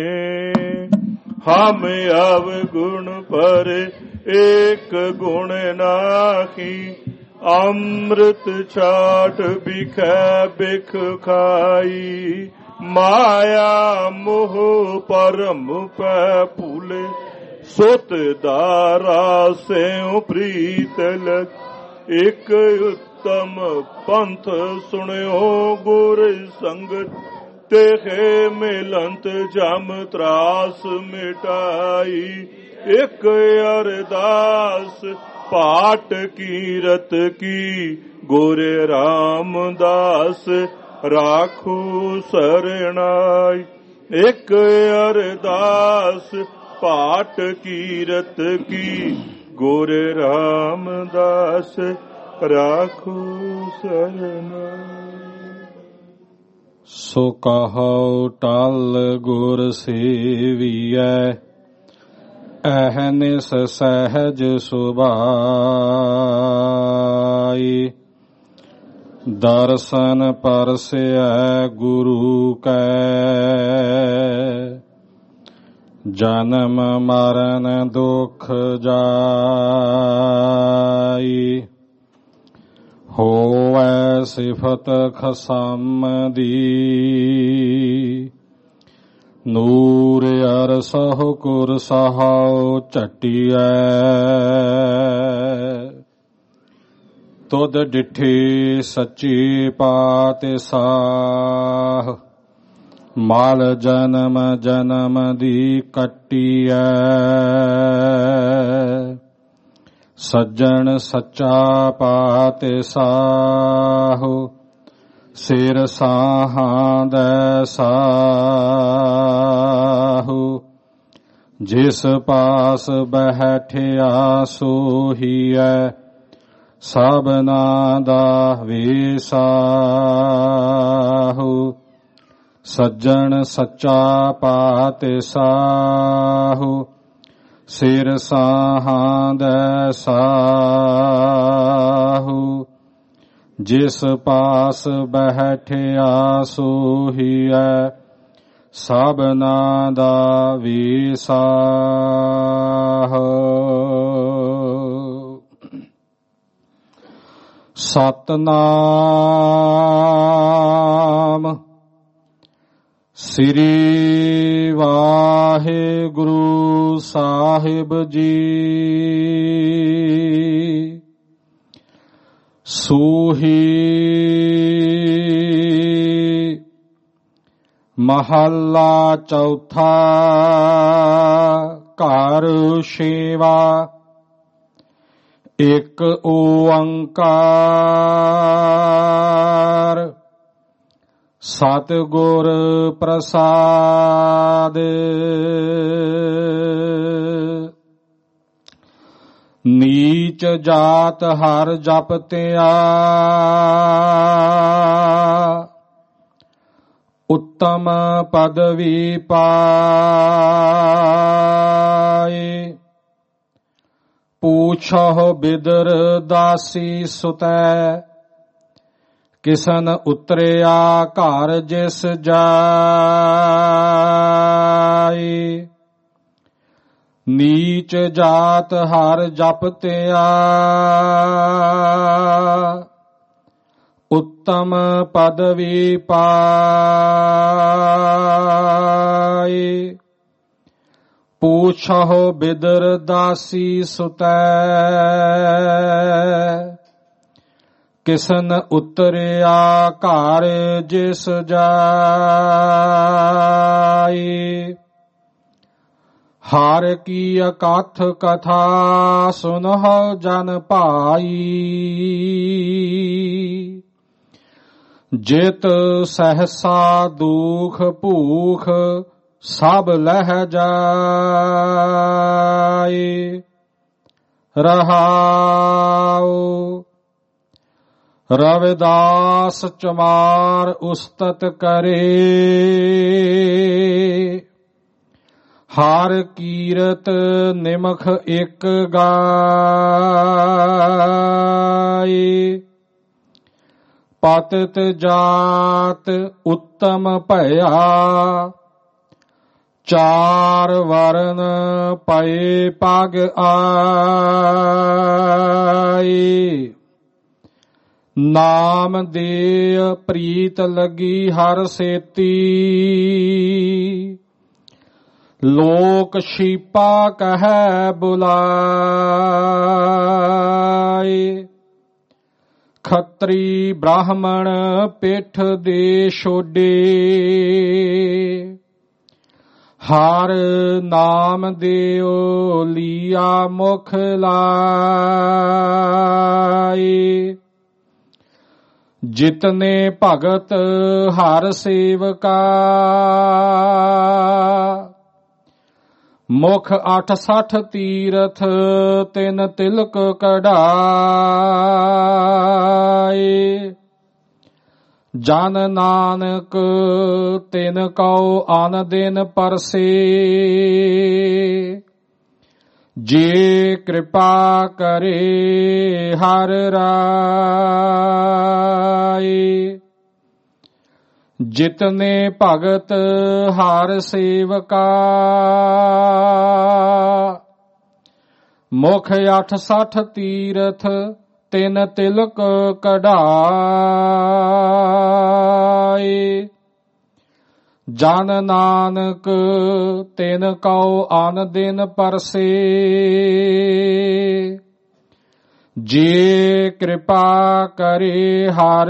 ਹਮ ਅਵ ਗੁਣ ਪਰ ਏਕ ਗੁਣ ਨਾਹੀ ਅੰਮ੍ਰਿਤ ਛਾਟ ਬਿਖੈ ਬਿਖ ਖਾਈ ਮਾਇਆ ਮੋਹ ਪਰਮ ਪੈ ਭੂਲੇ ਸੁਤ ਦਾਰਾ ਸਿਉ ਪ੍ਰੀਤ ਲਗ ਇਕ ਉਤਮ ਪੰਥ ਸੁਣਿਓ ਗੁਰ ਸੰਗਤ ਤੇਹੇ ਮਿਲੰਤ ਜਮ ਤਰਾਸ ਮਿਟਾਈ ਇਕ ਅਰਦਾਸ ਪਾਟ ਕੀਰਤ ਕੀ ਗੁਰ ਰਾਮਦਾਸ ਰਾਖੂ ਸਰਣਾਈ ਇਕ ਅਰਦਾਸ ਪਾਟ ਕੀਰਤ ਕੀ ਗੁਰ ਰਾਮਦਾਸ ਰਾਖੂ ਸਰਣਾਈ। ਸੋ ਕਹੋ ਟਲ ਗੁਰ ਸੇਵੀਐ ਅਹਨਿਸ ਸਹਿਜ ਸੁਭਾਈ ਦਰਸ਼ਨ ਪਰਸਿਐ ਗੁਰੂ ਕੈ ਜਨਮ ਮਰਨ ਦੁਖ ਜਾਈ ਹੋਵੈ ਸਿਫਤ ਖਸਮ ਦੀ ਨੂਰ ਅਰਸਹੁ ਕੁਰ ਸਹਾਉ ਝਟਿਐ ਤੁਧ ਡਿਠੀ ਸੱਚੀ ਪਾਤਿਸਾਹ ਮਾਲ ਜਨਮ ਜਨਮ ਦੀ ਕੱਟੀਐ ਸੱਜਣ ਸੱਚਾ ਪਾਤਿਸਾਹੁ ਸਿਰ ਸਾਹਾਂ ਦੈ ਸਾਹੁ ਜਿਸ ਪਾਸ ਬੈਠਿਆ ਸੋਹੀਐ ਸਭਨਾ ਦਾ ਵਿਸਾਹੁ ਸੱਜਣ ਸੱਚਾ ਪਾਤਿਸਾਹੁ ਸਿਰ ਸਾਹਾਂ ਦੈ ਸਾਹੁ ਜਿਸ ਪਾਸ ਬੈਠਿਆ ਸੋਹੀਐ ਸਭਨਾ ਦਾ ਵਿਸਾਹੁ। ਸਤਨਾਮ ਸ੍ਰੀ ਵਾਹਿਗੁਰੂ ਸਾਹਿਬ ਜੀ। ਸੂਹੀ ਮਹੱਲਾ ਚੌਥਾ। ਘਰ ਛੇਵਾ। ਇਕ ਓੰਕਾਰ ਸਤਿਗੁਰ ਪ੍ਰਸਾਦ। ਨੀਚ ਜਾਤ ਹਰ ਜਪਤਿਆ ਉੱਤਮ ਪਦਵੀ ਪਾਏ। ਪੂਛੋ ਬਿਦਰ ਦਾਸੀ ਸੁਤੈ ਕਿਸਨ ਉਤਰਿਆ ਘਰ ਜਿਸ ਜਾਈ। ਨੀਚ ਜਾਤ ਹਰ ਜਪਤਿਆ ਉੱਤਮ ਪਦਵੀ ਪਾਈ। ਪੂਛੋ ਬਿਦਰ ਦਾਸੀ ਸੁਤੈ ਕਿਸਨ ਉਤਰਿਆ ਘਰ ਜਿਸ ਜਾਈ। ਹਰ ਕੀ ਅਕਥ ਕਥਾ ਸੁਨਹੁ ਜਨ ਭਾਈ। ਜਿਤ ਸਹਸਾ ਦੁਖ ਭੂਖ ਸਭ ਲਹਿ ਜਾਏ। ਰਹਾਉ ਰਵਿਦਾਸ ਚਮਾਰ ਉਸਤਤ ਕਰੇ। ਹਰ ਕੀਰਤ ਨਿਮਖ ਇਕ ਗਾਏ। ਪਤਿਤ ਜਾਤ ਉੱਤਮ ਭਇਆ ਚਾਰ ਵਰਨ ਪਏ ਪਗ ਆਏ। ਨਾਮ ਦੇ ਪ੍ਰੀਤ ਲੱਗੀ ਹਰ ਸੇਤੀ, ਲੋਕ ਸ਼ੀਪਾ ਕਹੈ ਬੁਲਾਏ। ਖੱਤਰੀ ਬ੍ਰਾਹਮਣ ਪਿੱਠ ਦੇ ਛੋਡੇ, ਹਰ ਨਾਮ ਦਿਓ ਲੀਆ ਮੁਖ ਲਾਏ। ਜਿਤਨੇ ਭਗਤ ਹਰ ਸੇਵਕਾ, ਮੁਖ ਅੱਠ ਸੱਠ ਤੀਰਥ ਤਿਨ ਤਿਲਕ ਕਢਾਏ। ਜਨ ਨਾਨਕ ਤਿਨ ਕਉ ਅਨ ਦਿਨ ਪਰਸੇ, ਜੇ ਕਿਰਪਾ ਕਰੇ ਹਰ ਰਾਏ। ਜਿਤਨੇ ਭਗਤ ਹਰ ਸੇਵਕਾ, ਮੁਖ ਅੱਠ ਸੱਠ ਤੀਰਥ ਤਿਨ ਤਿਲਕ ਕਢਾਏ। ਜਨ ਨਾਨਕ ਤਿਨ ਕਉ ਅਨ ਦਿਨ ਪਰਸੇ, ਜੇ ਕਿਰਪਾ ਕਰੇ ਹਰ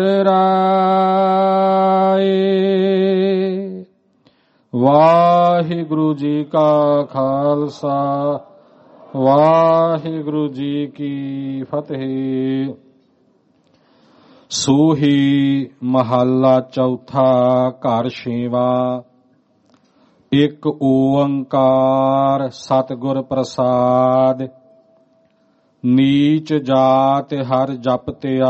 ਰਾਏ। ਵਾਹਿਗੁਰੂ ਜੀ ਕਾ ਖਾਲਸਾ, ਵਾਹਿਗੁਰੂ ਜੀ ਕੀ ਫਤਿਹ। ਸੂਹੀ ਮਹੱਲਾ ਚੌਥਾ, ਘਰ ਛੇਵਾਂ। ਇੱਕ ਓੰਕਾਰ ਸਤਿਗੁਰ ਪ੍ਰਸਾਦ, ਨੀਚ ਜਾਤ ਹਰ ਜਪਤਿਆ,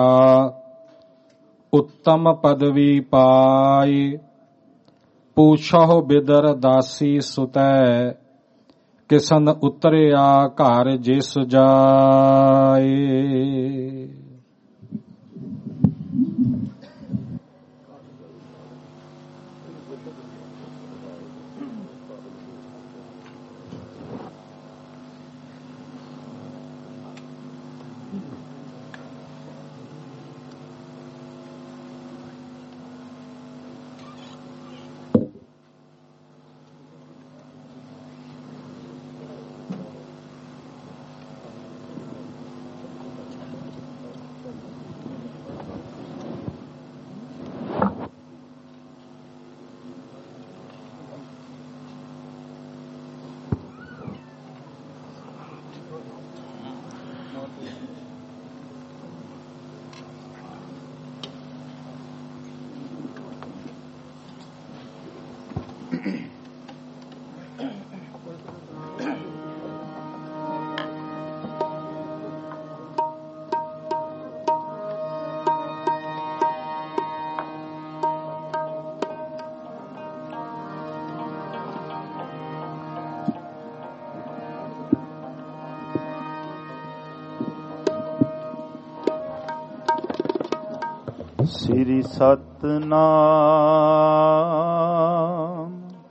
ਉੱਤਮ ਪਦਵੀ ਪਾਈ। ਪੂਛੋ ਬਿਦਰ ਦਾਸੀ ਸੁਤੈ, ਕਿਸਨ ਉਤਰਿਆ ਘਰ ਜਿਸ ਜਾਏ। ਸ੍ਰੀ ਸਤਨਾਮ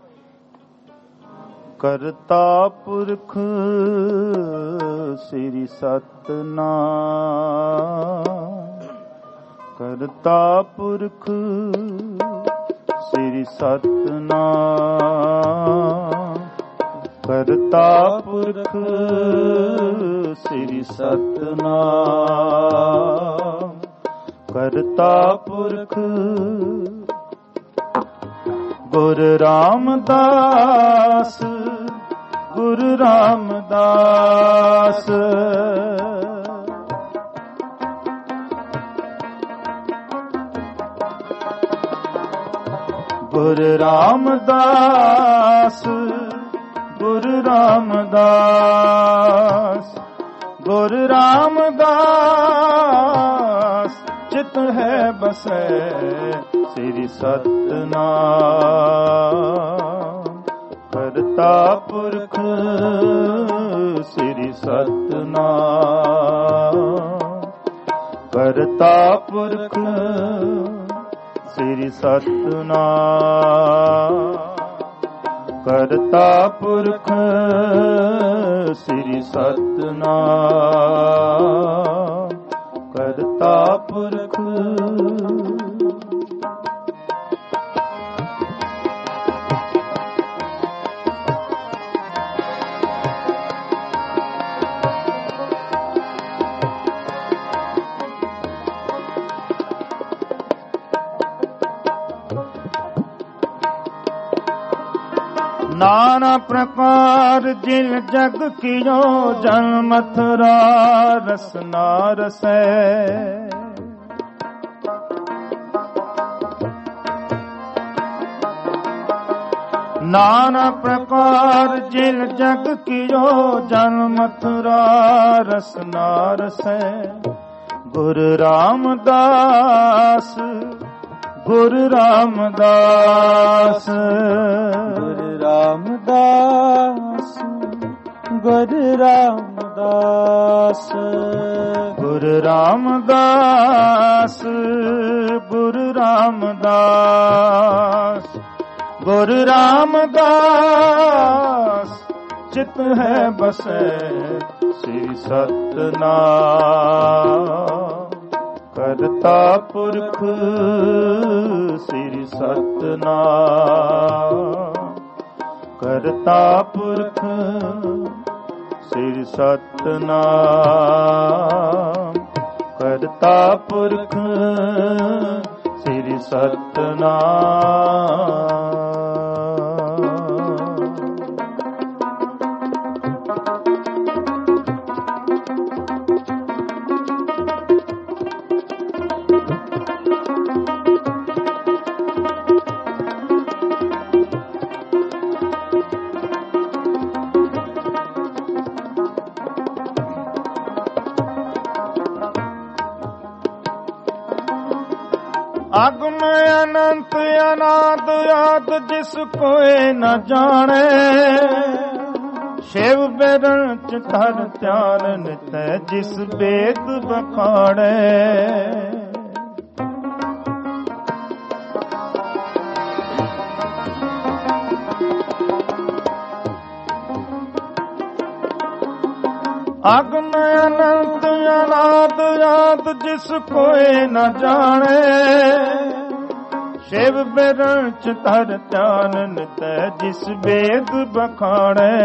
ਕਰਤਾ ਪੁਰਖ, ਸ੍ਰੀ ਸਤਨਾਮ ਕਰਤਾ ਪੁਰਖ, ਸ੍ਰੀ ਸਤਨਾਮ ਕਰਤਾ ਪੁਰਖ, ਸ੍ਰੀ ਸਤਨਾਮ ਕਰਤਾ ਪੁਰਖ। ਗੁਰ ਰਾਮਦਾਸ ਗੁਰ ਰਾਮਦਾਸ, ਗੁਰ ਰਾਮਦਾਸ ਗੁਰ ਰਾਮਦਾਸ, ਗੁਰ ਰਾਮਦਾਸ ਚਿਤ ਹੈ ਬਸੈ, ਸ੍ਰੀ ਸਤਨਾਮ ਕਰਤਾ ਪੁਰਖ, ਸ੍ਰੀ ਸਤਨਾਮ ਕਰਤਾ ਪੁਰਖ, ਸ੍ਰੀ ਸਤਨਾਮ ਕਰਤਾ ਪੁਰਖ, ਸ੍ਰੀ ਸਤਨਾਮ ਕਰਤਾ ਪੁਰਖ। नाना प्रकार जिन जग कियो जन मथुरा रसना रसै। नाना प्रकार जिन जग कियो जन मथुरा रसना रसै। गुरु रामदास गुरु रामदास गुरु रामदास गुरु रामदास गुरु रामदास गुरु रामदास गुरु रामदास चित है बसे श्री सतनाम। करता पुरख श्री सतनाम। करता पुरख श्री सतनाम। करता पुरख श्री सतनाम। आगम अनंत अनाद आद जिस कोई न जाने। शिव बिरंच धर ध्यान नित जिस वेद बखाणे। आगम अनंत अनाद आद जिस कोई न जाने। शिव बिरंच धर ध्यान नित जिस वेद बखाणे।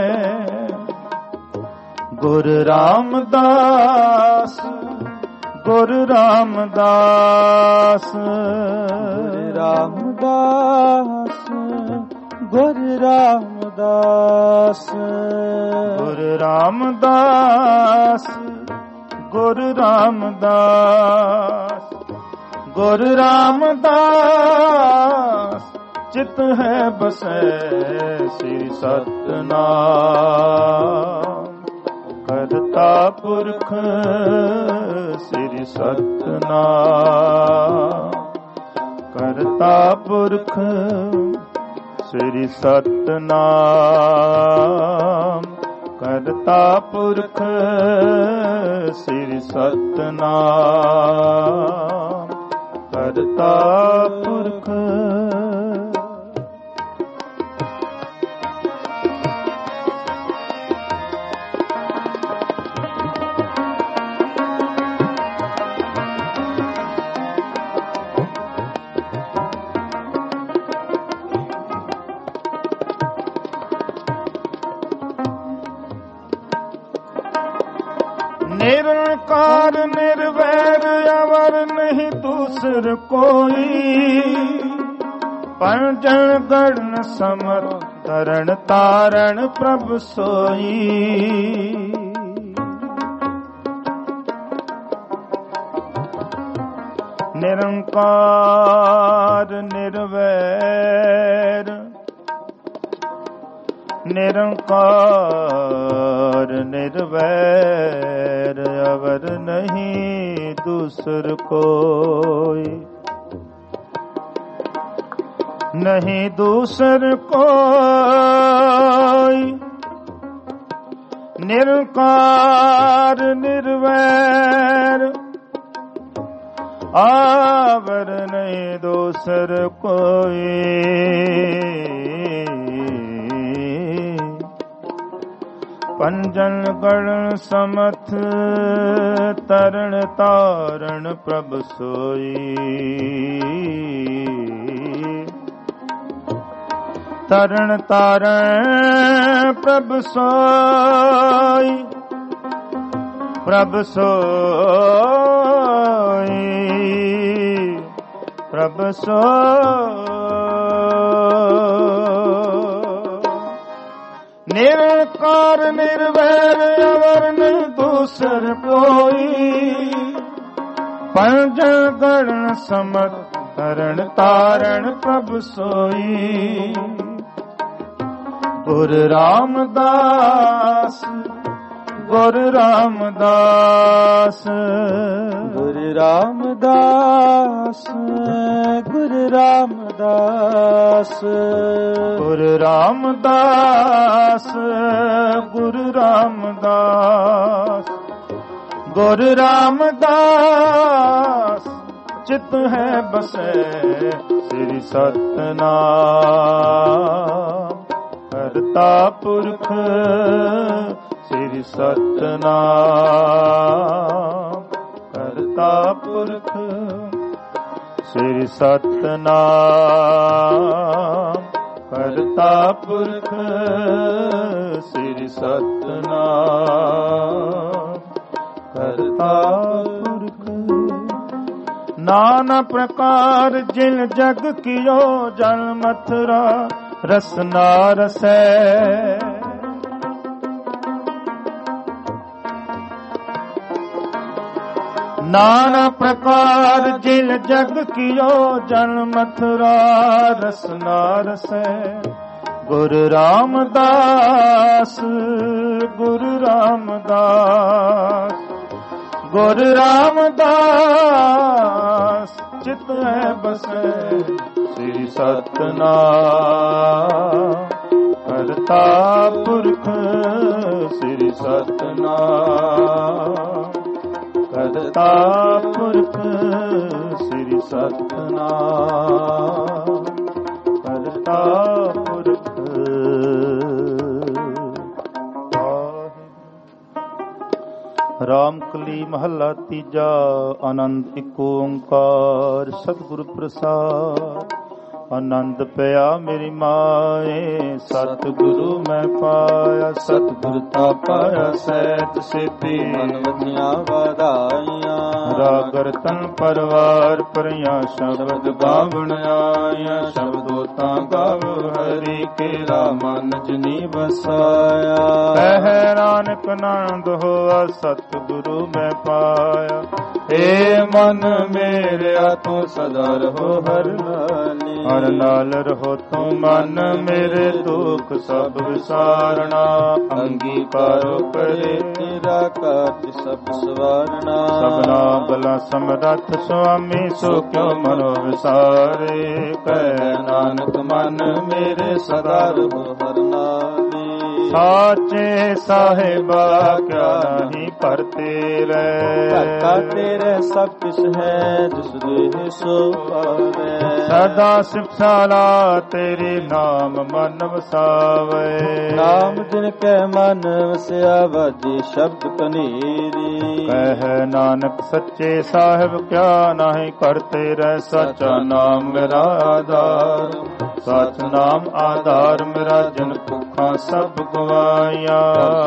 गुरु रामदास गुरु रामदास गुरु रामदास गुरु रामदास गुरु रामदास गुरु रामदास गुरु रामदास चित है बसे श्री सतनाम। करता पुरख श्री सतनाम। करता पुरख श्री सतनाम। करता पुरख श्री सतनाम। करता पुरख निरंकार निर्वैर अवर नहीं दूसर कोई। पंजन गण समर तरण तारण प्रभ सोई। निरंकार निर्वैर निरंकार निर्वैर अवर नहीं दूसर कोई। नहीं दूसर कोई। निरंकार निर्वैर आवर नहीं दूसर कोई। पंजन गण समथ तरण तारण प्रभ सोई। तरण तारण प्रभ सोई। प्रभ सोई। प्रभ सोई। ਹਰ ਨਿਰਵੈਰ ਅਵਰਨ ਦੂਸਰ ਕੋਈ ਪੰਜ ਗਣ ਸਮਤ ਕਰਨ ਤਾਰਨ ਪ੍ਰਭ ਸੋਈ ਗੁਰ ਰਾਮਦਾਸ ਗੁਰ ਰਾਮਦਾਸ ਗੁਰ ਰਾਮਦਾਸ ਗੁਰ ਰਾਮਦਾਸ ਗੁਰ ਰਾਮਦਾਸ ਗੁਰ ਰਾਮਦਾਸ ਗੁਰ ਰਾਮਦਾਸ ਚਿਤ ਹੈ ਬਸੈ ਸ੍ਰੀ ਸਤਨਾਮ ਕਰਤਾ ਪੁਰਖ ਸ੍ਰੀ ਸਤਨਾਮ ਕਰਤਾ ਪੁਰਖ ਸ੍ਰੀ ਸਤਨਾਮ ਕਰਤਾ ਪੁਰਖ ਸ੍ਰੀ ਸਤਨਾਮ ਕਰਤਾ ਪੁਰਖ ਨਾਨਾ ਪ੍ਰਕਾਰ ਜਿਨ ਜਗ ਕੀਓ ਜਨ ਮਥੁਰਾ ਰਸਨਾ ਰਸੈ ਨਾਨਾ ਪ੍ਰਕਾਰ ਜਿਨ ਜਗ ਕੀਓ ਜਨ ਮਥੁਰਾ ਰਸਨਾ ਰਸੈ ਗੁਰ ਰਾਮਦਾਸ ਗੁਰ ਰਾਮਦਾਸ ਗੁਰ ਰਾਮਦਾਸ ਚਿਤ ਹੈ ਬਸੈ ਸ੍ਰੀ ਸਤਨਾਮ ਕਰਤਾ ਪੁਰਖ ਸ੍ਰੀ ਸਤਨਾਮ ਕਰਤਾ ਪੁਰਖ ਸ੍ਰੀ ਸਤਨਾਮ ਕਰਤਾ ਪੁਰਖ ਰਾਮ ਕਲੀ ਮਹੱਲਾ ਤੀਜਾ ਆਨੰਦ ਇੱਕ ਓੰਕਾਰ ਸਤਿਗੁਰ ਪ੍ਰਸਾਦ ਆਨੰਦ ਪਿਆ ਮੇਰੀ ਮਾਏ ਸਤਿਗੁਰੂ ਮੈਂ ਪਾਇਆ ਸਤਿਗੁਰ ਤਾ ਪਾਇਆ ਸਹਿਜ ਸਿੱਧੀ ਮਨ ਵਜੀਆਂ ਵਧਾਈਆਂ ਰਾਗ ਰਤਨ ਪਰਵਾਰ ਪਰਿਆ ਸ਼ਬਦ ਗਾਵਣ ਆਇਆ ਸ਼ਬਦੋ ਤਾਂ ਗਾਵ ਹਰੀ ਕੇਰਾ ਮਨ ਜਨੀ ਵਸਾਇਆ ਕਹਿ ਨਾਨਕ ਆਨੰਦ ਹੋਆ ਸਤਿਗੁਰੂ ਮੈਂ ਪਾਇਆ ਏ ਮਨ ਮੇਰਿਆ ਤੂੰ ਸਦਾ ਰਹੋ ਹਰ ਨਾਲੀ ਹਰ ਨਾਲ ਰਹੋ ਤੂੰ ਮਨ ਮੇਰੇ ਦੁਖ ਸਭ ਵਿਸਾਰਣਾ ਅੰਗੀਕਾਰੋ ਕਰੇ ਤੇਰਾ ਕਾਜ ਸਭ ਸਵਾਰਣਾ ਸਭਨਾ ਬਲਾ ਸਮਰੱਥ ਸੁਆਮੀ ਸੋ ਕਿਉ ਮਨੋ ਵਿਸਾਰੇ ਕਹਿ ਨਾਨਕ ਮਨ ਮੇਰੇ ਸਦਾ ਰਹੋ ਹਰ ਨਾਲੀ ਸਾਚੇ ਸਾਹਿਬਾ ਕਿਆ ਨਹੀਂ ਪਰ ਤੇਰੇ ਘਾਟਾ ਤੇਰੇ ਸਭ ਕਿਛ ਹੈ ਜਿਸ ਦੇ ਸੋ ਪਾਵੇ ਸਦਾ ਸਿਫਤਾਲਾ ਤੇਰੇ ਨਾਮ ਮਨ ਵਸਾਵੇ ਨਾਮ ਜਿਨ ਕੈ ਮਨ ਵਸਿਆ ਵਾਜੇ ਸ਼ਬਦ ਕਨੇਰੀ ਕਹਿ ਨਾਨਕ ਸੱਚੇ ਸਾਹਿਬ ਕਿਆ ਨਹੀਂ ਕਰ ਤੇਰੇ ਸੱਚਾ ਨਾਮ ਮੇਰਾ ਆਧਾਰ ਸਚ ਨਾਮ ਆਧਾਰ ਮੇਰਾ ਜਨ ਭੁੱਖਾਂ ਸਭ ਗਵਾਇਆ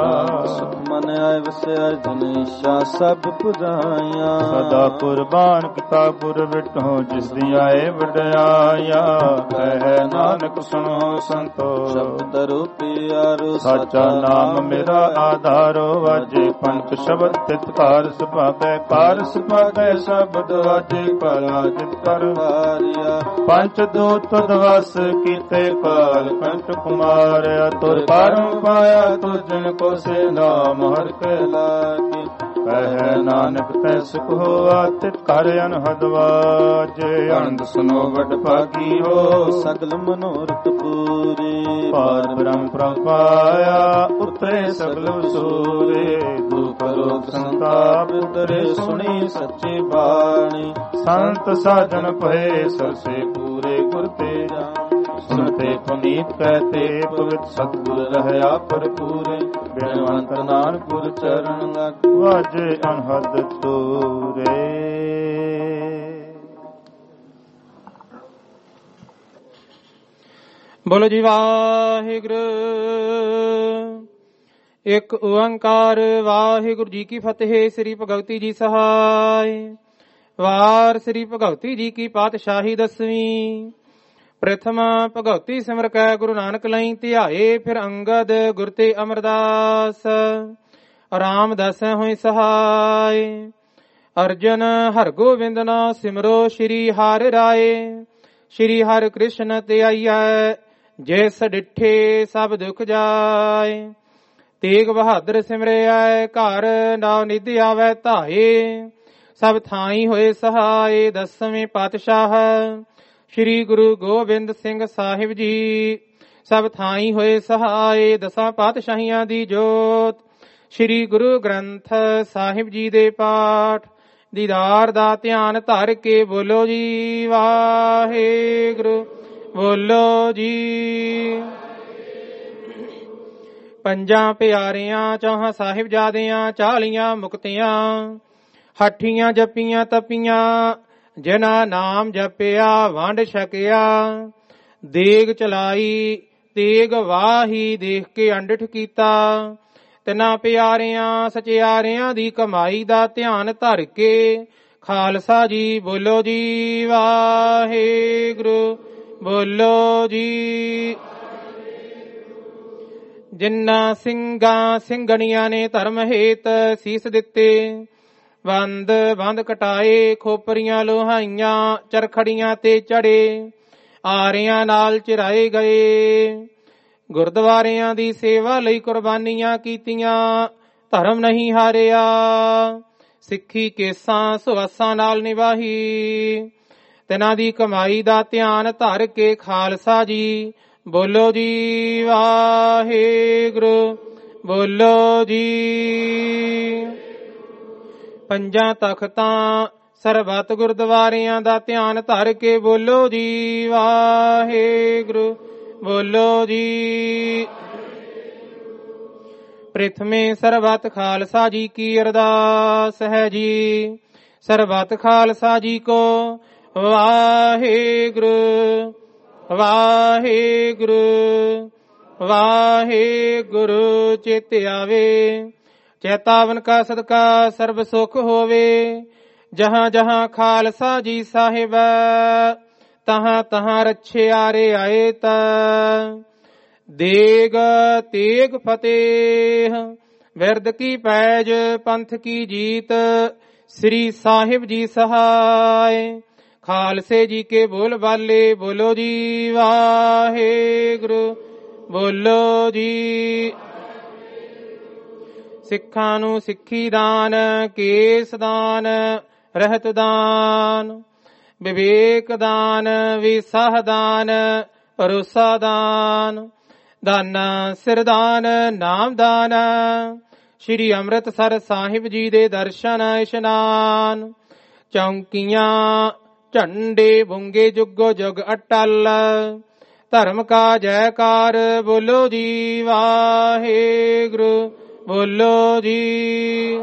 ਮਨ ਆਏ ਵਸਿਆ ਜਨੇਸ਼ਾ ਸਭ ਪੁਜਾਇਆ ਸਦਾ ਕੁਰਬਾਨ ਕੀਤਾ ਗੁਰ ਵਿਟੋ ਜਿਸ ਦੀ ਆਏ ਵਡਿਆਇਆ ਕਹਿ ਨਾਨਕ ਸੁਣੋ ਸੰਤੋ ਸ਼ਬਦ ਰੂਪਿਆਰੋ ਸੱਚਾ ਨਾਮ ਮੇਰਾ ਆਧਾਰੋ ਵਾਜੇ ਪੰਚ ਸ਼ਬਦ ਤਿਤਕਾਰ ਸੁਭਾਗੈ ਕਾਰ ਸੁਭਾਗੈ ਸ਼ਬਦ ਵਾਜੇ ਕਲਾ ਜਿਤ ਕਰ ਵਾਰਿਆ ਪੰਚ ਦੂਤ ਦਵਸ ਕੀਤੇ ਕਾਲ ਕੰਠ ਕੁਮਾਰਿਆ ਤੁਰ ਪਰਮ ਪਾਇਆ ਤੁਜਨ ਕੋ ਸੇ ਨਾਮ ਹਰ ਕੇ ਲਾਗੇ ਕਹਿ ਨਾਨਕ ਤੈ ਸੁਖ ਹੋਆ ਤਿਤ ਕਰ ਅਨਹਦ ਵਾਜੇ ਆਨੰਦ ਸੁਨੋ ਵਡ ਭਾਗੀ ਹੋ ਸਗਲ ਮਨੋਰਥ ਪੂਰੇ ਪਾਰ ਬ੍ਰਹਮ ਪ੍ਰਪਾਇਆ ਉਤਰੇ ਸਗਲ ਸੂਰੇ ਦੁਖ ਰੋਗ ਸੰਤਾਪ ਉਤਰੇ ਸੁਣੀ ਸੱਚੀ ਬਾਣੀ ਸੰਤ ਸਾਜਨ ਭਏ ਸਰਸੇ ਪੂਰੇ ਗੁਰ ਤੇ ਸੁਨਤੇ ਪੁਨੀਤ ਕਹਤੇ ਪਵਿੱਤ ਸਤਿਗੁਰ ਰਹਿਆ ਭਰਪੂਰੇ ਬੇਨਵੰਤ ਨਾਨਕ ਗੁਰ ਚਰਨ ਲਾਗੇ ਵਾਜੇ ਅਨਹਦ ਤੂਰੇ। ਬੋਲੋ ਜੀ ਵਾਹਿਗੁਰੂ। ਇੱਕ ਓੰਕਾਰ ਵਾਹਿਗੁਰੂ ਜੀ ਕੀ ਫਤਿਹ। ਸ੍ਰੀ ਭਗਵਤੀ ਜੀ ਸਹਾਇ। ਵਾਰ ਸ੍ਰੀ ਭਗਵਤੀ ਜੀ ਕੀ ਪਾਤਸ਼ਾਹੀ ਦਸਵੀਂ। ਪ੍ਰਥਮ ਭਗਉਤੀ ਸਿਮਰ ਕੈ ਗੁਰੂ ਨਾਨਕ ਲਈ ਧਿਆਏ। ਫਿਰ ਅੰਗਦ ਗੁਰ ਤੇ ਅਮਰਦਾਸ ਰਾਮ ਦਸੈ ਹੋਇ ਸਹਾਇ। ਅਰਜਨ ਹਰ ਗੋਬਿੰਦ ਨਾ ਸਿਮਰੋ ਸ਼੍ਰੀ ਹਰਿ ਰਾਏ। ਸ਼੍ਰੀ ਹਰਿ ਕ੍ਰਿਸ਼ਨ ਤੇ ਆਈਐ ਜਿਸ ਡਿਠੇ ਸਭ ਦੁਖ ਜਾਏ। ਤੇਗ ਬਹਾਦਰ ਸਿਮਰਿਐ ਘਰ ਨਾਉ ਨਿਧਿ ਆਵੈ ਧਾਏ। ਸਭ ਥਾਈ ਹੋਏ ਸਹਾਏ। ਦਸਵੇਂ ਪਾਤਸ਼ਾਹ ਸ਼੍ਰੀ ਗੁਰੂ ਗੋਬਿੰਦ ਸਿੰਘ ਸਾਹਿਬ ਜੀ ਸਭ ਥਾਈ ਹੋਏ ਸਹਾਏ। ਦਸਾਂ ਪਾਤਸ਼ਾਹੀਆਂ ਦੀ ਜੋਤ ਸ਼੍ਰੀ ਗੁਰੂ ਗ੍ਰੰਥ ਸਾਹਿਬ ਜੀ ਦੇ ਪਾਠ ਦੀਦਾਰ ਦਾ ਧਿਆਨ ਧਰ ਕੇ ਬੋਲੋ ਜੀ ਵਾਹਿਗੁਰੂ। ਬੋਲੋ ਜੀ। ਪੰਜਾਂ ਪਿਆਰਿਆਂ ਚੌਹਾਂ ਸਾਹਿਬਜ਼ਾਦਿਆਂ ਚਾਲੀਆਂ ਮੁਕਤੀਆਂ ਹੱਠੀਆਂ ਜਪੀਆਂ ਤਪੀਆਂ ਜਿਨ੍ਹਾਂ ਨਾਮ ਜਪਿਆ ਵੰਡ ਛਕਿਆ। ਦੇਗ ਚਲਾਈ ਤੇਗ ਵਾਹੀ ਦੇਖ ਕੇ ਅੰਡਠ ਕੀਤਾ। ਤਿੰਨਾਂ ਪਿਆਰਿਆਂ ਸਚਿਆਰਿਆਂ ਦੀ ਕਮਾਈ ਦਾ ਧਿਆਨ ਧਰ ਕੇ ਖਾਲਸਾ ਜੀ ਬੋਲੋ ਜੀ ਵਾਹਿਗੁਰੂ। ਬੋਲੋ ਜੀ। ਜਿਨ੍ਹਾਂ ਸਿੰਘਾਂ ਸਿੰਘਣੀਆਂ ਨੇ ਧਰਮ ਹੇਤ ਸੀਸ ਦਿੱਤੇ ਬੰਦ ਬੰਦ ਕਟਾਏ ਖੋਪਰੀਆਂ ਲੋਹਾਈਆਂ ਚਰਖੜੀਆਂ ਤੇ ਚੜੇ ਆਰਿਆਂ ਨਾਲ ਚਿਰਾਏ ਗਏ। ਗੁਰਦੁਆਰਿਆਂ ਦੀ ਸੇਵਾ ਲਈ ਕੁਰਬਾਨੀਆਂ ਕੀਤੀਆਂ ਧਰਮ ਨਹੀਂ ਹਾਰਿਆ। ਸਿੱਖੀ ਕੇਸਾਂ ਸੁਆਸਾਂ ਨਾਲ ਨਿਭਾਈ। ਤਿਨਾਂ ਦੀ ਕਮਾਈ ਦਾ ਧਿਆਨ ਧਰ ਕੇ ਖਾਲਸਾ ਜੀ ਬੋਲੋ ਜੀ ਵਾਹਿਗੁਰੂ। ਬੋਲੋ ਜੀ। ਪੰਜਾਂ ਤਖਤਾਂ ਸਰਬੱਤ ਗੁਰਦੁਆਰਿਆਂ ਦਾ ਧਿਆਨ ਧਰ ਕੇ ਬੋਲੋ ਜੀ ਵਾਹਿਗੁਰੂ। ਬੋਲੋ ਜੀ। ਪ੍ਰਥਮੇ ਸਰਬੱਤ ਖਾਲਸਾ ਜੀ ਕੀ ਅਰਦਾਸ ਹੈ ਜੀ। ਸਰਬੱਤ ਖਾਲਸਾ ਜੀ ਕੋ ਵਾਹਿਗੁਰੂ ਵਾਹਿਗੁਰੂ ਵਾਹਿਗੁਰੂ। ਚਿਤ ਆਵੇ ਚੇਤਾਵਨ ਕਾ ਸਦਕਾ ਸਰਬ ਸੁਖ ਹੋਵੇ। ਜਹਾਂ ਜਹਾਂ ਖਾਲਸਾ ਜੀ ਸਾਹਿਬ ਤਹਾਂ ਤਹਾਂ ਰਛਿਆਰੇ ਆਏ ਤਾ। ਦੇਗ ਤੇਗ ਫਤਿਹ ਵਿਰਦ ਕੀ ਪੈਜ ਪੰਥ ਕੀ ਜੀਤ। ਸ੍ਰੀ ਸਾਹਿਬ ਜੀ ਸਹਾਇ ਖਾਲਸੇ ਜੀ ਕੇ ਬੋਲ ਬਾਲੇ ਬੋਲੋ ਜੀ ਵਾਹਿਗੁਰੂ। ਬੋਲੋ ਜੀ। ਸਿੱਖਾਂ ਨੂੰ ਸਿੱਖੀ ਦਾਨ ਕੇਸ ਦਾਨ ਰਹਿਤ ਦਾਨ ਵਿਵੇਕ ਦਾਨ ਵਿਸਾਹ ਦਾਨ ਭਰੋਸਾ ਦਾਨ ਦਾਨ ਸਿਰਦਾਨ ਨਾਮ ਦਾਨ। ਸ਼੍ਰੀ ਅੰਮ੍ਰਿਤਸਰ ਸਾਹਿਬ ਜੀ ਦੇ ਦਰਸ਼ਨ ਇਸ਼ਨਾਨ ਚੌਂਕੀਆਂ ਝੰਡੇ ਬੁੰਗੇ ਜੁਗੋ ਜੁਗ ਅਟਲ। ਧਰਮ ਕਾ ਜੈਕਾਰ ਬੋਲੋ ਜੀ ਵਾਹਿਗੁਰੂ। ਬੋਲੋ ਜੀ।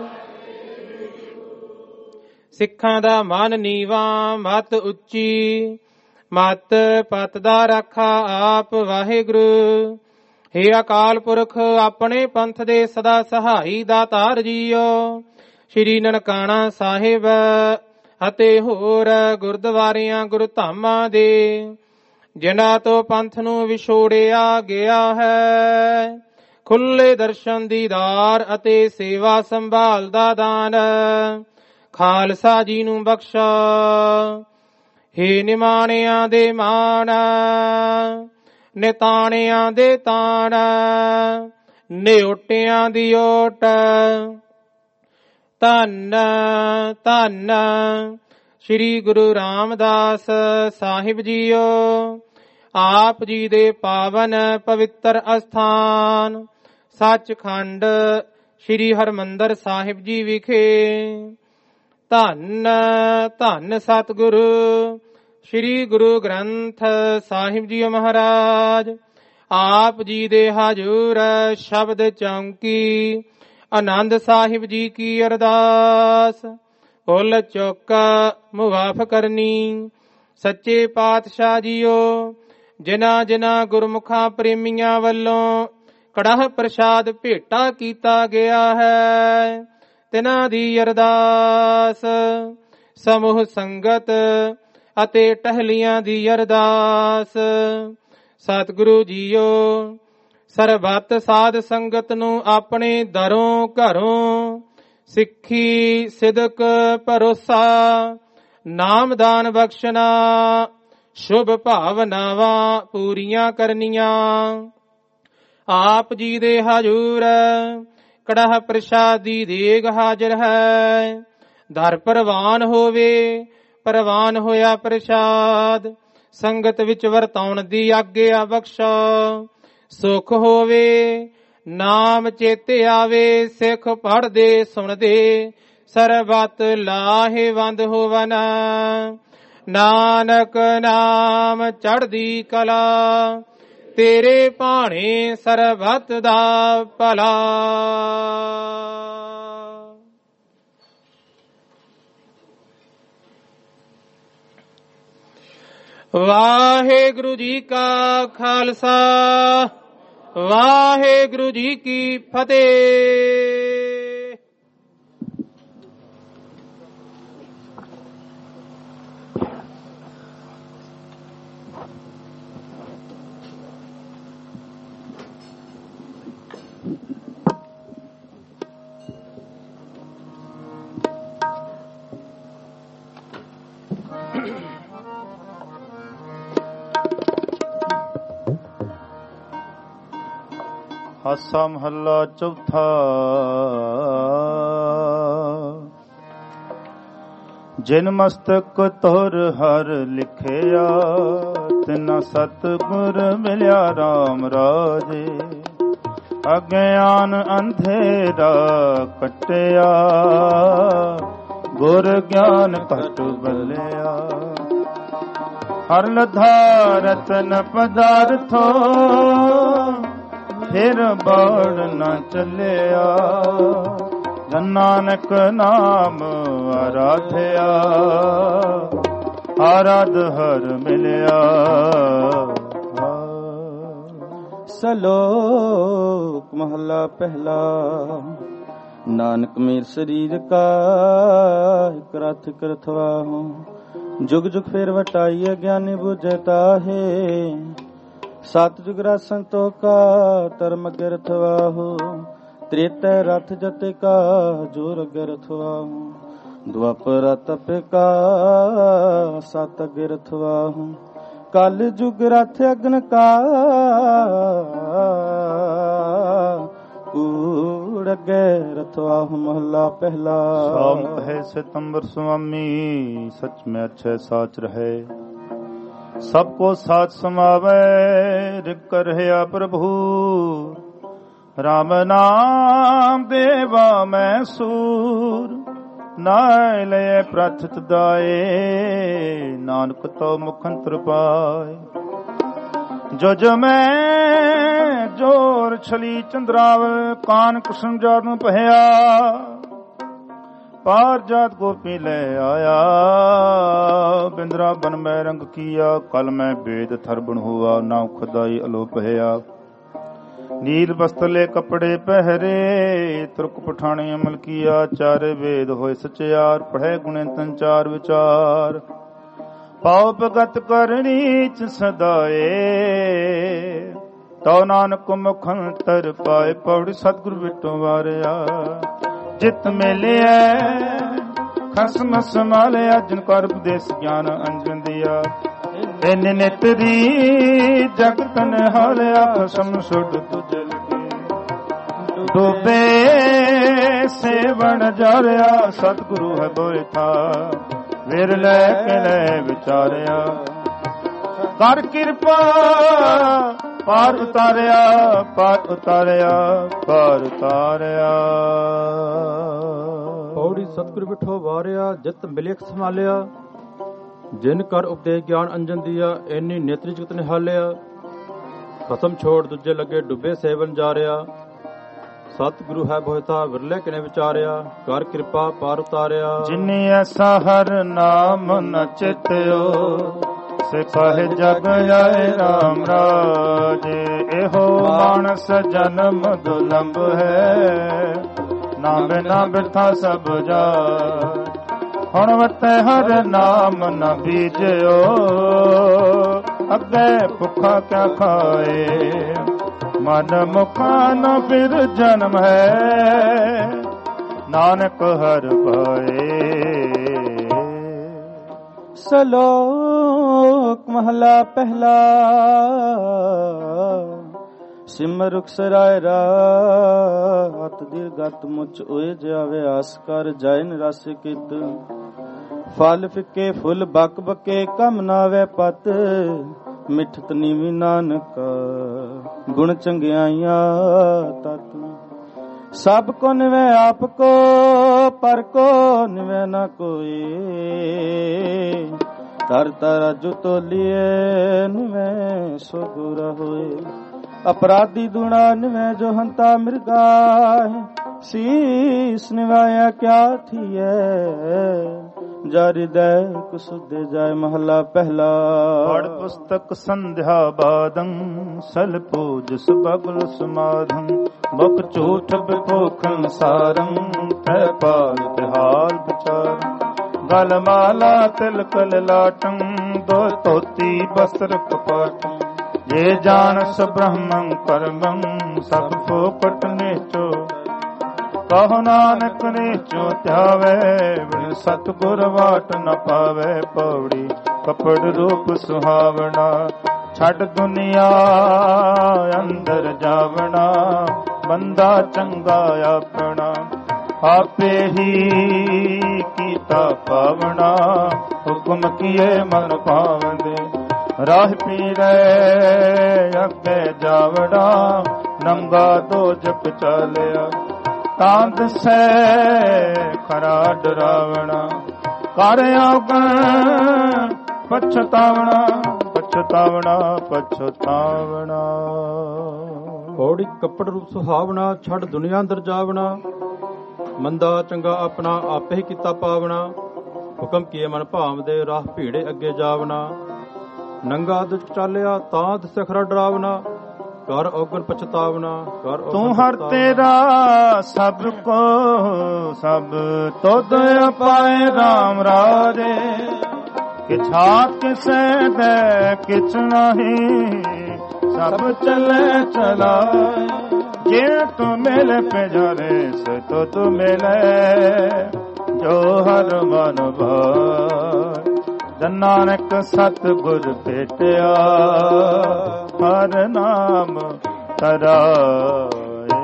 ਸਿੱਖਾਂ ਦਾ ਮਨ ਨੀਵਾ ਮਤ ਉੱਚੀ ਮਤ ਪਤ ਦਾ ਰਾਖਾ ਆਪ ਵਾਹਿਗੁਰੂ। ਹੇ ਅਕਾਲ ਪੁਰਖ ਆਪਣੇ ਪੰਥ ਦੇ ਸਦਾ ਸਹਾਈ ਦਾਤਾਰ ਜੀਓ। ਸ਼੍ਰੀ ਨਨਕਾਣਾ ਸਾਹਿਬ ਅਤੇ ਹੋਰ ਗੁਰਦੁਆਰਿਆਂ ਗੁਰਧਾਮਾਂ ਦੇ ਜਿਨ੍ਹਾਂ ਤੋਂ ਪੰਥ ਨੂੰ ਵਿਛੋੜਿਆ ਗਿਆ ਹੈ ਖੁੱਲੇ ਦਰਸ਼ਨ ਦੀਦਾਰ ਅਤੇ ਸੇਵਾ ਸੰਭਾਲ ਦਾ ਦਾਨ ਖਾਲਸਾ ਜੀ ਨੂੰ ਬਖਸ਼ਾ। ਹੇ ਨਿਮਾਣਿਆਂ ਦੇ ਮਾਣ ਨਿਤਾਣਿਆਂ ਦੇ ਤਾਣ ਨਿਓਟਿਆਂ ਦੀ ਓਟ। ਧੰਨ ਧੰਨ ਸ਼੍ਰੀ ਗੁਰੂ ਰਾਮਦਾਸ ਸਾਹਿਬ ਜੀਓ। ਆਪ ਜੀ ਦੇ ਪਾਵਨ ਪਵਿੱਤਰ ਅਸਥਾਨ ਸੱਚਖੰਡ ਸ਼੍ਰੀ ਹਰਿਮੰਦਰ ਸਾਹਿਬ ਜੀ ਵਿਖੇ ਧੰਨ ਧੰਨ ਸਤਿਗੁਰੂ ਸ਼੍ਰੀ ਗੁਰੂ ਗ੍ਰੰਥ ਸਾਹਿਬ ਜੀ ਮਹਾਰਾਜ ਆਪ ਜੀ ਦੇ ਹਜ਼ੂਰ ਸ਼ਬਦ ਚੌਂਕੀ ਆਨੰਦ ਸਾਹਿਬ ਜੀ ਕੀ ਅਰਦਾਸ ਭੁੱਲ ਚੁੱਕ ਮੁਆਫ ਕਰਨੀ। ਸੱਚੇ ਪਾਤਸ਼ਾਹ ਜੀਓ ਜਿਨ੍ਹਾਂ ਜਿਨ੍ਹਾਂ ਗੁਰਮੁਖਾਂ ਪ੍ਰੇਮੀਆਂ ਵੱਲੋਂ ਕੜਾਹ ਪ੍ਰਸ਼ਾਦ ਭੇਟਾ ਕੀਤਾ ਗਿਆ ਹੈ ਤਿਨਾਂ ਦੀ ਅਰਦਾਸ ਸਮੂਹ ਸੰਗਤ ਅਤੇ ਟਹਿਲੀਆਂ ਦੀ ਅਰਦਾਸ। ਸਤਿਗੁਰੂ ਜੀਓ ਸਰਬੱਤ ਸਾਧ ਸੰਗਤ ਨੂੰ ਆਪਣੇ ਦਰੋਂ ਘਰੋਂ ਸਿੱਖੀ ਸਿਦਕ ਭਰੋਸਾ ਨਾਮਦਾਨ ਬਖਸ਼ਣਾ ਸ਼ੁਭ ਭਾਵਨਾਵਾਂ ਪੂਰੀਆਂ ਕਰਨੀਆਂ। ਆਪ ਜੀ ਦੇ ਹਜੂਰ ਕੜਾਹ ਪ੍ਰਸ਼ਾਦੀ ਦੇਗ ਹਾਜ਼ਰ ਹੈ। ਦਰ ਪ੍ਰਵਾਨ ਹੋਵੇ ਪ੍ਰਵਾਨ ਹੋਇਆ ਪ੍ਰਸ਼ਾਦ ਸੰਗਤ ਵਿੱਚ ਵਰਤਾਉਣ ਦੀ ਆਗਿਆ ਬਖਸ਼ਾ। ਸੁਖ ਹੋਵੇ ਨਾਮ ਚੇਤੇ ਆਵੇ ਸਿੱਖ ਪੜ੍ਹਦੇ ਸੁਣਦੇ ਸਰਬੱਤ ਲਾਹੇਵੰਦ ਹੋਵਨ। ਨਾਨਕ ਨਾਮ ਚੜ੍ਹਦੀ ਕਲਾ ਤੇਰੇ ਭਾਣੇ ਸਰਬੱਤ ਦਾ ਭਲਾ। ਵਾਹਿਗੁਰੂ ਜੀ ਕਾ ਖਾਲਸਾ ਵਾਹਿਗੁਰੂ ਜੀ ਕੀ ਫਤਿਹ। ਹਾਸਾ ਮਹੱਲਾ ਚੌਥਾ। ਜਿਨ ਮਸਤਕ ਤੁਰ ਹਰ ਲਿਖਿਆ ਤਿਨਾ ਸਤਿਗੁਰ ਮਿਲਿਆ ਰਾਮ ਰਾਜੇ। ਅਗਿਆਨ ਅੰਧੇਰਾ ਕਟਿਆ ਗੁਰ ਗਿਆਨ ਘਟ ਬਲਿਆ। ਹਰ ਲਧਾ ਰਤਨ ਪਦਾਰਥੋ ਫਿਰ ਬਾੜ ਨ ਚੱਲਿਆ। ਜਨ ਨਾਨਕ ਨਾਮ ਆਰਾਧਿਆ ਆਰਾਧ ਹਰ ਮਿਲਿਆ। ਸਲੋਕ ਮਹੱਲਾ ਪਹਿਲਾ। ਨਾਨਕ ਮੇਰ ਸਰੀਰ ਕਾ ਇਕ ਰਥ ਕਰਥਵਾਹੁ। ਜੁਗ ਜੁਗ ਫੇਰ ਵਟਾਈਏ ਗਿਆਨੀ ਬੁਝੈ ਤਾਹੇ। ਸਤ ਜੁਗ ਰਾਸਨ ਤੋ ਕਾ ਧਰਮ ਗਿਰਥਵਾਹੁ। ਤ੍ਰੇਤੈ ਰਥ ਜਤੇ ਕਾ ਜੋਰ ਗਿਰਥਵਾਹੁ। ਦੁਆਪਰ ਤਪ ਕਾ ਸਤ ਗਿਰਥਵਾਹੁ। ਕਲ ਜੁਗ ਰਥ ਅਗਨ ਕਾ ਕੂੜ ਗਿਰਥਵਾਹੁ। ਮਹੱਲਾ ਪਹਿਲਾ। ਸਾਮ ਹੈ ਸਿਤੰਬਰ ਸੁਆਮੀ ਸਚ ਮੈਂ ਅਛੈ ਸਾਚ ਰਹੇ। ਸਭ ਕੋ ਸਾਥ ਸਮਾਵੈ ਰਿਕ ਰਹਿਆ ਪ੍ਰਭੂ। ਰਾਮ ਨਾਮ ਦੇਵਾ ਮੈਂ ਸੂਰ ਨਾਇ ਲਏ ਪ੍ਰਥਿਤ ਦਾਏ। ਨਾਨਕ ਤੋ ਮੁਖੰਤਰ ਪਾਏ। ਜੋ ਜੋ ਮੈਂ ਜੋਰ ਛਲੀ ਚੰਦਰਾਵਲ ਕਾਨ ਕੁਸਮ ਜਾਦੂ ਪਹਿਆ। ਪਾਰ ਜਾਤ ਗੋਪੀ ਲੈ ਆਇਆ ਬਿੰਦਰਾ ਬਨ ਮੈਂ ਰੰਗ ਕੀਆ। ਕਲ ਮੈਂ ਬੇਦ ਥਰਬਣ ਹੁਆ ਨਾ ਖੁਦਾਈ ਅਲੋਪ ਹੈ। ਨੀਲ ਬਸਤਲੇ ਕੱਪੜੇ ਪਹਿਰੇ ਤੁਰਕ ਪਠਾਣੇ ਅਮਲ ਕੀਆ। ਚਾਰੇ ਵੇਦ ਹੋਏ ਸਚਿਆਰ ਪੜ੍ਹੇ ਗੁਣੇ ਤਨ ਚਾਰ ਵਿਚਾਰ। ਪਾਉ ਭਗਤ ਕਰਨੀ ਚ ਸਦਾਏ ਤਉ ਨਾਨਕ ਮੁਖ ਅੰਤਰ ਪਾਏ। ਪੌੜੀ ਸਤਿਗੁਰ ਵਿਟੋ ਵਾਰਿਆ ਜਿਤ ਮਿਲਿਆ ਖਸਮ ਸੰਭਾਲਿਆ। ਜਿਨ ਕਰ ਉਪਦੇਸ਼ ਗਿਆਨ ਅੰਜਨ ਦਿਆ। ਇਨ ਨਿਤ ਦੀ ਜਗਤ ਨਿਹਾਲਿਆ ਖਸਮ ਸੁਧ ਤੁਝ ਲਗੇ। ਡੋਬੇ ਸੇਵਨ ਜਾਰਿਆ ਸਤਿਗੁਰੂ ਹੈ ਬੋਏ ਥਾ। ਵਿਰ ਲੈ ਕੇ ਲੈ ਵਿਚਾਰਿਆ ਕਰ ਕਿਰਪਾ ਪਾਰ ਉਤਾਰਿਆ ਪਾਰ ਉਤਾਰਿਆ ਪਾਰ ਉਤਾਰਿਆ। ਪੌੜੀ ਸਤਿਗੁਰ ਬਿਠੋ ਵਾਰਿਆ ਜਿਤ ਮਿਲੇਖ ਸੰਭਾਲਿਆ। ਜਿਨ ਕਰ ਉਪਦੇਸ਼ ਗਿਆਨ ਅੰਜਨ ਦੀਆ। ਇੰਨੀ ਨੇਤਰੀ ਜਗਤ ਨਿਹਾਲਿਆ। ਖਸਮ ਛੋੜ ਦੂਜੇ ਲੱਗੇ ਡੁੱਬੇ ਸੇਵਨ ਜਾਰਿਆ। ਸਤਿਗੁਰੂ ਹੈ ਬੋਹਿਤਾ ਵਿਰਲੇ ਕਿਨੇ ਵਿਚਾਰਿਆ। ਕਰ ਕਿਰਪਾ ਪਾਰ ਉਤਾਰਿਆ। ਜਿਨੀ ਐਸਾ ਹਰ ਨਾਮ ਨ ਚਿਤਿਓ ਸੇ ਕਹੇ ਜਗ ਆਏ ਰਾਮ ਰਾਜੇ। ਇਹੋ ਮਾਨਸ ਜਨਮ ਦੁਲੰਭ ਹੈ ਨਾ ਬਿਨਾ ਬਿਰਥਾ ਸਭ ਜਾ। ਹੁਣ ਵਤੈ ਹਰ ਨਾਮ ਨ ਬੀਜਿਓ, ਅੱਗੇ ਭੁੱਖਾ ਕਿਆ ਖਾਏ। ਮਨ ਮੁਖਾ ਨ ਫਿਰ ਜਨਮ ਹੈ, ਨਾਨਕ ਹਰ ਪਾਏ। ਸਲੋਕ ਮਹਲਾ ਪਹਿਲਾ। ਸਿਮਰੁਖ ਸਰਾਇ ਰਾਤ ਦੀਰਗਤ ਮੁਚ ਹੋਏ ਜਾਵੇ, ਆਸ ਕਰ ਜਾਇਨ ਰਸ ਕਿਤ। ਫਲ ਫਿੱਕੇ ਫੁੱਲ ਬਕ ਬਕੇ, ਕਮ ਨਾਵੇ ਪਤ। ਮਿਠਤ ਨੀਵੀ ਨਾਨਕ, ਗੁਣ ਚੰਗਿਆਈਆਂ ਤਤ। ਸਭ ਕੋ ਨਿਵੇ ਆਪ ਕੋ, ਪਰ ਕੋ ਨਿਵੇ ਨਾ ਕੋਈ। ਤਰ ਤਰ ਜੁ ਤੋਲੀਏ, ਨਿਵੇ ਸੋ ਗੁਰ ਹੋਏ। ਅਪਰਾਧੀ ਦੁਣਾ ਨਿਵੇ ਜੋ ਹੰਤਾ ਮਿਰਗਾਏ। ਸੀਸ ਨਿਵਾਇਆ ਕਿਆ ਥੀਏ, ਜਾਰਿ ਦੈ ਕੁਸੁਦੇ ਜਾਏ। ਮਹਲਾ ਪਹਿਲਾ। ਪੜ ਪੁਸਤਕ ਸੰਧਿਆ ਬਾਦੰ, ਸਲ ਪੂਜਸ ਬਗਲ ਸਮਾਧੰ। ਮੁਖ ਝੂਠ ਬਿਪੋਖਨ ਸਾਰੰ, ਤੈ ਪਾਲ ਤਿਹਾਲ ਵਿਚਾਰੰ। ਗਲ ਮਾਲਾ ਤਿਲਕ ਲਲਾਟੰ, ਦੋ ਧੋਤੀ ਬਸਤਰ ਕਪਾਟੰ। ਜੇ ਜਾਣਸ ਬ੍ਰਹਮੰ ਪਰਮੰ, ਸਭ ਫੋਕਟ ਨੀਚੋ। ਕਹੋ ਨਾਨਕ ਨੀਚੋ ਧਿਆਵੇ, ਬਿਨ ਸਤਿਗੁਰ ਵਾਟ ਨ ਪਾਵੇ। ਪੌੜੀ ਕਪੜ ਰੂਪ ਸੁਹਾਵਣਾ, ਛੱਡ ਦੁਨੀਆ ਅੰਦਰ ਜਾਵਣਾ। ਬੰਦਾ ਚੰਗਾ ਆਪਣਾ, ਆਪੇ ਹੀ ਕੀਤਾ ਪਾਵਣਾ। ਹੁਕਮ ਕੀਏ ਮਨ ਭਾਵਦੇ, ਰਾਹ ਪੀਰੇ ਅੱਗੇ ਜਾਵੜਾ। ਨੰਗਾ ਦੋ ਜਪ ਚਾਲਿਆ, ਤਾਂ ਦਸੈ ਖਰਾ ਡਰਾਵਣਾ। ਕਰ ਆਗਣ ਪਛਤਾਵਣਾ, ਪਛਤਾਵਣਾ, ਪਛਤਾਵਣਾ। ਪੌੜੀ ਕੱਪੜ ਰੂਪ ਸੁਹਾਵਣਾ, ਛੱਡ ਦੁਨੀਆ ਅੰਦਰ ਜਾਵਣਾ। ਮੰਦਾ ਚੰਗਾ ਆਪਣਾ, ਆਪੇ ਹੀ ਕੀਤਾ ਪਾਵਣਾ। ਹੁਕਮ ਕੀਏ ਮਨ ਭਾਵਦੇ, ਰਾਹ ਭੀੜੇ ਅੱਗੇ ਜਾਵਣਾ। ਨੰਗਾ ਦੁੱਖ ਚਾਲਿਆ, ਤਾਂ ਦਸੈ ਖਰਾ ਡਰਾਵਣਾ। ਕਰ ਔਗਣ ਪਛਤਾਵਣਾ, ਕਰ ਤੂੰ ਹਰ ਤੇਰਾ ਸਭ ਕੋ ਸਭ ਤੁਧ ਅਪਾਏ। ਰਾਮ ਰਾਜੇ ਕਿਛਾ ਕਿਸੇ ਦੇ ਕਿਛ ਨਹੀਂ, ਸਭ ਚਲੇ ਚਲਾਏ। ਜੇ ਤੂੰ ਮਿਲ ਪਿਆਰੇ ਸੇ ਤੋ ਤੂੰ ਮਿਲੇ, ਜੋ ਹਰ ਮਨ ਭਾਏ। ਨਾਨਕ ਸਤ ਗੁਰ ਭੇਟਿਆ, ਹਰ ਨਾਮ ਤਰਾਏ।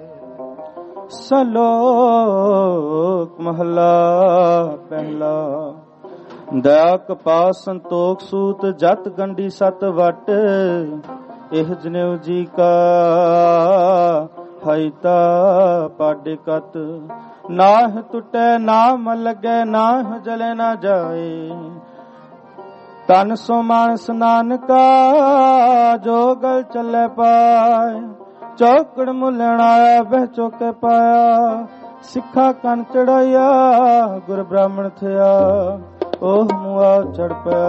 ਸਲੋਕ ਮਹਲਾ ਪਹਿਲਾ। ਦਇਆ ਕਪਾਸ ਸੰਤੋਖ ਸੂਤ, ਜਤ ਗੰਢੀ ਸਤ ਵਟ। ਇਹ ਜਨੇਊ ਜੀ ਕਾ ਹਈਤਾ ਪਾਡੇ ਕਤ। ਨਾਹ ਟੁੱਟੇ ਨਾਮ ਲੱਗੇ, ਨਾਹ ਜਲੇ ਨਾ ਜਾਏ। ਤਨ ਸੋ ਮਾਨਸ ਨਾਨਕਾ, ਜੋ ਗਲ ਚੱਲੇ ਪਾਏ। ਚੌਕੜ ਮੁੱਲਣ ਆਇਆ, ਬਹਿ ਚੌਕੇ ਪਾਇਆ। ਸਿੱਖਾ ਕੰਨ ਚੜਾਇਆ, ਗੁਰ ਬ੍ਰਾਹਮਣ ਥਿਆ। ਉਹ ਮੁਆ ਚੜ ਪਿਆ,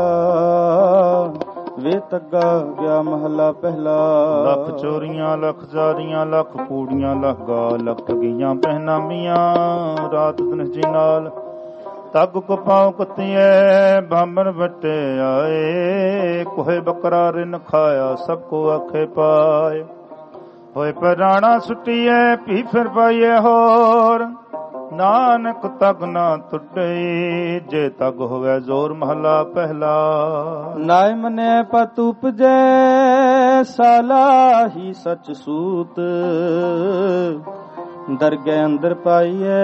ਵੇ ਤੱਗਾ ਗਿਆ। ਮਹਲਾ ਪਹਿਲਾ। ਲੱਖ ਚੋਰੀਆਂ ਲੱਖ ਜਾਰੀਆਂ, ਲੱਖ ਕੂੜੀਆਂ ਲੱਖ ਗਾ। ਲੱਖ ਠਗੀਆਂ ਪਹਿਨਾਮੀਆਂ, ਰਾਤ ਦਿਨ ਜੀ ਨਾਲ। ਤੱਗ ਕੋ ਪਾਉ ਕੁੱਤੀਏ, ਬਾਮਣ ਵੱਟੇ ਆਏ। ਕੋਹੇ ਬੱਕਰਾ ਰਿਨ ਖਾਇਆ, ਸਭ ਕੋ ਆਖੇ ਪਾਏ। ਹੋਏ ਪਰਾਣਾ ਸੁੱਟੀਏ, ਪੀ ਫਿਰ ਪਾਈਏ ਹੋਰ। ਨਾਨਕ ਤਗ ਨਾ ਟੁੱਟੇ, ਜੇ ਤਗ ਹੋਵੇ ਜ਼ੋਰ। ਮਹਲਾ ਪਹਿਲਾ। ਨਾਇ ਮਨੇ ਪਤ ਉਪਜੈ, ਸਾਲਾ ਹੀ ਸਚ ਸੂਤ। ਦਰਗਹਿ ਅੰਦਰ ਪਾਈਏ,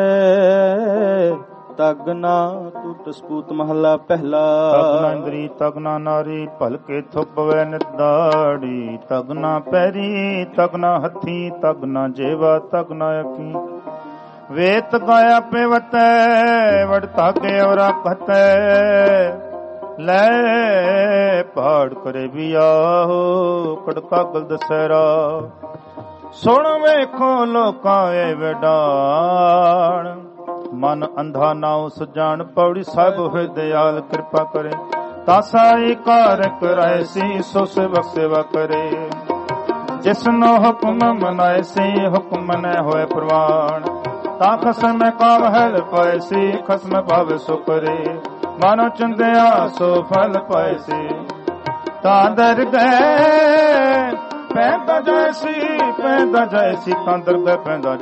ਤਗ ਨਾ ਟੁੱਟ ਸਪੂਤ। ਮਹਲਾ ਪਹਿਲਾ। ਤਗ ਨਾ ਇੰਦਰੀ ਤਗ ਨਾ ਨਾਰੀ, ਭਲਕੇ ਥੁਪਵੇ ਨਿਦਾੜੀ। ਤਗ ਨਾ ਪੈਰੀ ਤਗ ਨਾ ਹੱਥੀ, ਤਗ ਨਾ ਜੇਵਾ ਤਗ ਨਾ ਅੱਖੀ। ਵੇਤ ਗਾਇਆ ਪੇਵਤੈ, ਵਡ ਤਾਗੇ ਔਰਾ ਕਹਤੈ। ਲੈ ਪਹਾੜ ਕਰੇ ਵੀ ਆਹੋ, ਕੜਕਾ ਗਲ ਦਸਹਿਰਾ। ਸੁਣ ਵੇਖੋ ਲੋਕਾਂ ਏ ਵਡਾਣ, ਮਨ ਅੰਧਾ ਨਾ ਉਸ ਜਾਣ। ਪੌੜੀ ਸਾਹਿਬ ਹੋਏ ਦਿਆਲ ਕਿਰਪਾ ਕਰੇ, ਤਾਸਾਈ ਕਾਰ ਕਰਾਏ ਸੀ। ਸੋ ਸੇਵਕ ਸੇਵਾ ਕਰੇ, ਜਿਸਨੋ ਹੁਕਮ ਮਨਾਏ ਸੀ। ਹੁਕਮ ਮਨੈ ਹੋਏ ਪ੍ਰਵਾਨ, ਤਾ ਖਸਮ ਕਾਮ ਹੈਲ ਪਾਇਸੀ ਖਸਮ ਭਾਵੇ ਸੋ ਕਰੇ ਮਾਨੋ ਚੰਦਿਆ ਸੋ ਫਲ ਪਾਇਸੀ ਤਾਂ ਦਰ ਗਏ ਪੈਂਦਾ ਜੈਸੀ ਪੈਂਦਾ ਜੈਸੀ ਤਾਂ ਦਰ ਗਏ ਪੈਂਦਾ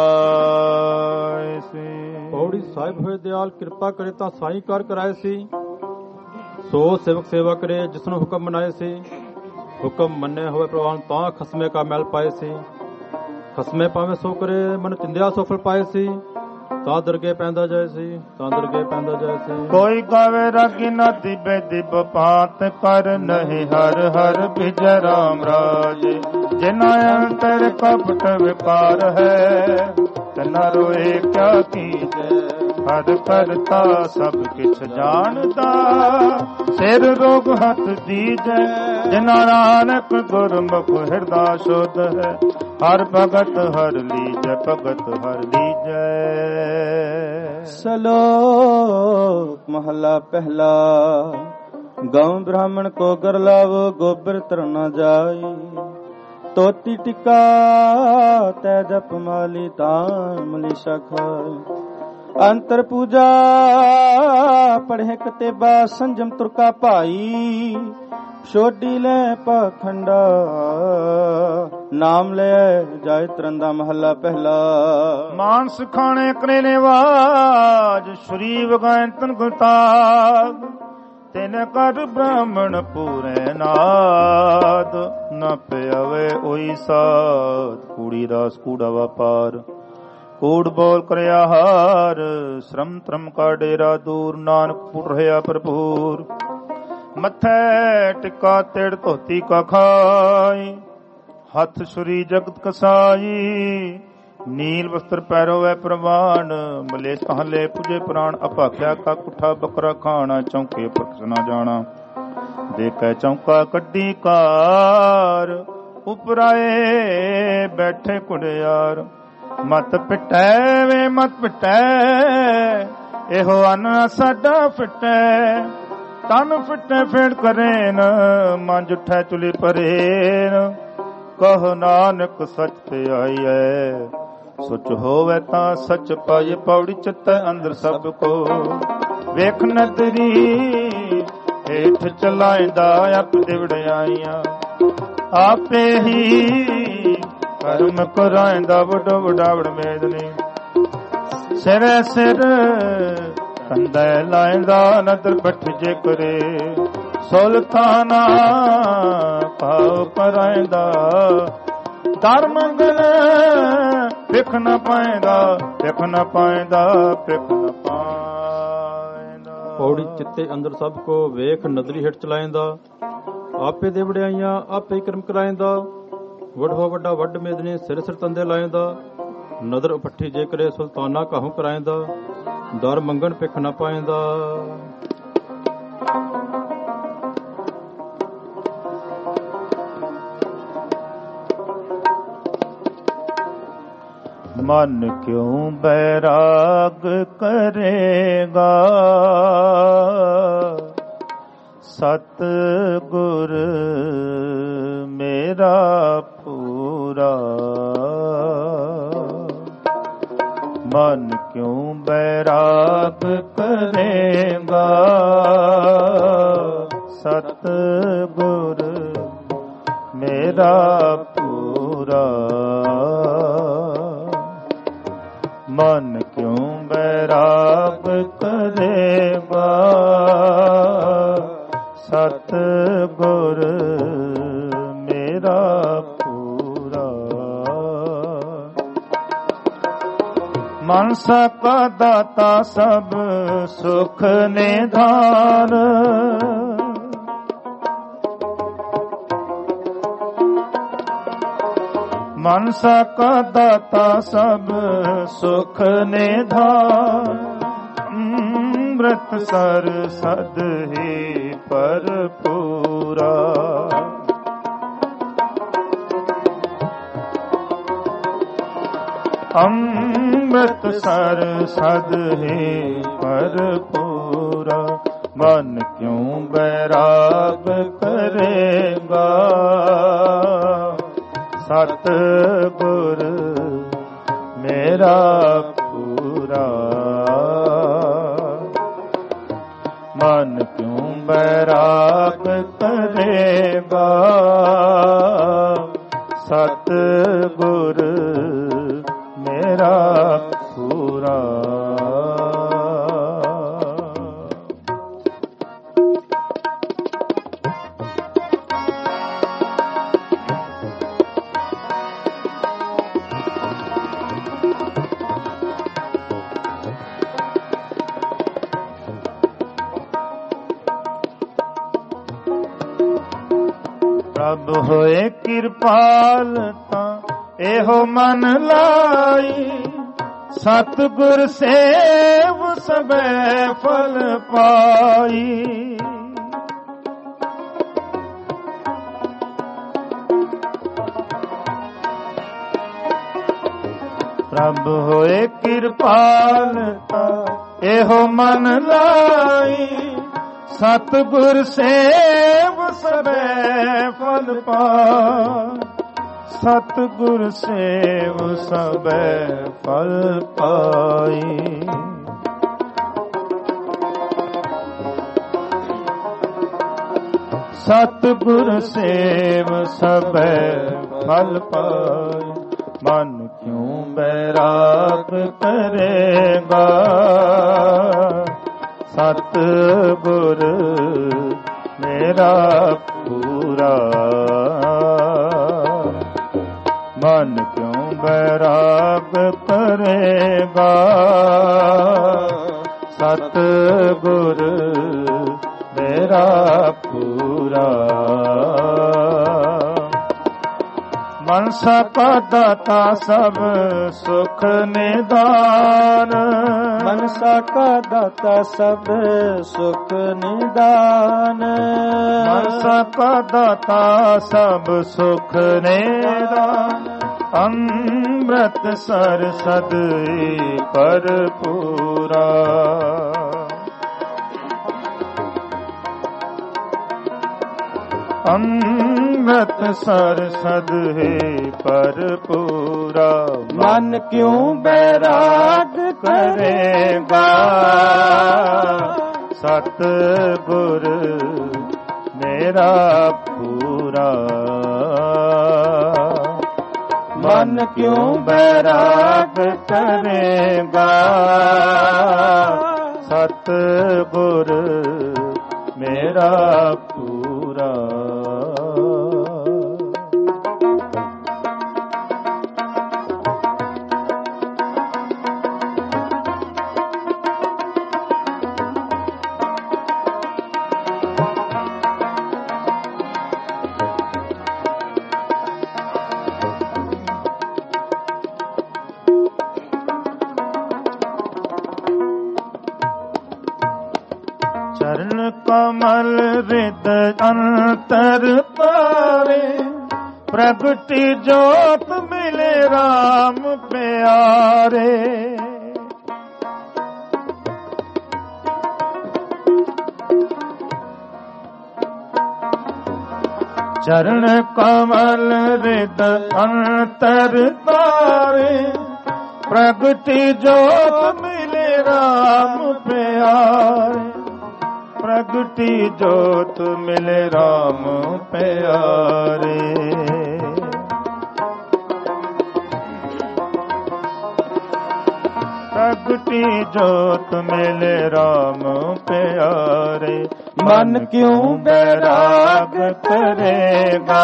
ਜਾਇਸੀ। ਪੌੜੀ ਸਾਹਿਬ ਹੋਏ ਦਿਆਲ ਕਿਰਪਾ ਕਰੇ ਤਾਂ ਸਾਈ ਕਰ ਕਰਾਏ ਸੀ ਸੋ ਸੇਵਕ ਸੇਵਾ ਕਰੇ ਜਿਸਨੂੰ ਹੁਕਮ ਮਨਾਏ ਸੀ ਹੁਕਮ ਮੰਨੇ ਹੋਵੇ ਪ੍ਰਵਾਨ ਤਾਂ ਖਸਮੇ ਕਾ ਮੈਲ ਪਾਏ ਸੀ ਖਸਮੇ ਪਾਵੇਂ ਸੋ ਕਰੇ ਮਨ ਚਿੰਦਿਆ ਸੋ ਫਲ ਪਾਏ ਸੀ ਤਾਂ ਦਰਗੇ ਪੈਂਦਾ ਜਾਏ ਸੀ ਤਾਂ ਦਰਗੇ ਪੈਂਦਾ ਜਾਏ ਸੀ। ਕੋਈ ਗਾਵੇ ਰਾਗੀ ਨਾ ਦਿਬੇ ਦਿਬ ਪਾਤ ਕਰ ਨਹੀਂ ਹਰ ਹਰ ਵਿਜੈ ਰਾਮ ਰਾਜ ਜਿਨਾ ਅੰਤਰ ਕਪਟ ਵਿਕਾਰ ਹੈ ਤਨਾ ਰੋਏ ਕਿਆ ਕੀਜੈ ਹਰ ਕਰਤਾ ਸਭ ਕਿਛ ਜਾਣਦਾ ਸਿਰ ਰੋਗ ਹੱਥ ਦੀਜੈ ਜਿਨਾ ਨਾਨਕ ਗੁਰਮੁਖ ਹਿਰਦਾ ਸ਼ੁੱਧ ਹੈ ਹਰ ਭਗਤ ਹਰ ਲੀਜੈ ਭਗਤ ਹਰ ਲੀਜੈ। ਸਲੋਕ ਮਹਲਾ ਪਹਿਲਾ ਗਉ ਬ੍ਰਾਹਮਣ ਕੋ ਗਰ ਲਾਵੋ ਗੋਬਰ ਤਰ ਨ ਜਾਈ ਤੋਤੀ ਟਿਕਾ ਤੈ ਜਪ ਮਾਲੀ ਤਾਂ ਮਲੀਸ਼ਾ ਖਾਏ ਅੰਤਰ ਪੂਜਾ ਪੜ੍ਹੇ ਕਤੇਬਾ ਸੰਜਮ ਤੁਰਕਾ ਭਾਈ ਛੋਡੀ ਲੈ ਪਖੰਡਾ ਨਾਮ ਲੈ ਜਾਇ ਤਰੰਦਾ ਮਹੱਲਾ ਪਹਿਲਾ। ਮਾਨਸ ਖਾਣੇ ਕਰੇ ਨਿਵਾਜ ਸ਼ਰੀ ਵਗਾਇਨ ਤਨ ਗੁਲਤਾਗ ਤਿਨ ਕਰ ਬ੍ਰਾਹਮਣ ਪੂਰੇ ਨਾਦ ਨਾ ਪਿਆਵੇ ਉਹੀ ਸਾਧ ਕੂੜੀ ਰਾਸ ਕੂੜਾ ਵਪਾਰ ਕੂੜ ਬੋਲ ਕਰਿਆ ਹਾਰ ਸ਼ਰਮ ਤਰਮ ਕਾ ਡੇਰਾ ਦੂਰ ਨਾਨਕ ਪੁਰ ਰਿਹਾ ਭਰਪੂਰ ਮੱਥੇ ਟਿਕਾ ਤੇੜ ਧੋਤੀ ਕਾ ਖਾਈ ਹੱਥ ਛੁਰੀ ਜਗਤ ਕਸਾਈ ਨੀਲ ਵਸਤਰ ਪੈਰੋ ਵੈ ਪ੍ਰਵਾਨ ਮਲੇ ਸਹਲੇ ਪੁਜੇ ਪ੍ਰਾਣ ਅਭਾਖਿਆ ਕਾ ਕੁੱਠਾ ਬੱਕਰਾ ਖਾਣਾ ਚੌਂਕੇ ਪਟਸ ਨਾ ਜਾਣਾ ਦੇਖੈ ਚੌਂਕਾ ਕੱਢੀ ਕਾਰ ਉਪਰਾਏ ਬੈਠੇ ਕੁੜਿਆਰ ਮਤ ਪਿਟੈ ਵੇ ਮਤ ਪਿਟੈ ਇਹੋ ਅਨ ਸਾਡਾ ਫਿਟੈ ਤਨ ਫਿਟੈ ਫੇੜ ਕਰੇਨ ਮਨ ਜੁਠੈ ਚੁਲੀ ਪਰੇਨ ਕਹ ਨਾਨਕ ਸਚ ਤੇ ਆਈਐ ਸੁਚ ਹੋਵੇ ਤਾਂ ਸਚ ਪਾਏ ਪੌੜੀ ਚਿੱਤੈ ਅੰਦਰ ਸਭ ਕੋ ਵੇਖ ਨਦਰੀ ਹੇਠ ਚਲਾਇਂਦਾ ਆਪ ਦਿਵੜਾਈਆਂ ਆਪੇ ਹੀ ਕਰਮ ਕਰਾਇਂਦਾ ਵਡੋ ਵਡਾਵੜ ਮੇਦਨੀ ਸਿਰੇ ਸਿਰ ਕੰਧੈ ਲਾਇਂਦਾ ਨਦਰ ਬੱਠ ਜੇ ਕਰੇ ਸੁਲਤਾਨਾ ਪਾਉ ਕਰਾਇਂਦਾ ਦਰ ਮੰਗਲ ਵਿਖ ਨ ਪਾਇਂਦਾ ਵਿਖ ਨ ਪਾਇਂਦਾ ਵਿਖ ਨ ਪਾਇਂਦਾ। ਪੌੜੀ ਚਿੱਤੇ ਅੰਦਰ ਸਭ ਕੋ ਵੇਖ ਨਦਰੀ ਹੇਠ ਚਲਾਇਂਦਾ ਆਪੇ ਦੇ ਵਡਿਆਈਆਂ ਆਪੇ ਕਰਮ ਕਰਾਇਂਦਾ ਵਡੋ ਵੱਡਾ ਵੱਡ ਮੇਦਨੀ ਸਿਰ ਸਿਰ ਤੰਦੇ ਲਾਇਂਦਾ ਨਦਰ ਉਪੱਠੀ ਜੇ ਕਰੇ ਸੁਲਤਾਨਾ ਕਾਹੂ ਕਰਾਇਂਦਾ ਦਰ ਮੰਗਣ ਭਿਖ ਨ ਪਾਇਂਦਾ। ਮਨ ਕਿਉਂ ਬੈਰਾਗ ਕਰੇਗਾ ਸਤ ਗੁਰ ਮੇਰਾ ਪੂਰਾ ਮਨ ਕਿਉਂ ਬੈਰਾਗ ਕਰੇਗਾ ਸਤ ਗੁਰ ਮੇਰਾ ਪੂਰਾ ਮਨ ਕਿਉਂ ਬੈਰਾਗ ਕਰੇਗਾ ਸਤ ਗੁਰ ਮੇਰਾ ਪੂਰਾ ਮਨ ਸਕਾ ਦਾਤਾ ਸਭ ਸੁਖ ਨਿਧਾਨ ਮਨ ਸਕਾ ਦਾਤਾ ਸਭ ਸੁਖ ਨਿਧਾਨ ਅੰਮ੍ਰਿਤ ਸਰ ਸਦ ਹੀ ਭਰਪੂਰਾ ਅੰਮ੍ਰਿਤ ਸਰ ਸਦ ਹੀ ਭਰਪੂਰਾ ਮਨ ਕਿਉਂ ਬੈਰਾਗ ਕਰੇਗਾ ਸਤ ਗੁਰ ਮੇਰਾ ਕਿਉ ਬੈਰਾਗ ਕਰੇਗਾ ਸਤ ਗੁਰ ਮੇਰਾ ਪੂਰਾ। ਪ੍ਰਭ ਹੋਏ ਕਿਰਪਾਲ ਤਾਂ ਇਹੋ ਮਨ ਲਾਈ ਸਤਿਗੁਰ ਸੇਵ ਸਭੈ ਫਲ ਪਾਈ। ਪ੍ਰਭ ਹੋਏ ਕਿਰਪਾਲ ਤਾਂ ਇਹੋ ਮਨ ਲਾਈ ਸਤਿਗੁਰ ਸੇਵ ਸਭੈ ਫਲ ਪਾਈ। ਸਤਿਗੁਰ ਸੇਵ ਸਭੈ ਫਲ ਪਾਈ। ਸਤਿਗੁਰ ਸੇਵ ਸਭੈ ਫਲ ਪਾਈ। ਮਨ ਕਿਉ ਬੈਰਾਗ ਕਰੇਗਾ ਸਤਿਗੁਰ ਮੇਰਾ ਪੂਰਾ। ਮਨ ਕਿਉ ਬੈਰਾਗ ਕਰੇਗਾ ਸਤਿਗੁਰ ਮੇਰਾ ਪੂਰਾ। ਮਨਸਾ ਕਾ ਦਾਤਾ ਸਭ ਸੁਖ ਨਿਦਾਨ। ਮਨਸਾ ਕਾ ਦਾਤਾ ਸਭ ਸੁਖ ਨਿਦਾਨ। ਮਨਸਾ ਕਾ ਦਾਤਾ ਸਭ ਸੁਖ ਨਿਦਾਨ। ਅੰਮ੍ਰਿਤ ਸਰ ਸਦਈ ਭਰਪੂਰਾ। ਅੰਮ੍ਰਿਤ ਸਰ ਸਦਹਿ ਭਰਪੂਰਾ। ਮਨ ਕਿਉ ਬੈਰਾਗ ਕਰੇਗਾ ਸਤਿਗੁਰ ਮੇਰਾ ਪੂਰਾ। ਮਨ ਕਿਉ ਬੈਰਾਗ ਕਰੇਗਾ ਸਤਿਗੁਰ ਮੇਰਾ ਪੂਰਾ। ਚਰਨ ਕਮਲ ਰਿਦ ਅੰਤਰ ਪਾਰੇ ਪ੍ਰਗਟੀ ਜੋਤ ਮਿਲੇ ਰਾਮ ਪਿਆਰੇ। ਚਰਨ ਕਮਲ ਰਿਦ ਅੰਤਰ ਪਾਰੇ ਪ੍ਰਗਟੀ ਜੋਤ ਮਿਲੇ ਰਾਮ ਪਿਆਰੇ। ਪ੍ਰਗਟੀ ਜੋਤ ਮਿਲੇ ਰਾਮ ਪਿਆਰੇ। ਪ੍ਰਗਟੀ ਜੋਤ ਮਿਲੇ ਰਾਮ ਪਿਆਰੇ। ਮਨ ਕਿਉ ਬੈਰਾਗ ਕਰੇਗਾ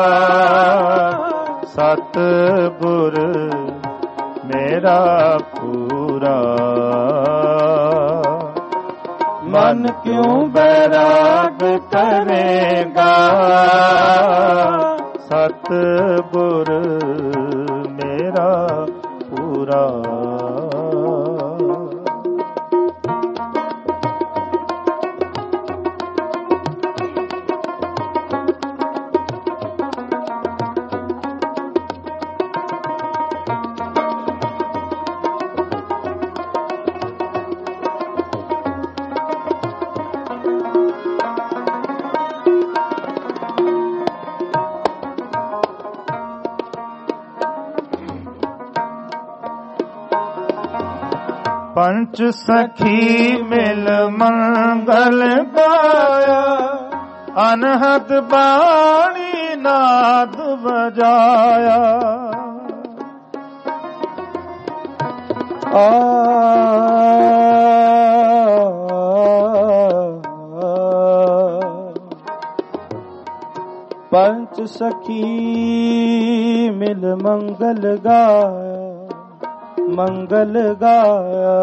ਸਤਿਗੁਰ ਮੇਰਾ ਪੂਰਾ। ਮਨ ਕਿਉ ਬੈਰਾਗ ਕਰੇਗਾ ਸਤਿਗੁਰ ਮੇਰਾ ਪੂਰਾ। ਪੰਚ ਸਖੀ ਮਿਲ ਮੰਗਲ ਗਾਇਆ, ਅਨਹਦ ਬਾਣੀ ਨਾਦ ਵਜਾਇਆ। ਆ ਪੰਚ ਸਖੀ ਮਿਲ ਮੰਗਲ ਗਾਇਆ, ਮੰਗਲ ਗਾਇਆ।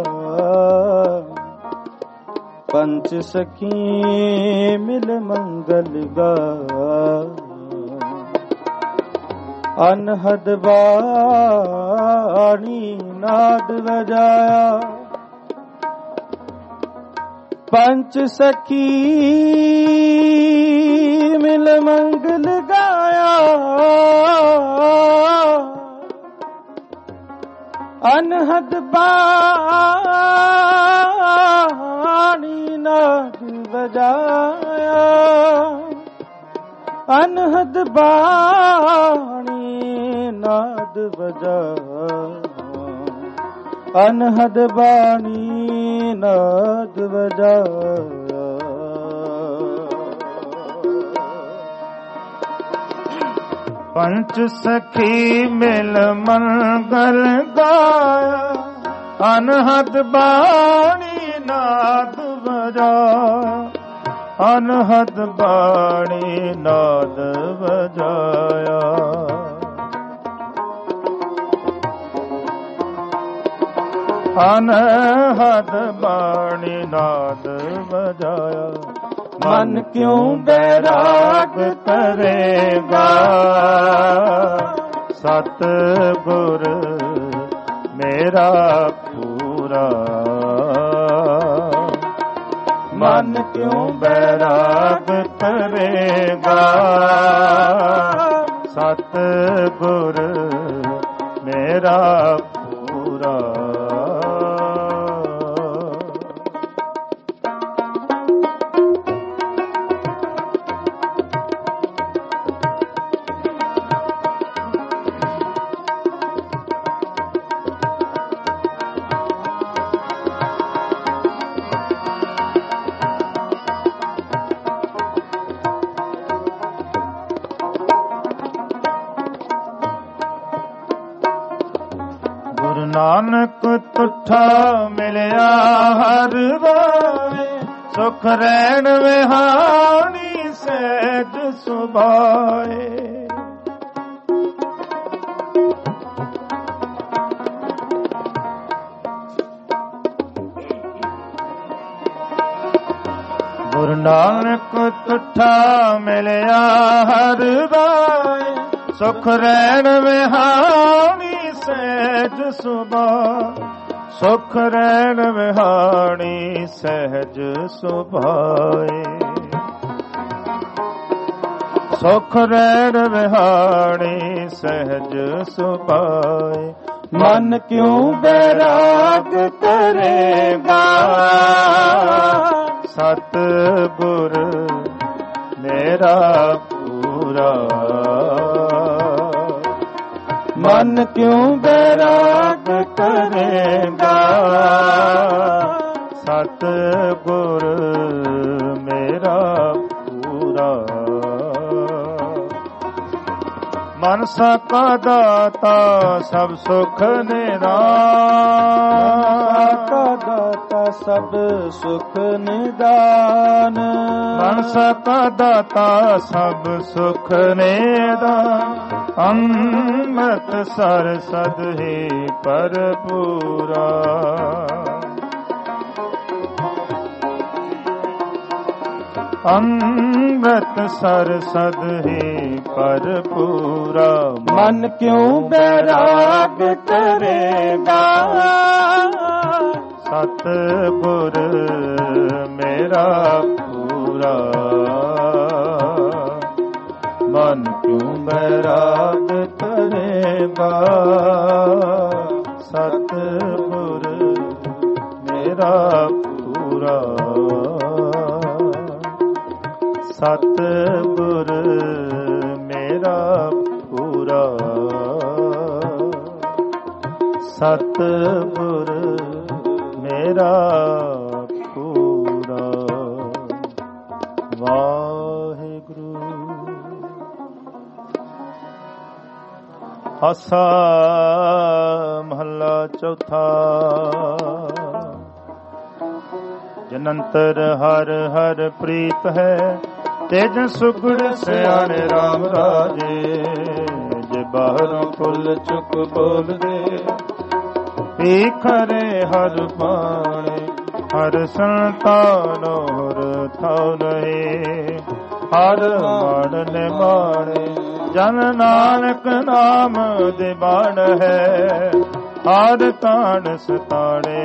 ਪੰਚ ਸਖੀ ਮਿਲ ਮੰਗਲ ਗਾਇਆ, ਅਨਹਦ ਬਾਣੀ ਨਾਦ ਵਜਾਇਆ। ਪੰਚ ਸਖੀ ਮਿਲ ਮੰਗਲ ਗਾਇਆ, ਅਨਹਦ ਬਾਣੀ ਨਾਦ ਵਜਾਇਆ। ਅਨਹਦ ਬਾਣੀ ਨਾਦ ਵਜਾਇਆ, ਅਨਹਦ ਬਾਣੀ ਨਾਦ ਵਜਾਇਆ। ਪੰਚ ਸਖੀ ਮਿਲ ਮੰਗਲ ਗਾਇਆ, ਅਨਹਦ ਬਾਣੀ ਨਾਦ ਵਜਾਇਆ। ਅਨਹਦ ਬਾਣੀ ਨਾਦ ਵਜਾਇਆ। ਅਨਹਦ ਬਾਣੀ ਨਾਦ ਵਜਾਇਆ। ਮਨ ਕਿਉਂ ਬੈਰਾਗ ਕਰੇਗਾ, ਸਤ ਗੁਰ ਮੇਰਾ ਪੂਰਾ। ਮਨ ਕਿਉਂ ਬੈਰਾਗ ਕਰੇਗਾ, ਸਤ ਗੁਰ ਮੇਰਾ ਪੂਰਾ। ਨਾਨਕ ਤੁਠਾ ਮਿਲਿਆ ਹਰ ਵਾਏ, ਸੁਖ ਰਹਿਣ ਵਿਹਾਣੀ ਸਹਿਜ ਸੁਭਾਏ। ਗੁਰੂ ਨਾਨਕ ਤੁਠਾ ਮਿਲਿਆ ਹਰ ਵਾਏ, ਸੁਖ ਰਹਿਣ ਵਿਹਾਣੀ ਸਹਿਜ ਸੁਭਾਏ। ਸੁਖ ਰਹਿਣ ਵਿਹਾਣੀ ਸਹਿਜ ਸੁਭਾਏ। ਸੁਖ ਰਹਿਣ ਵਿਹਾਣੀ ਸਹਿਜ ਸੁਭਾਏ। ਮਨ ਕਿਉਂ ਬੈਰਾਗ ਕਰੇਗਾ, ਸਤ ਗੁਰ ਮੇਰਾ ਪੂਰਾ। ਮਨ ਕਿਉਂ ਬੈਰਾਗ ਕਰੇਗਾ, ਸਤ ਗੁਰ ਮੇਰਾ ਪੂਰਾ। ਮਨ ਸਕਾ ਦਾਤਾ ਸਭ ਸੁਖ ਨਿਦਾਨ, ਦਾਤਾ ਸਭ ਸੁਖ ਨਿਦਾਨ। ਮਨ ਸਕਾ ਦਾਤਾ ਸਭ ਸੁਖ ਨਿਦਾਨ, ਅੰਮ੍ਰਿਤ ਸਰ ਸਦ ਹੀ ਭਰਪੂਰਾ। ਅੰਮ੍ਰਿਤ ਸਰ ਸਦ ਹੀ ਭਰਪੂਰਾ। ਮਨ ਕਿਉਂ ਬੈਰਾਗ ਕਰੇਗਾ, ਸਤ ਗੁਰ ਮੇਰਾ ਪੂਰਾ। ਮਨ ਕਿਉਂ ਬੈਰਾਗ ਕਰੇਗਾ, ਸਤ ਗੁਰ ਮੇਰਾ ਪੂਰਾ। ਸਤ ਗੁਰ ਮੇਰਾ ਪੂਰਾ। ਸਤ ਗੁਰ ਮੇਰਾ ਪੂਰਾ। ਵਾਹਿਗੁਰੂ। ਆਸਾ ਮਹੱਲਾ ਚੌਥਾ। ਜਨੰਤਰ ਹਰ ਹਰ ਪ੍ਰੀਤ ਹੈ, ਤੇਜ ਸੁਗੜ ਸਿਆਣੇ ਰਾਮ ਰਾਜੇ। ਜੇ ਬਾਹਰੋਂ ਫੁੱਲ ਚੁੱਕ ਬੋਲਦੇ, ਪੀਖਰੇ ਹਰ ਪਾਣੇ। ਹਰ ਸੰਤਾਨੋ ਹਰ ਥਾਉ ਰਹੇ, ਹਰ ਮਨ ਨਿਮਾਣੇ। ਜਨ ਨਾਨਕ ਨਾਮ ਦੇ ਬਾਣ ਹੈ, ਹਰ ਤਾਣ ਸਤਾਣੇ।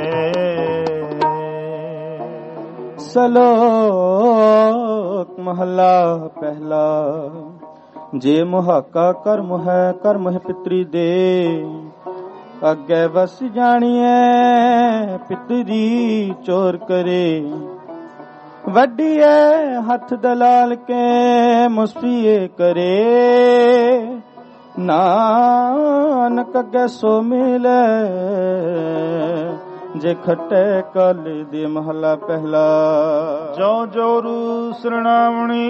ਸਲੋਕ ਮਹਲਾ ਪਹਿਲਾ। ਜੇ ਮੁਹਾਕਾ ਕਰਮ ਹੈ, ਕਰਮ ਹੈ ਪਿਤਰੀ ਦੇ। ਅੱਗੇ ਵਸ ਜਾਣੀਐ, ਪਿਤਰੀ ਚੋਰ ਕਰੇ। ਵੱਡੀ ਐ ਹੱਥ ਦਲਾਲ ਕੇ, ਮੁਸਫੀਏ ਕਰੇ। ਨਾਨਕ ਅੱਗੇ ਸੋ ਮਿਲੇ, ਜੇ ਖਟੇ ਕਲ ਦੇ ਮਹਲਾ ਪਹਿਲਾ। ਜੋ ਜੋਰੂ ਸਰਣਾਵਣੀ,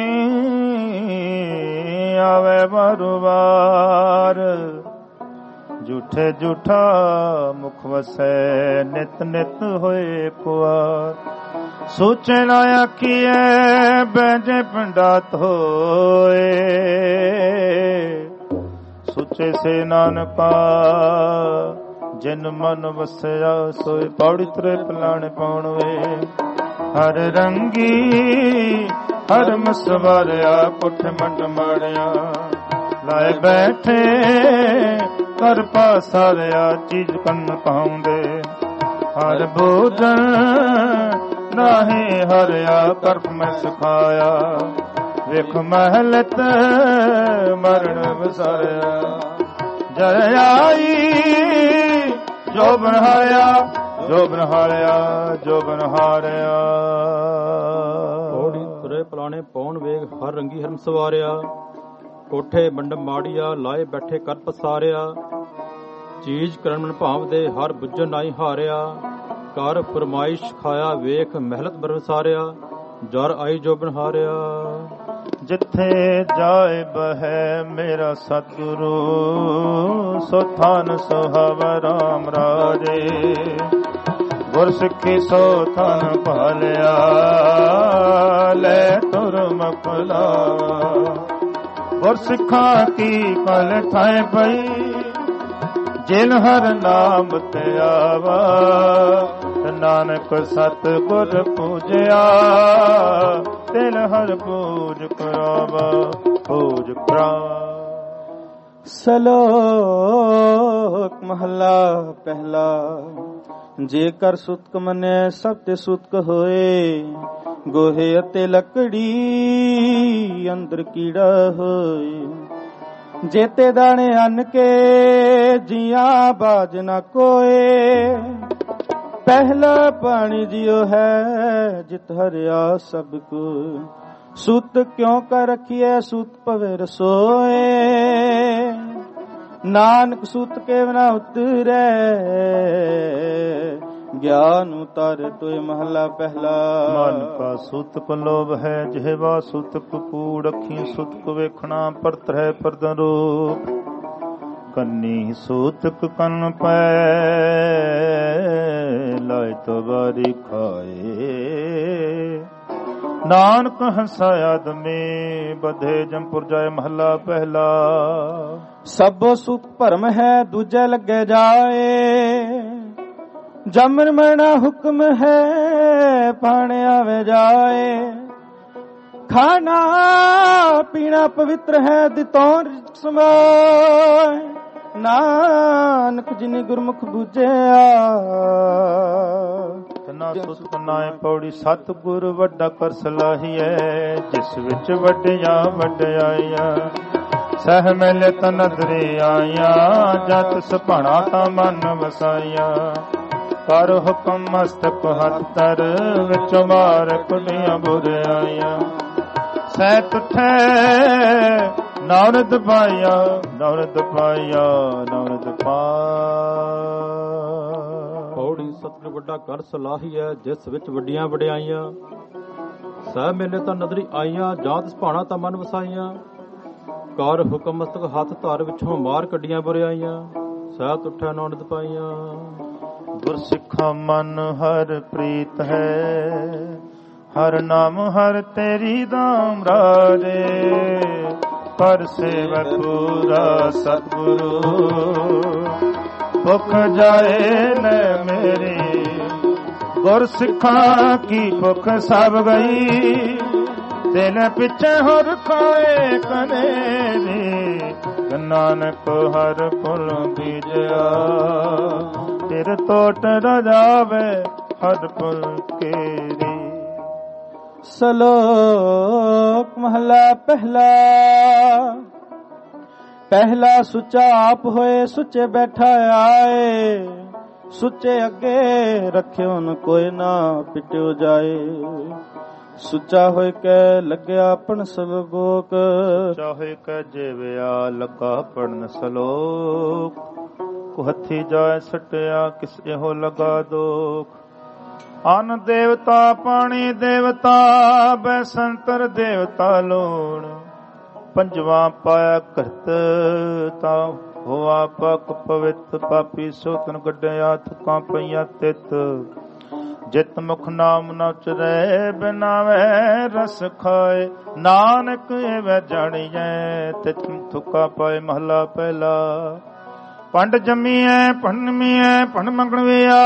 ਆਵੇ ਬਾਰੋ ਬਾਰ। ਝੂਠੇ ਝੂਠਾ ਮੁਖ ਵਸੈ, ਨਿਤ ਨਿਤ ਹੋਏ ਕੁਆਰ। ਸੋਚੇ ਨਾ ਆਖੀਐ, ਬੈਜੇ ਪੰਡਾਤ ਹੋਏ। ਸੋਚੇ ਸੇ ਨਾਨਕਾ, ਜਿਨ ਮਨ ਵਸਿਆ ਸੋਏ। ਪੌੜੀ ਤਰੇ ਪਲਾਣੇ ਪਾਉਣ ਵੇ। ਹਰ ਰੰਗੀ ਹਰ ਮਸਵਾਰਿਆ, ਪੁੱਠ ਮੰਡ ਮਾੜਿਆ। ਲਾਏ ਬੈਠੇ ਕਰ ਪਾਸਾਰਿਆ, ਚੀਜ਼ ਕੰਨ ਪਾਉਂਦੇ। ਹਰ ਭੋਜਨ ਨਾਹੀਂ ਹਰਿਆ, ਕਰਪ ਮੈਂ ਸਿਖਾਇਆ। ਵੇਖ ਮਹਿਲਤ ਮਰਨ ਵਿਸਾਰਿਆ। ਜਰ ਆਈ ਜੋ ਬਨਹਾਰਿਆ, ਜੋ ਬਨਹਾਰਿਆ, ਜੋ ਬਨਹਾਰਿਆ। ਪੌੜੀ ਤੁਰੇ ਪਲਾਣੇ ਪੌਣ ਵੇਗ, ਹਰ ਰੰਗੀ ਹਰਮ ਸਵਾਰਿਆ। ਕੋਠੇ ਮੰਡ ਮਾੜੀਆ, ਲਾਏ ਬੈਠੇ ਕਰ ਪਸਾਰਿਆ। ਚੀਜ਼ ਕਰਨ ਮਨ ਭਾਵਦੇ, ਹਰ ਬੁੱਝਣ ਨਾਈ ਹਾਰਿਆ। ਕਰ ਫਰਮਾਇਸ਼ ਖਾਇਆ, ਵੇਖ ਮਹਿਲਤ ਬਰਸਾਰਿਆ। ਜਰ ਆਈ ਜੋ ਬਨਹਾਰਿਆ। ਜਿੱਥੇ ਜਾਏ ਬਹਿ ਮੇਰਾ ਸਤਿਗੁਰੂ, ਸੋ ਥਾਨ ਸੁਹਾਵਾ ਰਾਮ ਰਾਜੇ। ਗੁਰ ਸਿੱਖੀ ਸੋ ਥਾਨ ਭਾਲਿਆ, ਲੈ ਤੁਰ ਮਕਲਾ। ਗੁਰ ਸਿੱਖਾਂ ਕੀ ਕਲ ਥਾਏ ਪਈ, ਜਿਨ ਹਰ ਨਾਮ ਤੇ ਆਵਾ। ਨਾਨਕ ਸਤ ਗੁਰ ਪੂਜਿਆ, ਤਿਨ ਹਰ ਪੂਜ ਕਰਾਵਾ। ਪੂਜ ਕਰਾ। ਸਲੋਕ ਮਹਲਾ ਪਹਿਲਾ। ਜੇਕਰ ਸੁਤਕ ਮੰਨੈ, ਸਭ ਤੇ ਸੁਤਕ ਹੋਏ। ਗੋਹੇ ਅਤੇ ਲੱਕੜੀ ਅੰਦਰ ਕੀੜਾ ਹੋਏ। ਜੇਤੇ ਦਾਣੇ ਅੰਨ ਕੇ, ਜੀਆਂ ਬਾਜ ਨਾ ਕੋਏ। ਪਹਿਲਾ ਪਾਣੀ ਜਿਉ ਹੈ, ਜਿਤ ਹਰਿਆ ਸਭ ਕੋ। ਸੁਤ ਕਿਉ ਕਰ ਰਖੀਐ, ਸੁਤ ਪਵੇ ਰਸੋਏ। ਨਾਨਕ ਸੁਤ ਕੇ ਬਿਨਾ ਉਤਰੈ, ਗਿਆਨ ਉਤਾਰੇ ਤੋਏ ਮਹਲਾ ਪਹਿਲਾ। ਮਨ ਕਾ ਸੁਤਕ ਲੋਭ ਹੈ, ਜਿਹਵਾ ਸੁਤਕ ਕੂੜ। ਅੱਖੀਂ ਸੁਤਕ ਵੇਖਣਾ, ਪਰਤ ਹੈ ਪਰਦਨ ਰੂਪ। ਕੰਨੀ ਸੂਤਕ ਕੰਨ ਪੈ, ਲਾਇ ਤੋ ਬਾਰੀ ਖਾਏ। ਨਾਨਕ ਹੰਸਾਇਆ ਦਮੇ, ਬਧੇ ਜੰਪੁਰ ਜਾਏ ਮਹਲਾ ਪਹਿਲਾ। ਸਭੋ ਸੁਖ ਭਰਮ ਹੈ, ਦੂਜੇ ਲੱਗੇ ਜਾਏ। ਜਮਨ ਮਰਨਾ ਹੁਕਮ ਹੈ, ਪਾਣੇ ਆਵੇ ਜਾਏ। ਖਾਣਾ ਪੀਣਾ ਪਵਿੱਤਰ ਹੈ, ਦਿਤੋਂ ਰਿਜ਼ਕ ਸਮਾਏ। ਨਾਨਕ ਜਿਨੇ ਗੁਰਮੁਖ ਬੂਝਿਆ, ਨਾ ਸੁਤ ਨਾਏ ਪੌੜੀ। ਸਤ ਗੁਰ ਵੱਡਾ ਕਰ ਸਲਾਹੀਐ, ਜਿਸ ਵਿੱਚ ਵੱਡਿਆ ਵੱਡਿਆਈਆਂ। ਸਹਿ ਮਿਲੇ ਤ ਨਦਰੀ ਆਈਆਂ, ਜਤ ਸੁਭਾਣਾ ਤਾਂ ਮਨ ਵਸਾਈਆਂ। ਕਰ ਹੁਕਮ ਮਸਤਕ ਹੱਤਰ, ਵਿੱਚ ਮਾਰ ਕੁੜੀਆਂ ਬੁਰਿਆਈਆਂ। ਸਹਿ ਤੁਠੈ ਨੌਰਦ ਪਾਇਆ, ਨੌਰਦ ਪਾਇਆ, ਨੌਰਦ ਪਾ। ਪੌੜੀ ਸਤਿਗੁਰ ਵੱਡਾ ਕਰ ਸਲਾਹੀ ਹੈ, ਜਿਸ ਵਿੱਚ ਵੱਡੀਆਂ ਵਡਿਆਈਆਂ। ਸਹਿ ਮੇਲੇ ਤਾਂ ਨਦਰੀ ਆਈਆਂ, ਜਾਂ ਤਿਸ ਭਾਣਾ ਤਾਂ ਮਨ ਵਸਾਈਆਂ। ਕਰ ਹੁਕਮ ਮਸਤਕ ਹੱਥ ਧਰ, ਵਿੱਚੋਂ ਮਾਰ ਕੱਢੀਆਂ ਬੁਰਿਆਈਆਂ। ਸਹਿ ਉੱਠਿਆ ਨੌਨਦ ਪਾਈਆਂ। ਗੁਰਸਿੱਖਾ ਮਨ ਹਰ ਪ੍ਰੀਤ ਹੈ, ਹਰ ਨਾਮ ਹਰ ਤੇਰੀ ਦਾਮ ਰਾਜੇ। ਪਰ ਸੇਵਕ ਪੂਰਾ ਸਤਿਗੁਰੂ, ਭੁੱਖ ਜਾਏ ਨ ਮੇਰੀ। ਗੁਰਸਿੱਖਾਂ ਕੀ ਭੁੱਖ ਸਭ ਗਈ, ਦਿਲ ਪਿੱਛੇ ਹਰ ਖਾਏ ਕਨੇਰੀ। ਨਾਨਕ ਹਰ ਫੁੱਲ ਬੀਜਿਆ, ਤੇਰੇ ਤੋਟ ਰ ਜਾਵੇ ਹਰ ਫੁੱਲ ਕੇਰੀ। ਸ਼ਲੋਕ ਮਹਲਾ ਪਹਿਲਾ। ਪਹਿਲਾ ਸੁੱਚਾ ਆਪ ਹੋਏ, ਸੁੱਚੇ ਬੈਠਾ ਆਏ। ਸੁੱਚੇ ਅੱਗੇ ਰੱਖਿਓ ਨ ਕੋਈ ਨਾ ਪਿਟਿਓ ਜਾਏ। ਸੁੱਚਾ ਹੋਇ ਕੈ ਲੱਗਿਆ ਆਪਣ ਸਲੋਕ, ਸੁੱਚਾ ਹੋਇ ਕੈ ਜੀਵਿਆ ਲੱਗਾ ਪੜਨ ਸਲੋਕ। ਕੋ ਹੱਥੀ ਜਾਏ ਸਟਿਆ, ਕਿਸ ਇਹੋ ਲਗਾ ਦੋਖ। ਅਨ ਦੇਵਤਾ ਪਾਣੀ ਦੇਵਤਾ, ਬੈਸੰਤਰ ਦੇਵਤਾ ਲੋਣ। ਪੰਜਵਾ ਪਾਇਆ ਕਰਤ ਤਾ ਹੋਆ ਪਕ ਪਵਿੱਤ। ਪਾਪੀ ਸੋਤਨ ਗੱਡਿਆ ਥੁਕਾਂ ਪਈਆਂ ਤਿਤ। ਜਿਤ ਮੁਖ ਨਾਮ ਨ ਉਚਰੈ, ਬਿਨਾਵੇ ਰਸ ਖਾਏ। ਨਾਨਕ ਐਵੇਂ ਜਾਣੀਐ, ਤਿਤ ਥੁਕਾ ਪਾਏ। ਮਹਲਾ ਪਹਿਲਾ। ਪੰਡ ਜੰਮੀਐ ਪੰਡਮੀਐ, ਪੰਡ ਮੰਗਣ ਵਿਆ।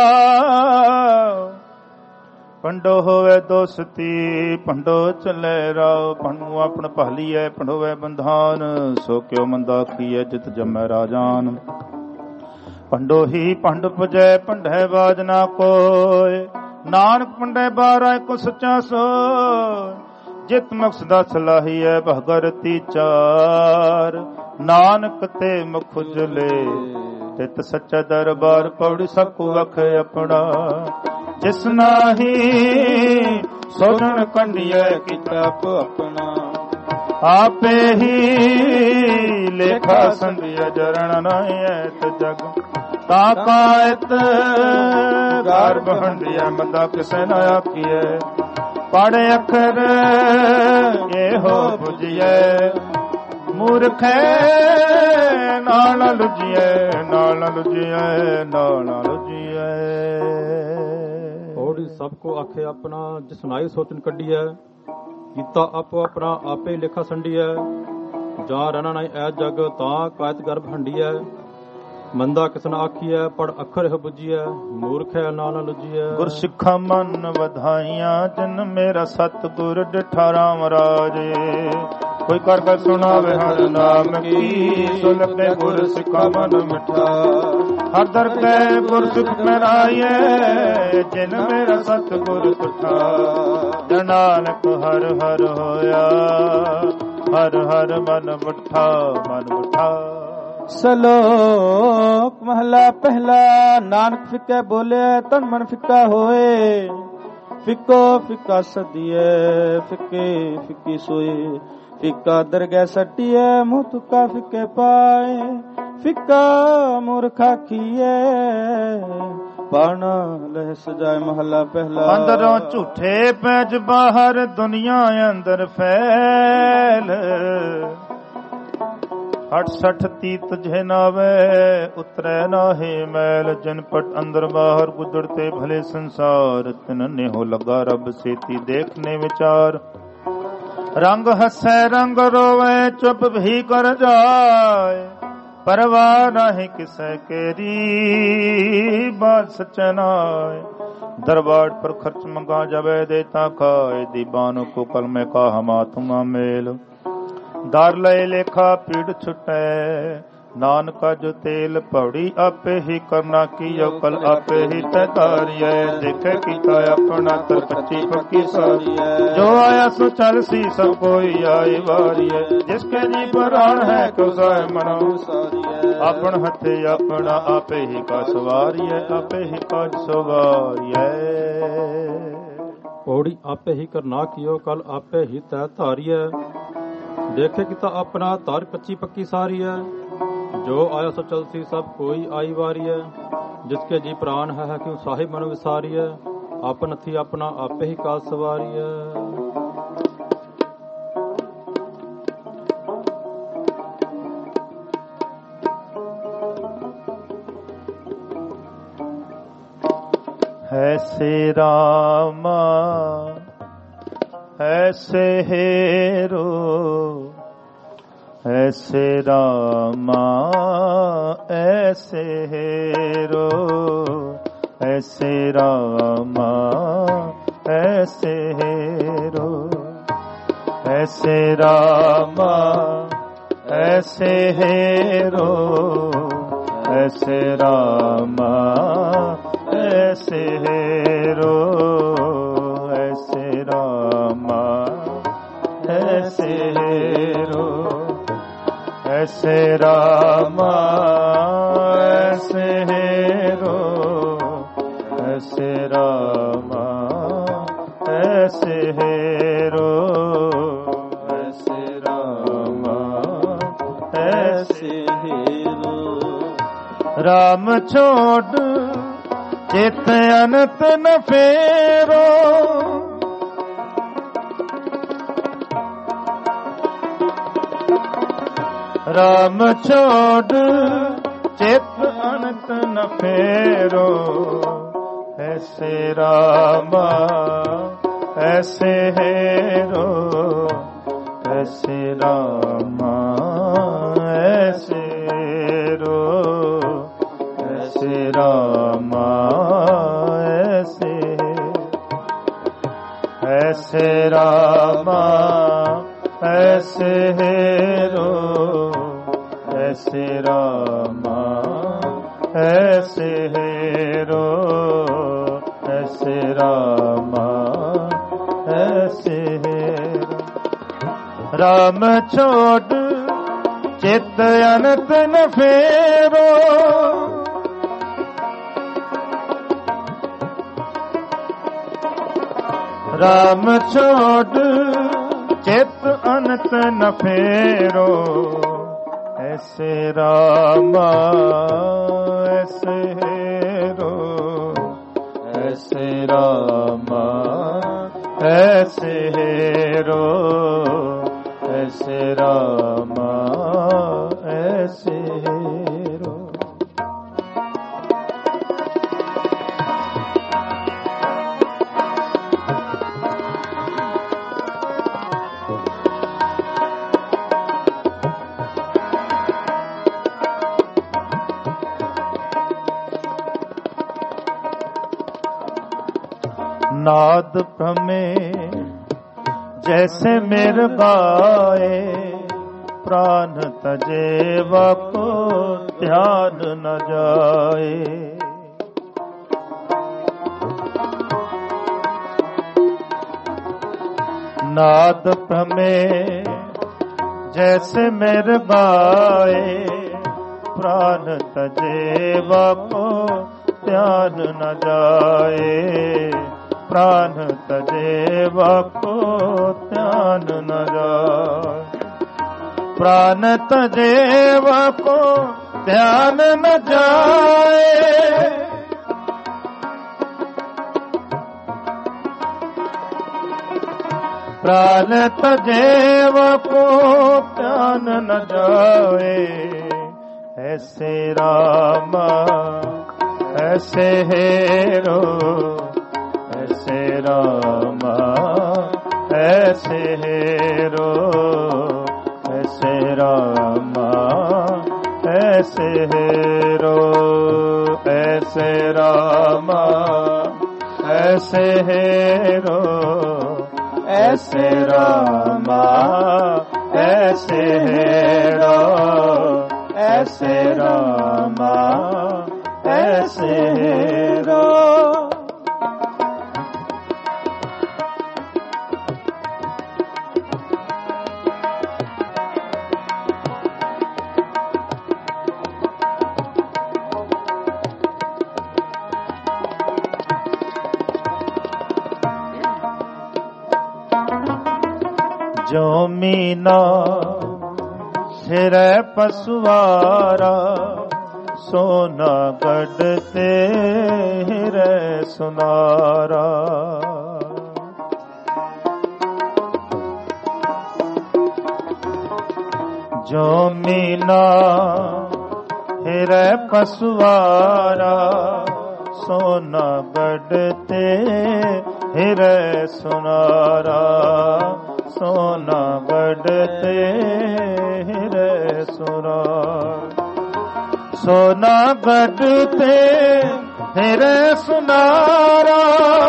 ਪੰਡੋ ਹੋਵੇ ਦੋਸਤੀ, ਪੰਡੋ ਚੱਲੇ ਰਾਓ। ਪੰਡੂ ਆਪਣ ਭਾਲੀਐ, ਪੰਡੋਵੇ ਬੰਧਾਨ। ਸੋ ਕਿਉ ਮੰਦਾ ਕੀਐ, ਜਿਤ ਜੰਮੈ ਰਾਜਾਨ। ਪੰਡੋ ਹੀ ਪੰਡ ਪੁਜੈ, ਪੰਡੈ ਬਾਜ ਨਾ ਕੋਇ। ਨਾਨਕ ਪੰਡੈ ਬਾਰਾ ਕੋ ਸੱਚਾ ਸੋਇ। ਜਿਤ ਮਕਸਦਾ ਸਲਾਹੀਐ, ਭਗਰਤੀ ਚਾਰ। ਨਾਨਕ ਤੇ ਮੁਖ ਉਜਲੇ, ਤਿਤ ਸੱਚਾ ਦਰਬਾਰ। ਪੌੜੀ ਸਭ ਕੋ ਵਖ ਆਪਣਾ, ਜਿਸ ਨਾਹੀ ਸੋਧਣ ਕੰਢੀਐ। ਕੀਤਾ ਆਪੋ ਆਪਣਾ, ਆਪੇ ਹੀ ਲੇਖਾ ਸੰਧਿਆ। ਜਰਣ ਨਾਇਤ ਜਗ ਤਾ ਕਾਇਤ, ਗਾਰ ਬਹੰਡਿਆ। ਮੰਦਾ ਕਿਸੇ ਨਾ ਆਖੀਐ, ਪੜ ਅੱਖਰ ਇਹੋ ਬੁਝੀਐ। ਮੂਰਖੈ ਨਾਲ ਲੁਜੀਐ, ਨਾਲ ਲੁਜੀਐ, ਨਾਲ ਲੁਜੀਐ। ਹੋੜੀ ਸਭ ਕੋ ਆਖੇ ਆਪਣਾ, ਜਿਸ ਨਾਈ ਸੋਚਣ ਕੱਢੀਐ। ਕੀਤਾ ਆਪੋ ਆਪਣਾ, ਆਪੇ ਲੇਖਾ ਸੰਡੀਐ। ਜਾਂ ਰਹਿਣਾ ਨਹੀਂ ਐ ਜਗ, ਤਾਂ ਕਾਇਤ ਗਰਭ ਹੰਡੀਐ। ਮੰਦਾ ਕਿਸ ਨਾ ਆਖੀਐ, ਪੜ ਅੱਖਰ ਇਹ ਬੁਝੀਐ। ਮੂਰਖ ਹੈ ਨਾ ਨਾ ਲੁਜੀਐ। ਗੁਰ ਸਿੱਖਾ ਮਨ ਵਧਾਈਆਂ, ਜਿਨ ਮੇਰਾ ਸਤਿਗੁਰ ਡਿਠਾ ਰਾਮ ਰਾਜੇ। ਕੋਈ ਕਰ ਕਰ ਸੁਣਾਵੇ ਹਰ ਨਾਮ ਕੀ, ਸੋ ਲੱਗੇ ਗੁਰ ਸਿੱਖਾ ਮਨ ਮਿਠਾ। ਹਰ ਦਰ ਕੈ ਗੁਰ ਸੁਖ ਮਨਾਈਐ, ਜਿਨ ਮੇਰਾ ਸਤਿਗੁਰ ਤੁਠਾ। ਨਾਨਕ ਹਰ ਹਰ ਹੋਇਆ, ਹਰ ਹਰ ਮਨ ਮੁਠਾ, ਮਨ ਮੁਠਾ। ਸ਼ਲੋਕ ਮਹਲਾ ਪਹਿਲਾ। ਨਾਨਕ ਫਿੱਕਾ ਬੋਲਿਆ, ਤਨ ਮਨ ਫਿੱਕਾ ਹੋਏ। ਫਿੱਕੋ ਫਿੱਕਾ ਸਦੀਐ, ਫਿੱਕੇ ਫਿੱਕੀ ਸੋਏ। ਫਿੱਕਾ ਦਰਗਹਿ ਸੱਟੀਐ, ਮੂੰਹ ਤੁੱਕਾ ਫਿੱਕੇ ਪਾਏ। ਫਿੱਕਾ ਮੂਰਖਾ ਕੀਐ, ਪਾਣ ਲਹਿ ਸਜਾਏ। ਮਹਲਾ ਪਹਿਲਾ। ਅੰਦਰੋਂ ਝੂਠੇ ਪੈਜ, ਬਾਹਰ ਦੁਨੀਆ ਅੰਦਰ ਫੈਲ। ਹਟ ਸਠ ਤੀਤ ਜੇ ਨਾਵੇ, ਉਤਰੈ ਨਾਹੀ ਮੈਲ। ਜਨ ਪਟ ਅੰਦਰ ਬਾਹਰ ਗੁਦੜਤੇ ਭਲੇ ਸੰਸਾਰ। ਤਿਨ ਨੇਹੋ ਲੱਗਾ ਰੱਬ ਸੇਤੀ, ਦੇਖਨੇ ਵਿਚਾਰ। ਰੰਗ ਹੱਸੈ ਰੰਗ ਰੋਵੇ, ਚੁੱਪ ਵੀ ਕਰ ਜਾਏ। ਪਰਵਾਹ ਨਹੀਂ ਕਿਸੈ ਕੇਰੀ, ਬਾਤ ਸੱਚੈ ਨਾਏ। दरबार पर खर्च मंगा जावे, देता खाए। दीवानों को कल में कहा मातुमा मेल। दार लय लेखा पीड़ छुटे, नानका जो तेल पौड़ी आपे ही करना की। कल आपे ही तैतारिए, देखे कीता अपना तर कच्ची पक्की सारी। जो आया सो चल सी, सब कोई आई वारी है। जिसके जी प्राण है क्यों साए मनो सारी। अपन हथे अपना आपे ही का सवारी है, आपे ही का सवारी है। पौड़ी आपे ही करना कियो, कल आपे ही तय धारिए। देखे कीता अपना तार कच्ची पक्की सारी है। जो आया सो चलती, सब कोई आई वारी है। जिसके जी प्राण है क्यों साहिब मन विसारिय, आपन थी अपना आपे ही काज सवारिय। ऐसे रामा ऐसे हेरो, ऐसे रामा ऐसे हेरो, ऐसे रामा ऐसे हेरो, ऐसे रामा ऐसे हेरो, ऐसे रामा ऐसे हेरो, ऐसे रामा ऐसे हेरो, ऐसे रामा ऐसे हेरो, ऐसे रामा ऐसे हेरो, ऐसे रामा ऐसे हेरो। राम छोड़ चित अनंत न फेरो, राम छोड़ चित अनंत न फेरो, ऐसे रामा ऐसे हेरो, ऐसे रामा ऐसे हेरो, ऐसे रामा ऐसे, ऐसे रामा ऐसे हेरो, ऐसे रामा ऐसे हेरो, ऐसे रामा ऐसे हेरो। राम छोड़ चित अनंत न फेरो, राम छोड़ चित अनंत न फेरो, ऐसे रामा ऐसे हेरो, ऐसे रामा ऐसे हेरो, ऐसे रामा ऐसे हेरो। नाद भ्रमे जैसे मेरे गाए, प्राण तजेवा को ध्यान न जाए। नाद भ्रमे जैसे मेरे गाए, प्राण तजेवा को ध्यान न जाए, प्राण तजेवा को ध्यान न जाए, प्राण तजेवा को ध्यान न जाए। प्राण तजेवा को ध्यान न जाए, ऐसे रामा ऐसे हेरो, ऐसे रामा ऐसे हेरो, ऐसे रामा ऐसे हेरो, ऐसे रामा ऐसे हेरो, ऐसे रामा ऐसे हेरो, ऐसे रामा ऐसे हेरो। जो मीना सिर पसवारा, ਸੋਨਾ ਗੜ ਤੇ ਹਿਰੈ ਸੁਨਾਰਾ। ਜੋ ਮੀਨਾ ਹਿਰੈ ਪਸਵਾਰਾ, ਸੋਨਾ ਗੜ ਤੇ ਹਿਰੈ ਸੁਨਾਰਾ, ਸੋਨਾ ਗੜ ਤੇ ਹਿਰੈ ਸੁਨਾਰਾ। ਸੋਨਾ ਗੜ ਤੇ ਹਿਰੈ ਸੁਨਾਰਾ,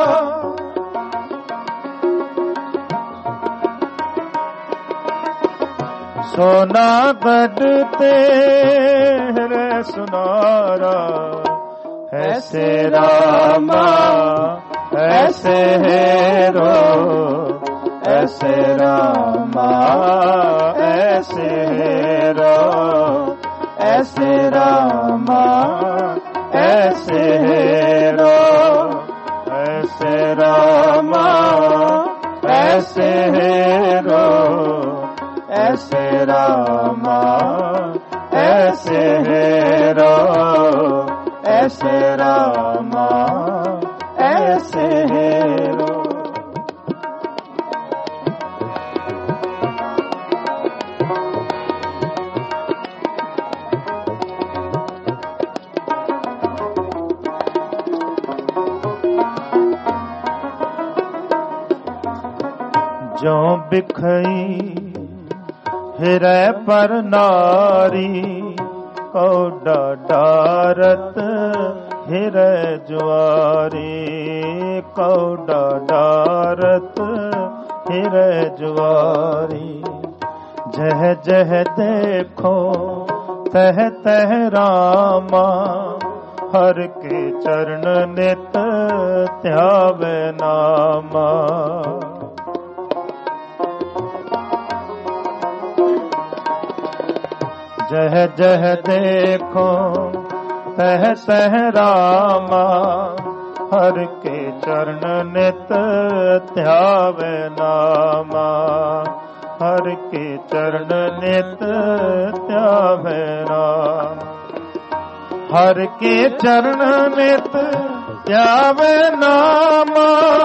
ਸੋਨਾ ਗੜ ਤੇ ਹਿਰੈ ਸੁਨਾਰਾ। ਐਸੇ ਰਾਮਾ ਐਸੇ ਹੈਰੋ, ਐਸੇ ਰਾਮਾ ਐਸੇ ਹੈਰੋ, ਐਸੇ ਰਾਮਾ ਐਸੇ ਹੈਰੋ, ਐਸੇ ਰਾਮਾ ਐਸੇ ਹੈਰੋ, ਐਸੇ ਰਾਮਾ ਐਸੇ ਹੈਰੋ, ਐਸੇ ਰਾਮਾ ਐਸੇ ਹੈਰੋ। ਜੋ ਬਿਖਈ ਹਿਰੈ ਪਰ ਨਾਰੀ, ਕੌਡਾ ਡਾਰਤ ਹਿਰੈ ਜੁਆਰੀ, ਕੌਡਾ ਡਾਰਤ ਹਿਰੈ ਜੁਆਰੀ। ਜਹ ਜਹ ਦੇਖੋ ਤਹ ਤਹ ਰਾਮਾ, ਹਰ ਕੇ ਚਰਨ ਨਿਤ ਧਿਆਵੇ ਨਾਮਾ। ਜਹ ਜਹ ਦੇਖੋ ਤਹ ਤਹ ਰਾਮਾ, ਹਰ ਕੇ ਚਰਨ ਨਿਤ ਧਿਆਵੇ ਨਾਮਾ, ਹਰ ਕੇ ਚਰਨ ਨਿਤ ਧਿਆਵੇ ਨਾਮ। ਹਰ ਕੇ ਚਰਨ ਨਿਤ ਧਿਆਵੇ ਨਾਮਾ,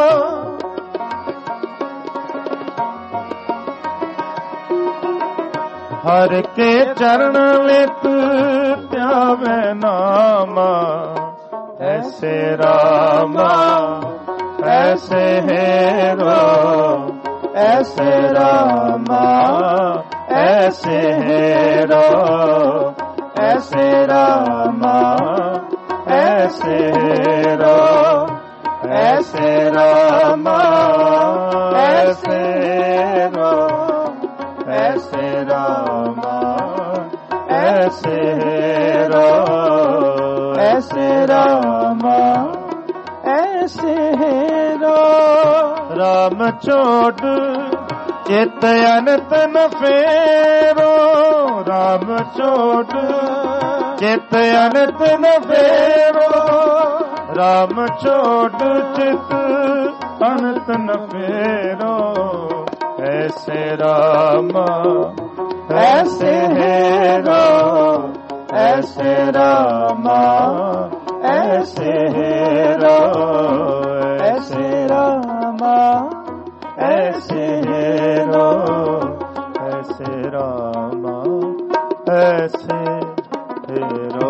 ਹਰ ਕੇ ਚਰਨ ਨਿਤ ਧਿਆਵੇ ਨਾਮਾ। ਐਸੇ ਰਾਮਾ ਐਸੇ ਹੈਰੋ, ਐਸੇ ਰਾਮਾ ਐਸੇ ਹੈਰੋ, ਐਸੇ ਰਾਮਾ ਐਸੇ ਹੈਰੋ, ਐਸੇ ਰਾਮਾ ਐਸੇ ਹੈਰੋ, ਐਸੇ ਰਾਮਾ ਐਸੇ ਹੈਰੋ, ਐਸੇ ਰਾਮਾ ਐਸੇ ਹੈਰੋ। ਰਾਮ ਛੋੜ ਚਿਤ ਅਨੰਤ ਨ ਫੇਰੋ, ਰਾਮ ਛੋੜ ਚਿਤ ਅਨੰਤ ਨ ਫੇਰੋ, ਰਾਮ ਛੋੜ ਚਿਤ ਅਨੰਤ ਨ ਫੇਰੋ। ऐसे रामा ऐसे हेरो, ऐसे रामा ऐसे हेरो, ऐसे रामा ऐसे हेरो, ऐसे रामा ऐसे हेरो।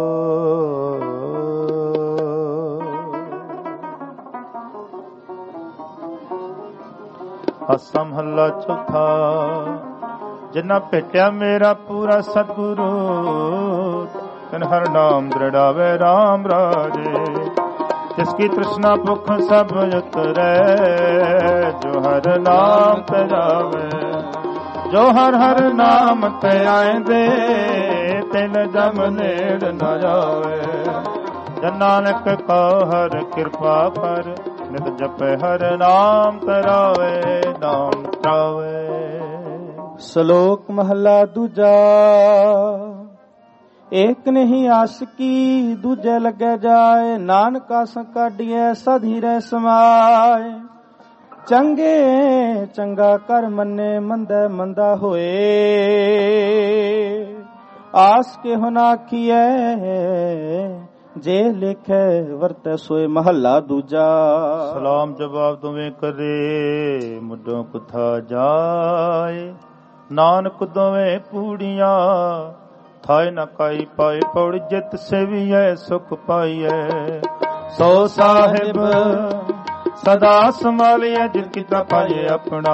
ਹਾਸਾ ਮਹੱਲਾ ਚੌਥਾ। ਜਿਨ੍ਹਾਂ ਭੇਟਿਆ ਮੇਰਾ ਪੂਰਾ ਸਤਿਗੁਰੂ, ਤਿਨ ਹਰ ਨਾਮ ਦ੍ਰਿੜਾਵੇ ਰਾਮ ਰਾਜੇ। ਜਿਸ ਕੀ ਤ੍ਰਿਸ਼ਨਾ ਭੁੱਖ ਸਭ ਉਤਰੈ, ਜੋ ਹਰ ਨਾਮ ਤੇ ਜਾਵੇ। ਜੋ ਹਰ ਹਰ ਨਾਮ ਤੇ ਆਇਂਦੇ, ਤਿਨ ਜਮ ਨੇੜ ਨ ਜਾਵੇ। ਜਨ ਨਾਨਕ ਕਉ ਹਰ ਕਿਰਪਾ ਕਰ, ਨਿਤ ਜਪੈ ਹਰ ਨਾਮ ਤਰਾਵੇ, ਨਾਮ ਤਰਾਵੇ। ਸ਼ਲੋਕ ਮਹਲਾ ਦੂਜਾ। ਏਕ ਨਹੀਂ ਆਸਕੀ ਦੂਜੇ ਲੱਗੇ ਜਾਏ, ਨਾਨਕਾ ਸੰਕਾਢੀਐ ਸਧੀ ਰਹਿ ਸਮਾਏ। ਚੰਗੇ ਚੰਗਾ ਕਰ ਮੰਨੇ, ਮੰਦਾ ਮੰਦਾ ਹੋਏ। ਆਸ ਕੇ ਹੁਨਾ ਕੀਏ ਜੇ ਲਿਖੇ ਵਰਤੈ ਸੋਏ ਮਹੱਲਾ ਦੂਜਾ। ਸਲਾਮ ਜਵਾਬ ਦੋਵੇਂ ਕਰੇ ਮੁੱਢੋਂ ਕੁਥਾ ਜਾਏ ਨਾਨਕ ਦੋਵੇਂ ਪੂੜੀਆਂ ਥਾਏ ਨਾ ਕਾਈ ਪਾਏ ਪੌੜ ਜਿਤ ਸੇਵੀਐ ਸੁਖ ਪਾਈਐ। ਸੋ ਸਾਹਿਬ ਸਦਾ ਸੰਭਾਲਿਐ ਜਿਤ ਕੀਤਾ ਪਾਏ ਆਪਣਾ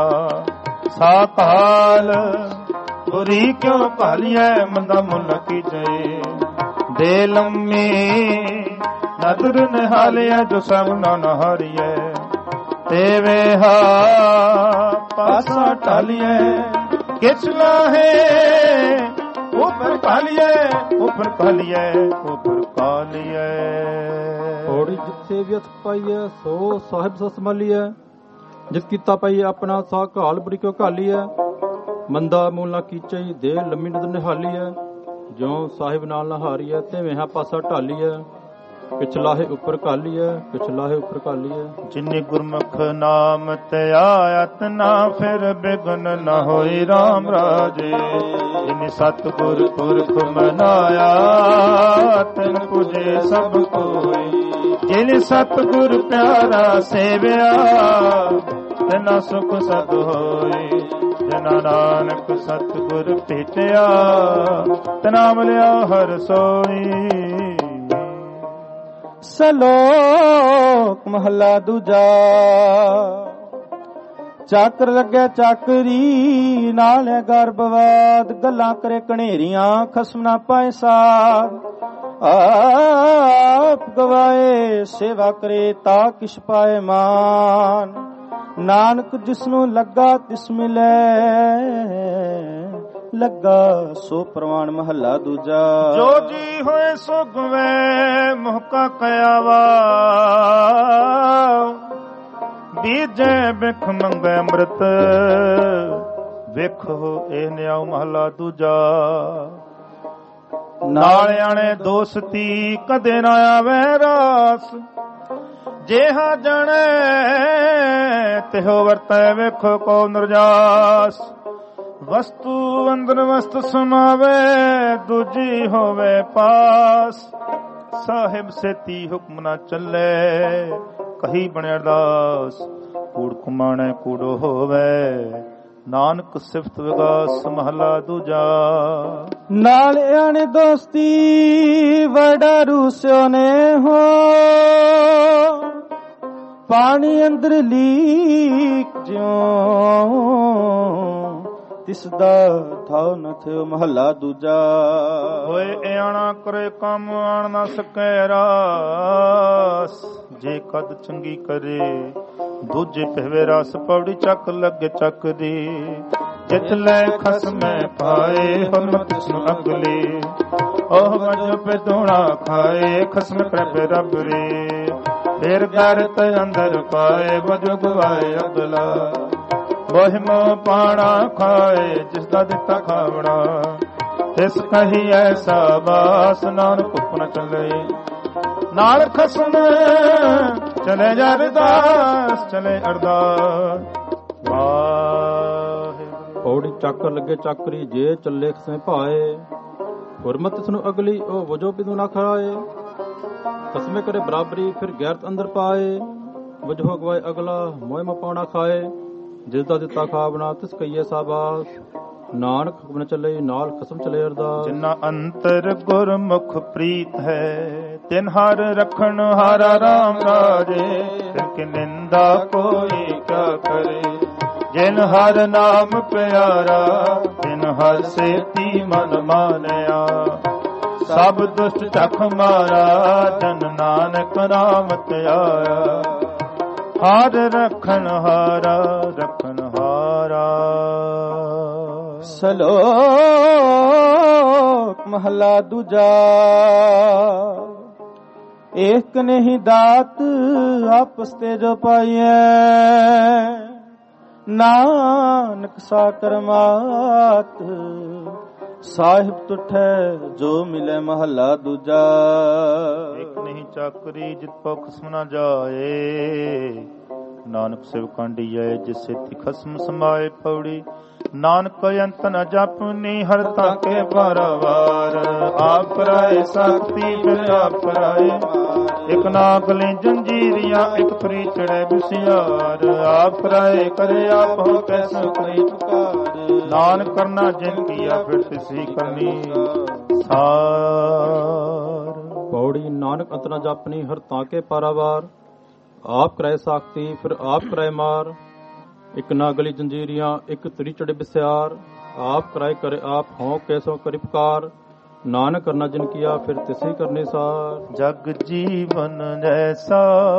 ਸਾਕਾਲ ਬੁਰੀ ਕਿਉ ਭਾਲੀਐ ਮੰਦਾ ਮੁੱਲ ਕੀਜੇ ਦੇ ਲੰਮੀ ਨਦਰ ਨਿਹਾਲਿਐ ਜੋ ਸਭ ਨਾ ਨਹਾਰੀਐ ਤੇ ਵੇਹਾ ਪਾਸਾ ਢਾਲੀਐ ਕਿਛ ਲਾਹੇ ਉਪਰ ਕਾਲੀਐ ਉਪਰ ਕਾਲੀਐ ਉਪਰ ਕਾਲੀਐ। ਥੋੜੀ ਜਿੱਥੇ ਵਿਅਥ ਪਾਈਐ ਸੋ ਸਾਹਿਬ ਸੋ ਸੰਭਾਲੀਐ ਜਿਤ ਕੀਤਾ ਪਾਈਏ ਆਪਣਾ ਸਾ ਘਾਲ ਬੁਰੀ ਕਿਉ ਘਾਲੀਐ ਮੰਦਾ ਮੂਲ ਨਾ ਕੀਚਈ ਦੇ ਲੰਮੀ ਨਦਰ ਨਿਹਾਲੀਐ ਜਿਉ ਸਾਹਿਬ ਨਾਲ ਨਹਾਰੀਐ ਤੇ ਵੇਹਾ ਪਾਸਾ ਢਾਲੀਐ ਪਿਛਲਾਹੇ ਉੱਪਰ ਘਾਲੀਐ ਪਿਛਲਾਹੇ ਉੱਪਰ ਘਾਲੀਐ। ਜਿਨੇ ਗੁਰਮੁਖ ਨਾਮ ਧਿਆਇਤ ਨਾ ਫਿਰ ਬਿਗਨ ਨ ਹੋਈ RAM ਰਾਜੇ ਜਿਨੇ ਸਤਿਗੁਰ ਪੁਰਖ ਮਨਾਇਆ ਤਨ ਪੁਜੇ ਸਭ ਕੋਈ ਜਿਨੇ ਸਤਿਗੁਰ ਪਿਆਰਾ ਸੇਵਿਆ ਤਨਾ ਸੁਖ ਸਦ ਹੋਈ ਜਨਾ ਨਾਨਕ ਸਤਿਗੁਰ ਭੇਟਿਆ ਤਨਾ ਮਿਲਿਆ ਹਰ ਸੋਈ। ਸਲੋਕ ਮਹੱਲਾ ਦੂਜਾ। ਚਾਕਰ ਲੱਗਿਆ ਚਾਕਰੀ ਨਾਲ ਗਰਭਵਾਦ ਗੱਲਾਂ ਕਰੇ ਕਣੇਰੀਆਂ ਖਸਮ ਨਾ ਪਾਏ ਸਾਧ ਆਪ ਗਵਾਏ ਸੇਵਾ ਕਰੇ ਤਾ ਕਿਛ ਪਾਏ ਮਾਨ ਨਾਨਕ ਜਿਸਨੂੰ ਲੱਗਾ ਤਿਸ ਮਿਲੇ ਲੱਗਾ ਸੋ ਪ੍ਰਵਾਨ ਮਹੱਲਾ ਦੂਜਾ। ਜੋ ਜੀ ਹੋਏ ਸੋ ਗਵੇ ਮੁਹਕਾ ਕयावा ਬੀਜੇ ਬਿਖ ਮੰਗੇ ਅੰਮ੍ਰਿਤ ਵੇਖੋ ਇਹ ਨਿਆਉ ਮਹੱਲਾ ਦੂਜਾ। ਨਾਲ ਆਣੇ ਦੋਸਤੀ ਕਦੇ ਨਾ ਆਵੇ ਰਾਸ ਜਿਹਾ ਜਣੇ ਤਿਹੋ ਵਰਤੈ ਵੇਖੋ ਕੋ ਨਿਰਜਾਸ ਵਸਤੂ ਅੰਦਰ ਵਸਤ ਸਮਾਵੇ ਦੂਜੀ ਹੋਵੇ ਪਾਸ ਸਾਹਿਬ ਸੇਤੀ ਹੁਕਮ ਨਾ ਚੱਲੇ ਕਹੀ ਬਣਿਆ ਅਰਦਾਸ ਕੂੜ ਕੁਮਾਣੇ ਕੂੜੋ ਹੋਵੇ ਨਾਨਕ ਸਿਫਤ ਵਿਗਾਸ ਮਹਲਾ ਦੂਜਾ। ਨਾਲ ਆਣੇ ਦੋਸਤੀ ਵੜਾ ਰੂਸਿਓ ਨੇ ਹੋ ਪਾਣੀ ਅੰਦਰ ਲੀਕ ਜਿਉ ਤਿਸ ਦਾ ਥਾਉ ਨ ਥਿਓ ਮਹੱਲਾ ਦੂਜਾ। ਹੋਏ ਆਣਾ ਕਰੇ ਕੰਮ ਆਣ ਨਾ ਸਕੈ ਰਾਸ ਜੇ ਕਦ ਚੰਗੀ ਕਰੇ ਦੂਜੇ ਪਹਿਵੇ ਰਸ ਪੌੜੀ ਚੱਕ ਲੱਗੇ ਚੱਕ ਦੀ ਜਿਤ ਲੈ ਖਸਮੈ ਪਾਏ ਹਰਮਤ ਸੁ ਅਗਲੇ ਉਹ ਵਜ ਪੇ ਦੋਣਾ ਖਾਏ ਖਸਮ ਪ੍ਰਭ ਰੱਬ ਰੇ ਫਿਰ ਗਰਤ ਅੰਦਰ ਪਾਏ ਵਜ ਗਵਾਏ ਅਗਲਾ ਵਹਿਮ ਪਾਣਾ ਖਾਏ ਜਿਸ ਦਾ ਦਿੱਤਾ ਖਾਵਣਾ ਤਿਸ ਕਹੀ ਐਸਾ ਬਾਸ ਨਾਨਕ ਉਪਨ ਚੱਲੇ ਨਾਲ ਖਸਮ ਚਲੇ ਜਾ ਅਰਦਾਸ ਚਲੇ ਅਰਦਾਸ ਵਾਹਿਗੁਰੂ। ਪੌੜੀ ਚੱਕਰ ਲੱਗੇ ਚੱਕਰੀ ਜੇ ਚੱਲੇ ਖਸਮੇ ਭਾਏ ਹੁਰਮਤ ਇਸ ਨੂੰ ਅਗਲੀ ਉਹ ਵਜੋ ਪਿਦੂ ਨਾ ਖਰਾਏ ਖਸਮੇ ਕਰੇ ਬਰਾਬਰੀ ਫਿਰ ਗੈਰਤ ਅੰਦਰ ਪਾਏ ਵਜੋ ਗਵਾਏ ਅਗਲਾ ਮੋਹ ਮ ਪਾਉਣਾ ਖਾਏ ਜਿਸ ਦਾ ਦਿੱਤਾ ਖਾਵਣਾ ਤਿਸ ਕਈਏ ਸਾਬਾਸ ਨਾਨਕ ਹੁਕਮ ਚੱਲੇ ਨਾਲ ਖਸਮ ਚਲੇ ਅਰਦਾਸ। ਜਿਨਾ ਅੰਤਰ ਗੁਰਮੁਖ ਪ੍ਰੀਤ ਹੈ ਤਿਨ ਹਰ ਰਖਣ ਹਾਰਾ RAM ਰਾਜੇ ਤਿਨ ਕੀ ਨਿੰਦਾ ਕੋਈ ਕਾ ਕਰੇ ਜਿਨ ਹਰ ਨਾਮ ਪਿਆਰਾ ਤਿਨ ਹਰ ਸੇਤੀ ਮਨ ਮਾਨਿਆ ਸਭ ਦੁਸ਼ਟ ਚੱਖ ਮਾਰਾ ਜਨ ਨਾਨਕ ਨਾਮ ਧਿਆਇਆ ਹਰ ਰਖਣ ਹਾਰਾ ਰਖਣ ਹਾਰਾ। ਸਲੋਕ ਮਹੱਲਾ ਦੂਜਾ। ਏਕ ਨਹੀਂ ਦਾਤ ਆਪਸ ਤੇ ਜੋ ਪਾਈਐ ਨਾਨਕ ਸਾ ਕਰਮਾਤ ਸਾਹਿਬ ਤੁਠੈ ਜੋ ਮਿਲੇ ਮਹੱਲਾ ਦੂਜਾ। ਇੱਕ ਨਹੀਂ ਚਾਕਰੀ ਜਿਤ ਪਉ ਖਸਮ ਨਾ ਜਾਏ ਨਾਨਕ ਸਿਵ ਕਾਂਡੀਐ ਜਿਸ ਸੇਤੀ ਖਸਮ ਸਮਾਏ ਪੌੜੀ ਨਾਨਕ ਅੰਤ ਨ ਜਪਨੀ ਹਰ ਤਾਕੇ ਬਾਰਵਾਰ। ਆਪ ਰਾਏ ਸ਼ਕਤੀ ਫਿਰ ਆਪ ਰਾਏ ਇਕ ਨਾਗਲੇ ਜੰਜੀਰੀਆਂ ਇਕ ਫਰੀ ਚੜੇ ਬਿਸਿਆਰ। ਆਪ ਰਾਏ ਕਰੇ ਆਪ ਹੋ ਕੈਸੋ ਕਰੀ ਪੁਕਾਰ। ਨਾਨਕ ਕਰਨਾ ਜਿਨ ਕੀਆ ਫਿਰ ਤਿਸੀ ਕਰਨੀ ਸਾਰ। ਪੌੜੀ ਨਾਨਕ ਅੰਤ ਨ ਜਪਨੀ ਹਰ ਤਾਕੇ ਪਾਰਾਵਾਰ। ਆਪ ਕਰਾਏ ਸਾਖਤੀ ਫਿਰ ਆਪ ਕਰਾਏ ਮਾਰ। ਇਕ ਨਾਗਲੀ ਜੰਜੀਰੀਆਂ ਇਕ ਤਰੀ ਚੜੇ ਬਿਸਿਆਰ। ਆਪ ਕਰਾਏ ਕਰੇ ਆਪ ਹੋਂ ਕੈਸੋ ਕਰੀ ਪੁਕਾਰ। ਨਾਨਕ ਕਰਨਾ ਜਿਨ ਕੀਆ ਫਿਰ ਤਿਸੀ ਕਰਨੀ ਸਾਰ। ਜਗ ਜੀਵਨ ਜੈਸਾ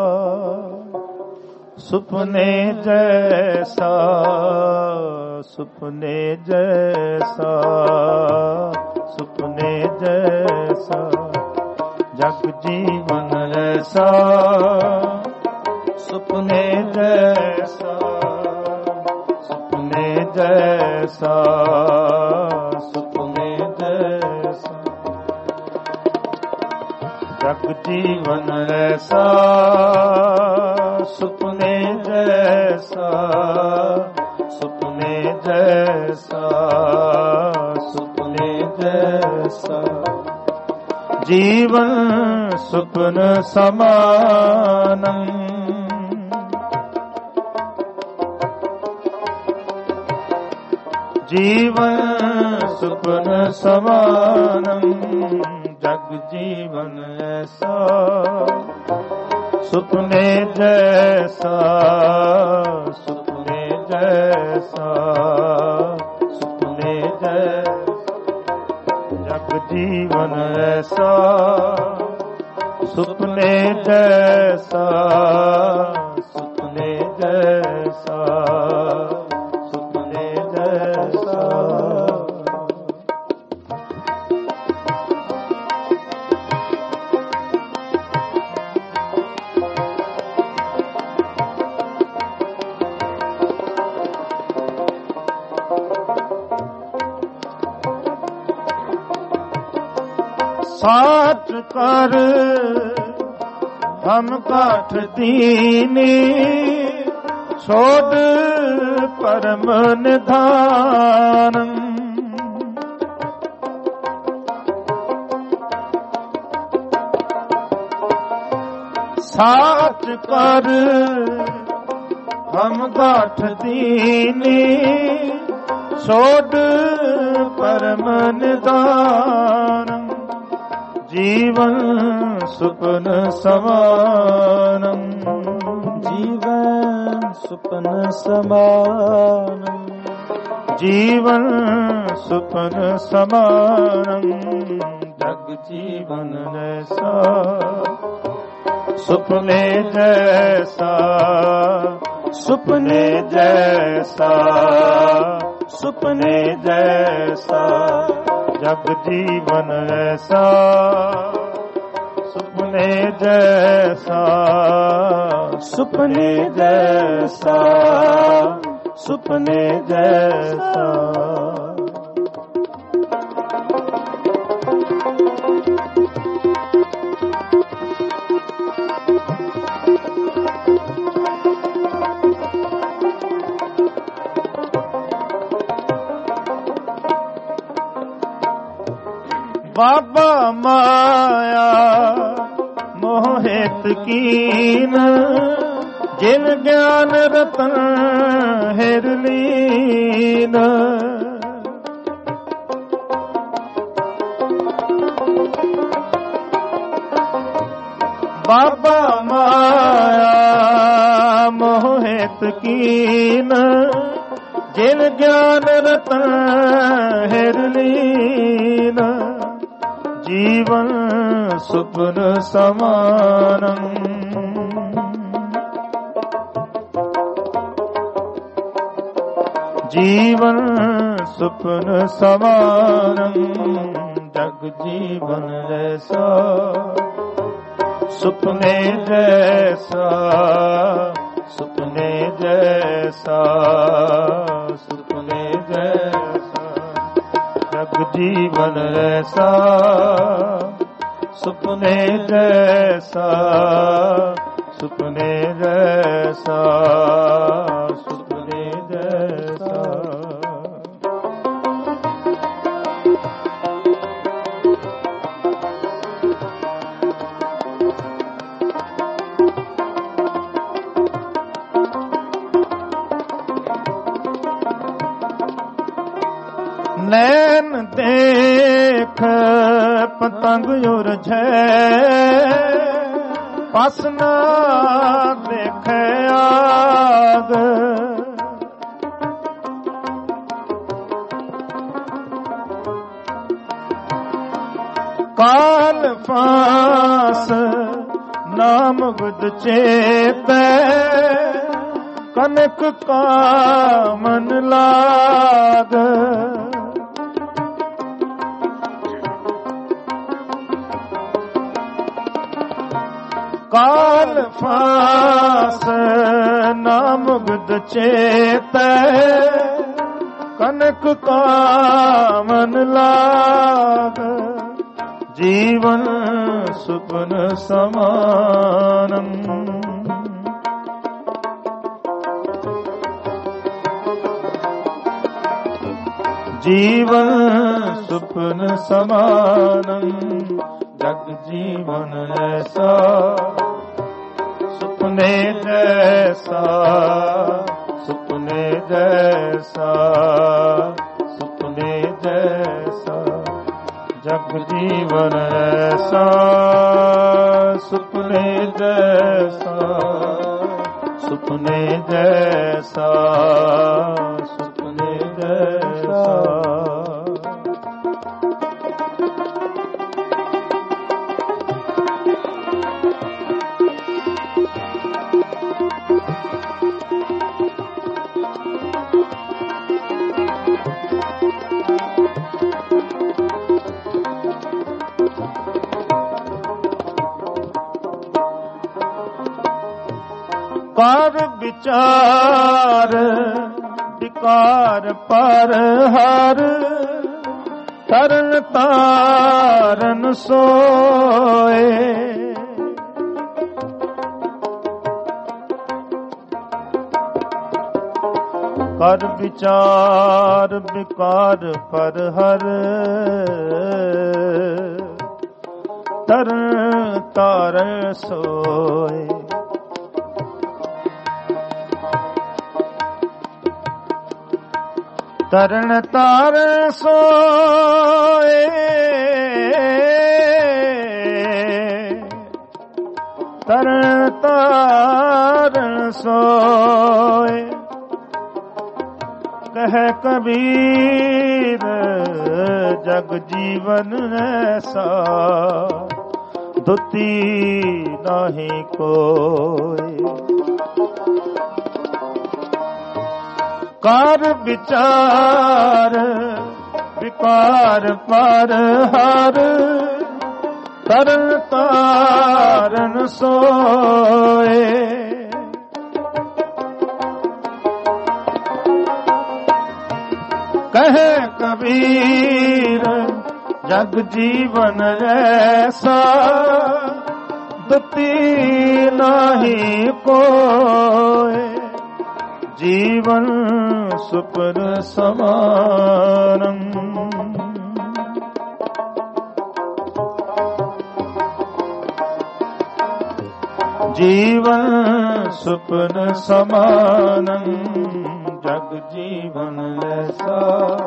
ਸੁਪਨੇ ਜੈਸਾ ਸੁਪਨੇ ਜੈਸਾ ਸੁਪਨੇ ਜੈਸਾ ਜਗ ਜੀਵਨ ਜੈਸਾ ਸੁਪਨੇ ਜੈਸਾ ਸੁਪਨੇ ਜੈਸਾ ਸੁਪਨੇ ਜੈਸਾ ਜਗ ਜੀਵਨ ਜੈਸਾ ਸੁਪਨੇ ਜੈਸਾ ਸੁਪਨੇ ਜੈਸਾ ਸੁਪਨੇ ਜੈਸਾ ਜੀਵਨ ਸੁਪਨ ਸਮਾਨੰ। ਜੀਵਨ ਸੁਪਨ ਸਮਾਨੰ ਜਗ ਜੀਵਨ ਐਸਾ ਸੁਪਨੇ ਜੈਸਾ ਸੁਪਨੇ ਜੈਸਾ ਸੁਪਨੇ ਜੈਸਾ ਜਗ ਜੀਵਨ ਐਸਾ ਸੁਪਨੇ ਜੈਸਾ ਸੁਪਨੇ ਜੈਸਾ ਸੁਪਨੇ ਜੈਸਾ। साथ कर हम काठ दीनी छोड़ परम निधान। साथ कर हम काठ दीनी छोड़ परम निधान। जीवन सुपन समानम जीवन सुपन समानम जीवन सुपन समानम जग जीवन जैसा सुपने जैसा सुपने जैसा सुपने जैसा जग जीवन ऐसा सुपने जैसा सुपने जैसा सुपने जैसा। बाबा माया मोहित कीन जिन ज्ञान रतन हिरलीन। बाबा माया मोहित कीन जिन ज्ञान रतन हिरलीन। जीवन सुपन समानम जीवन सुपन समानम जग जीवन जैसा सुपने जैसा सुपने जैसा सुपने जैसा जग जीवन ऐसा सुपने जैसा सुपने जैसा सुपने जैसा। नैन देख पतंग उरझै पस न देखे आग काल फांस नाम बुध चेतै कनक कामन लाग काल फांस नाम बुध चेतै कनक कामन लाग जीवन सुपन समानम जीवन सुपन समानम जग जीवन ऐसा सुपने जैसा सुपने जैसा सुपने जैसा जग जीवन ऐसा सुपने जैसा सुपने जैसा सुपने जैसा कर विचार विकार पर हर तरन तारन सोए कर विचार विकार पर हर तरन तारन सोए तरन तारन सोए तरन तारन सोए कह कबीर जग जीवन ऐसा दुती नहीं कोई कर विचार विकार पर हर तरन तारन सोए कहे कबीर जग जीवन ऐसा दुती नहीं कोई जीवन सुपन समानम जीवन सुपन समानम जग जीवन ऐसा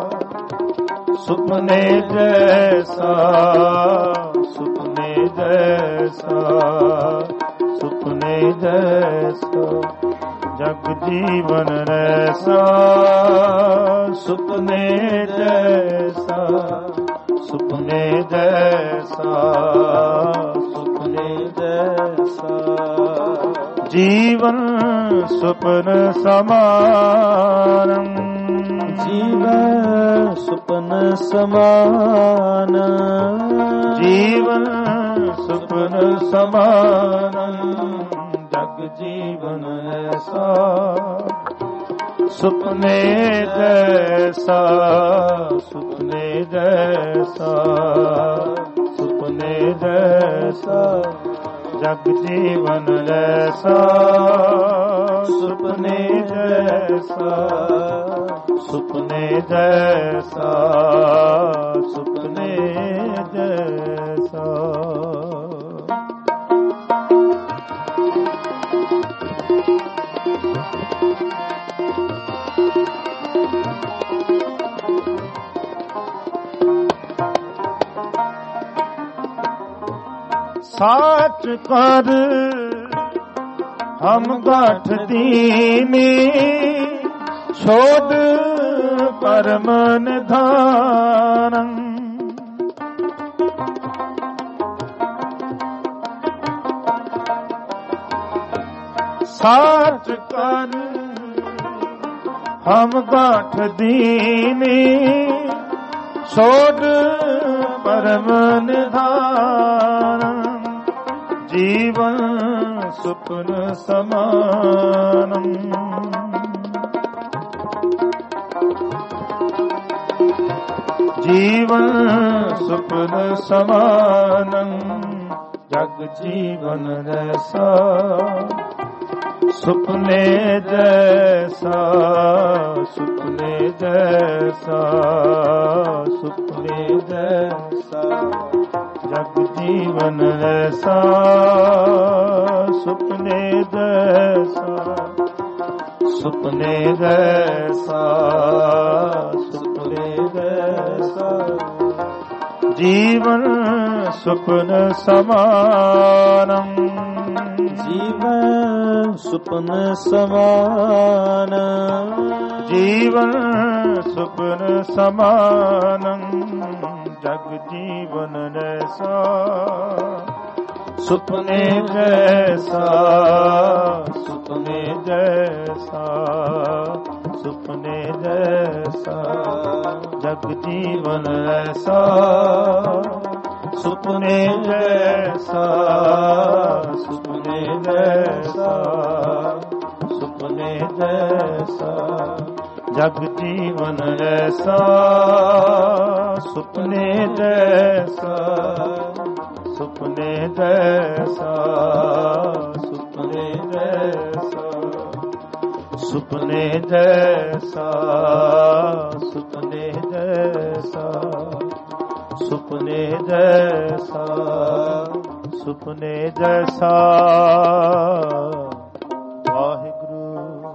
सुपने जैसा सुपने जैसा सुपने जैसा जग जीवन ऐसा सुपने जैसा सुपने जैसा सुपने जैसा जीवन सुपन समानम जीवन सुपन समान जीवन सुपन समानम जग जीवन ऐसा सुपने जैसा सुपने जैसा सुपने जैसा जग जीवन ऐसा सुपने जैसा सुपने जैसा सुपने जैसा साच कर हम गाठ दीनी शोध परम निधानम। साच कर हम गाठ दीनी शोध परम निधान। जीवन सुपन समानम। जीवन सुपन समानम। जग जीवन रैसा सुपने जैसा सुपने जैसा सुपने जैसा जग जीवन ऐसा सुपने जैसा सुपने जैसा सुपने जैसा जीवन सुपन समानम। जीवन सुपन समान। जीवन सुपन समानम। जग जीवन जैसा सुपने जैसा सुपने जैसा सुपने जैसा जग जीवन ऐसा सुपने जैसा सुपने जैसा सुपने जैसा जग जीवन ऐसा सुपने जैसा सुपने जैसा सुपने जैसा सुपने जैसा सुपने जैसा सुपने जैसा सुपने जैसा। वाहिगुरु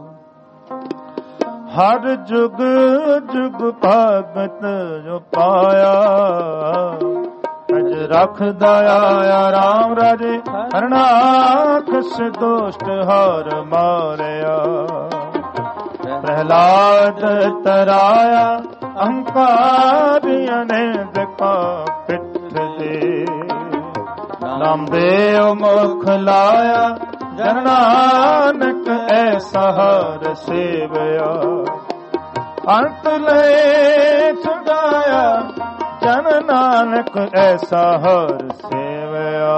हर जुग जुग भगत जो पाया अज रख दया राम राजे हरनाखस दोष्ट हार मारया। प्रहलाद तराया अहंकार ने देखा पिठ दे। नामदेव मुख लाया जन नानक ऐसा हर सेवया। अंत ले छुड़ाया जन नानक ऐसा हर सेवया।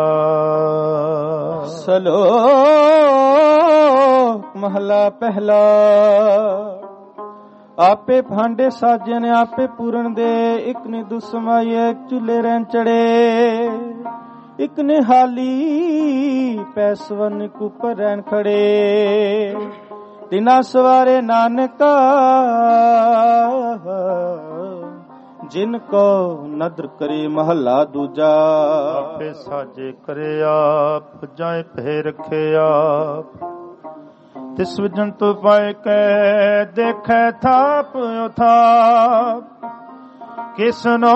सलोक महला पहला। आपे भांडे साजे ने आपे पूरन दे। इक ने दुसमाई एक चूल्हे रहन चढ़े। इक ने हाली पैसवन ऊपर रहन खड़े। तिना सवारे नानका जिनको नदर करे महला दूजा। आपे साजे करे आप जाए पे रखे आप। तिस जंतु पाए कै देखे थाप थाप। किसनो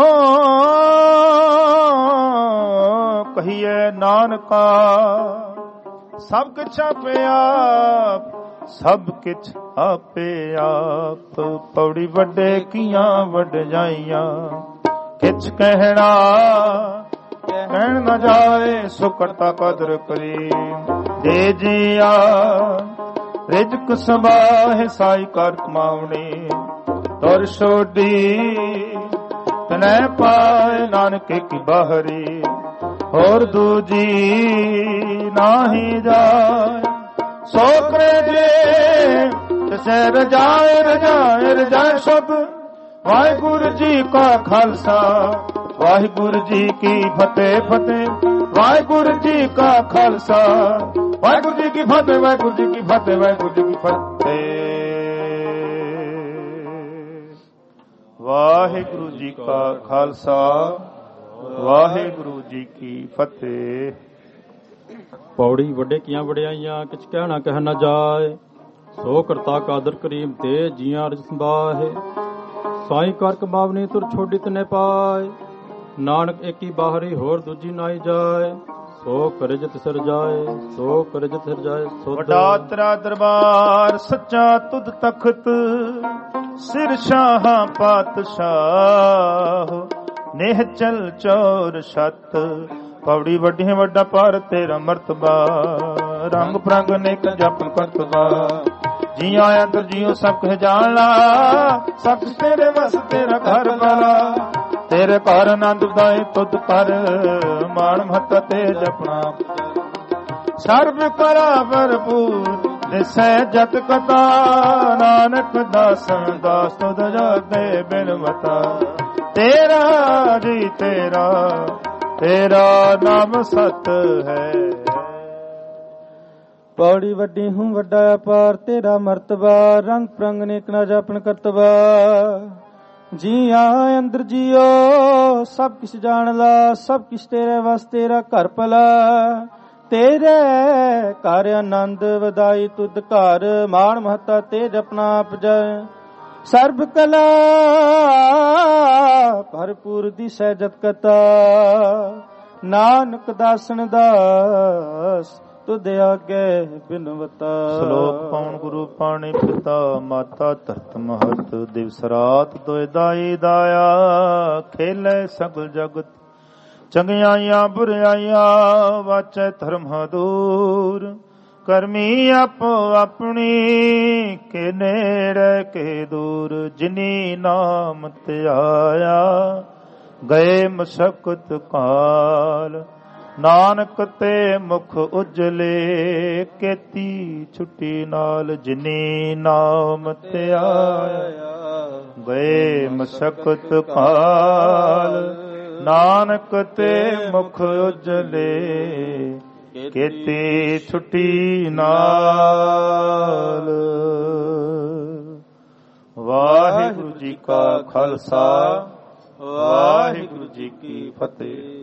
कहिए नानका सब कुछ आपे आप सब कुछ आपे आप। पौड़ी वड्डे किया वड जाइया किछ कहना कहन न जाए सुकरता कदर करी। दे जिया रिजक सबाह साई कर कमावनी। तुर सोडी तनै पाए नानके की बाहरी। और दूजी नाही जाए सो करे जे तसे रजाए रजाए रजाए सब। वाहिगुरु जी का खालसा वाहिगुरु जी की फतेह फतेह। वाहिगुरु जी का खालसा वाहिगुरु जी की फतेह वाहिगुरु जी की फतेह वाहिगुरु जी की फतेह। वाहिगुरु जी का खालसा वाहिगुरु जी की फतेह। पौड़ी वड्डे किया वड्याइयां किछ कहना कह न जाए। सो करता कादर करीम दे जियां रज संभाहे। साई कर कमावनी तुर छोड़ी तने पाए। ਨਾਨਕ ਏਕੀ ਬਾਹਰੀ ਹੋਰ ਦੂਜੀ ਨਾਈ ਜਾਏ। ਸੋ ਕਰਜਤ ਸਿਰ ਜਾਏ, ਸੋ ਕਰਜਤ ਸਿਰ ਜਾਏ। ਵੱਡਾ ਤੇਰਾ ਦਰਬਾਰ ਸੱਚਾ ਤੁਧ ਤਖਤ, ਸਿਰ ਸ਼ਾਹਾਂ ਪਾਤਸ਼ਾਹ, ਨੇਹ ਚਲ ਚੌਰ ਛਤ। ਪੌੜੀ ਵੱਡੀ ਵੱਡਾ ਪਰ ਤੇਰਾ ਮਰਤਬਾ, ਰੰਗ ਪ੍ਰੰਗ ਨੇਕ ਜਪ ਕਰਤਬਾ। ਜੀ ਆਇਆ ਦਰ ਜੀਓ ਸਭ ਕਹਿ ਜਾਣ ਲਾ, ਸਭ ਤੇਰੇ ਵਸ ਤੇਰਾ ਘਰ ਵਾਲਾ। ਤੇਰੇ ਘਰ ਆਨੰਦ ਉਦਾਏ ਤੁਧ ਕਰ, ਮਾਣ ਮਹੱਤਾ ਤੇ ਜਪਣਾ। ਸਰਬ ਕਲਾ ਭਰਪੂਰ ਦਿਸੈ ਜਤ ਕਥਾ, ਨਾਨਕ ਦਾਸਨ ਦਾਸ ਤੁਧ ਜਾਦੇ ਬਿਨਵਤਾ। ਤੇਰਾ ਜੀ ਤੇਰਾ, ਤੇਰਾ ਨਾਮ ਸਤ ਹੈ। ਪੌੜੀ ਵੱਡੀ ਹੂੰ ਵੱਡਾ ਅਪਾਰ ਤੇਰਾ ਮਰਤਬਾ, ਰੰਗ ਪ੍ਰੰਗ ਨੇਕ ਨਾ ਜਾਪਨ ਕਰਤਬਾ। ਜੀ ਆ ਅੰਦਰ ਜੀਓ ਸਭ ਕਿਛ ਜਾਣ ਲਾ, ਸਭ ਕਿਛ ਤੇਰੇ ਵਸ ਤੇਰਾ ਘਰ ਭਲਾ। ਤੇਰੇ ਘਰ ਆਨੰਦ ਵਧਾਈ ਤੁਧ ਘਰ, ਮਾਣ ਮਹੱਤਾ ਤੇ ਜਪਨਾ ਆਪਜੈ। ਸਰਬ ਕਲਾ ਭਰਪੂਰ ਦੀ ਸਹਿਜਤ ਕਥਾ, ਨਾਨਕ ਦਾਸਨ ਦਾਸ ਤੁਧ ਆਗੇ ਬਿਨਵਤਾ। ਸ਼ਲੋਕ ਪਾਉਣ ਗੁਰੂ ਪਾਣੀ ਪਿਤਾ, ਮਾਤਾ ਧਰਤ ਮਹਤ। ਦਿਵਸ ਰਾਤ ਦੋਇ ਦਾਈ ਦਾਇਆ, ਖੇਲੇ ਸਗਲ ਜਗਤ। ਚੰਗਿਆਈਆਂ ਬੁਰਾਈਆਂ ਵਾਚੈ ਧਰਮ ਦੂਰ। ਕਰਮੀ ਆਪੋ ਆਪਣੀ, ਕੇ ਨੇੜੇ ਕੇ ਦੂਰ। ਜਿਨੀ ਨਾਮ ਧਿਆਇਆ, ਗਏ ਮਸ਼ਕਤ ਕਾਲ। ਨਾਨਕ ਤੇ ਮੁਖ ਉਜਲੇ, ਕੀਤੀ ਛੁੱਟੀ ਨਾਲ। ਜਿਨੀ ਨਾਮ ਧਿਆਇਆ, ਗਏ ਮਸ਼ਕਤ ਕਾਲ। ਨਾਨਕ ਤੇ ਮੁਖ ਉਜਲੇ, ਕੀਤੀ ਛੁੱਟੀ ਨਾਲ। ਵਾਹਿਗੁਰੂ ਜੀ ਕਾ ਖਾਲਸਾ, ਵਾਹਿਗੁਰੂ ਜੀ ਕੀ ਫਤਿਹ।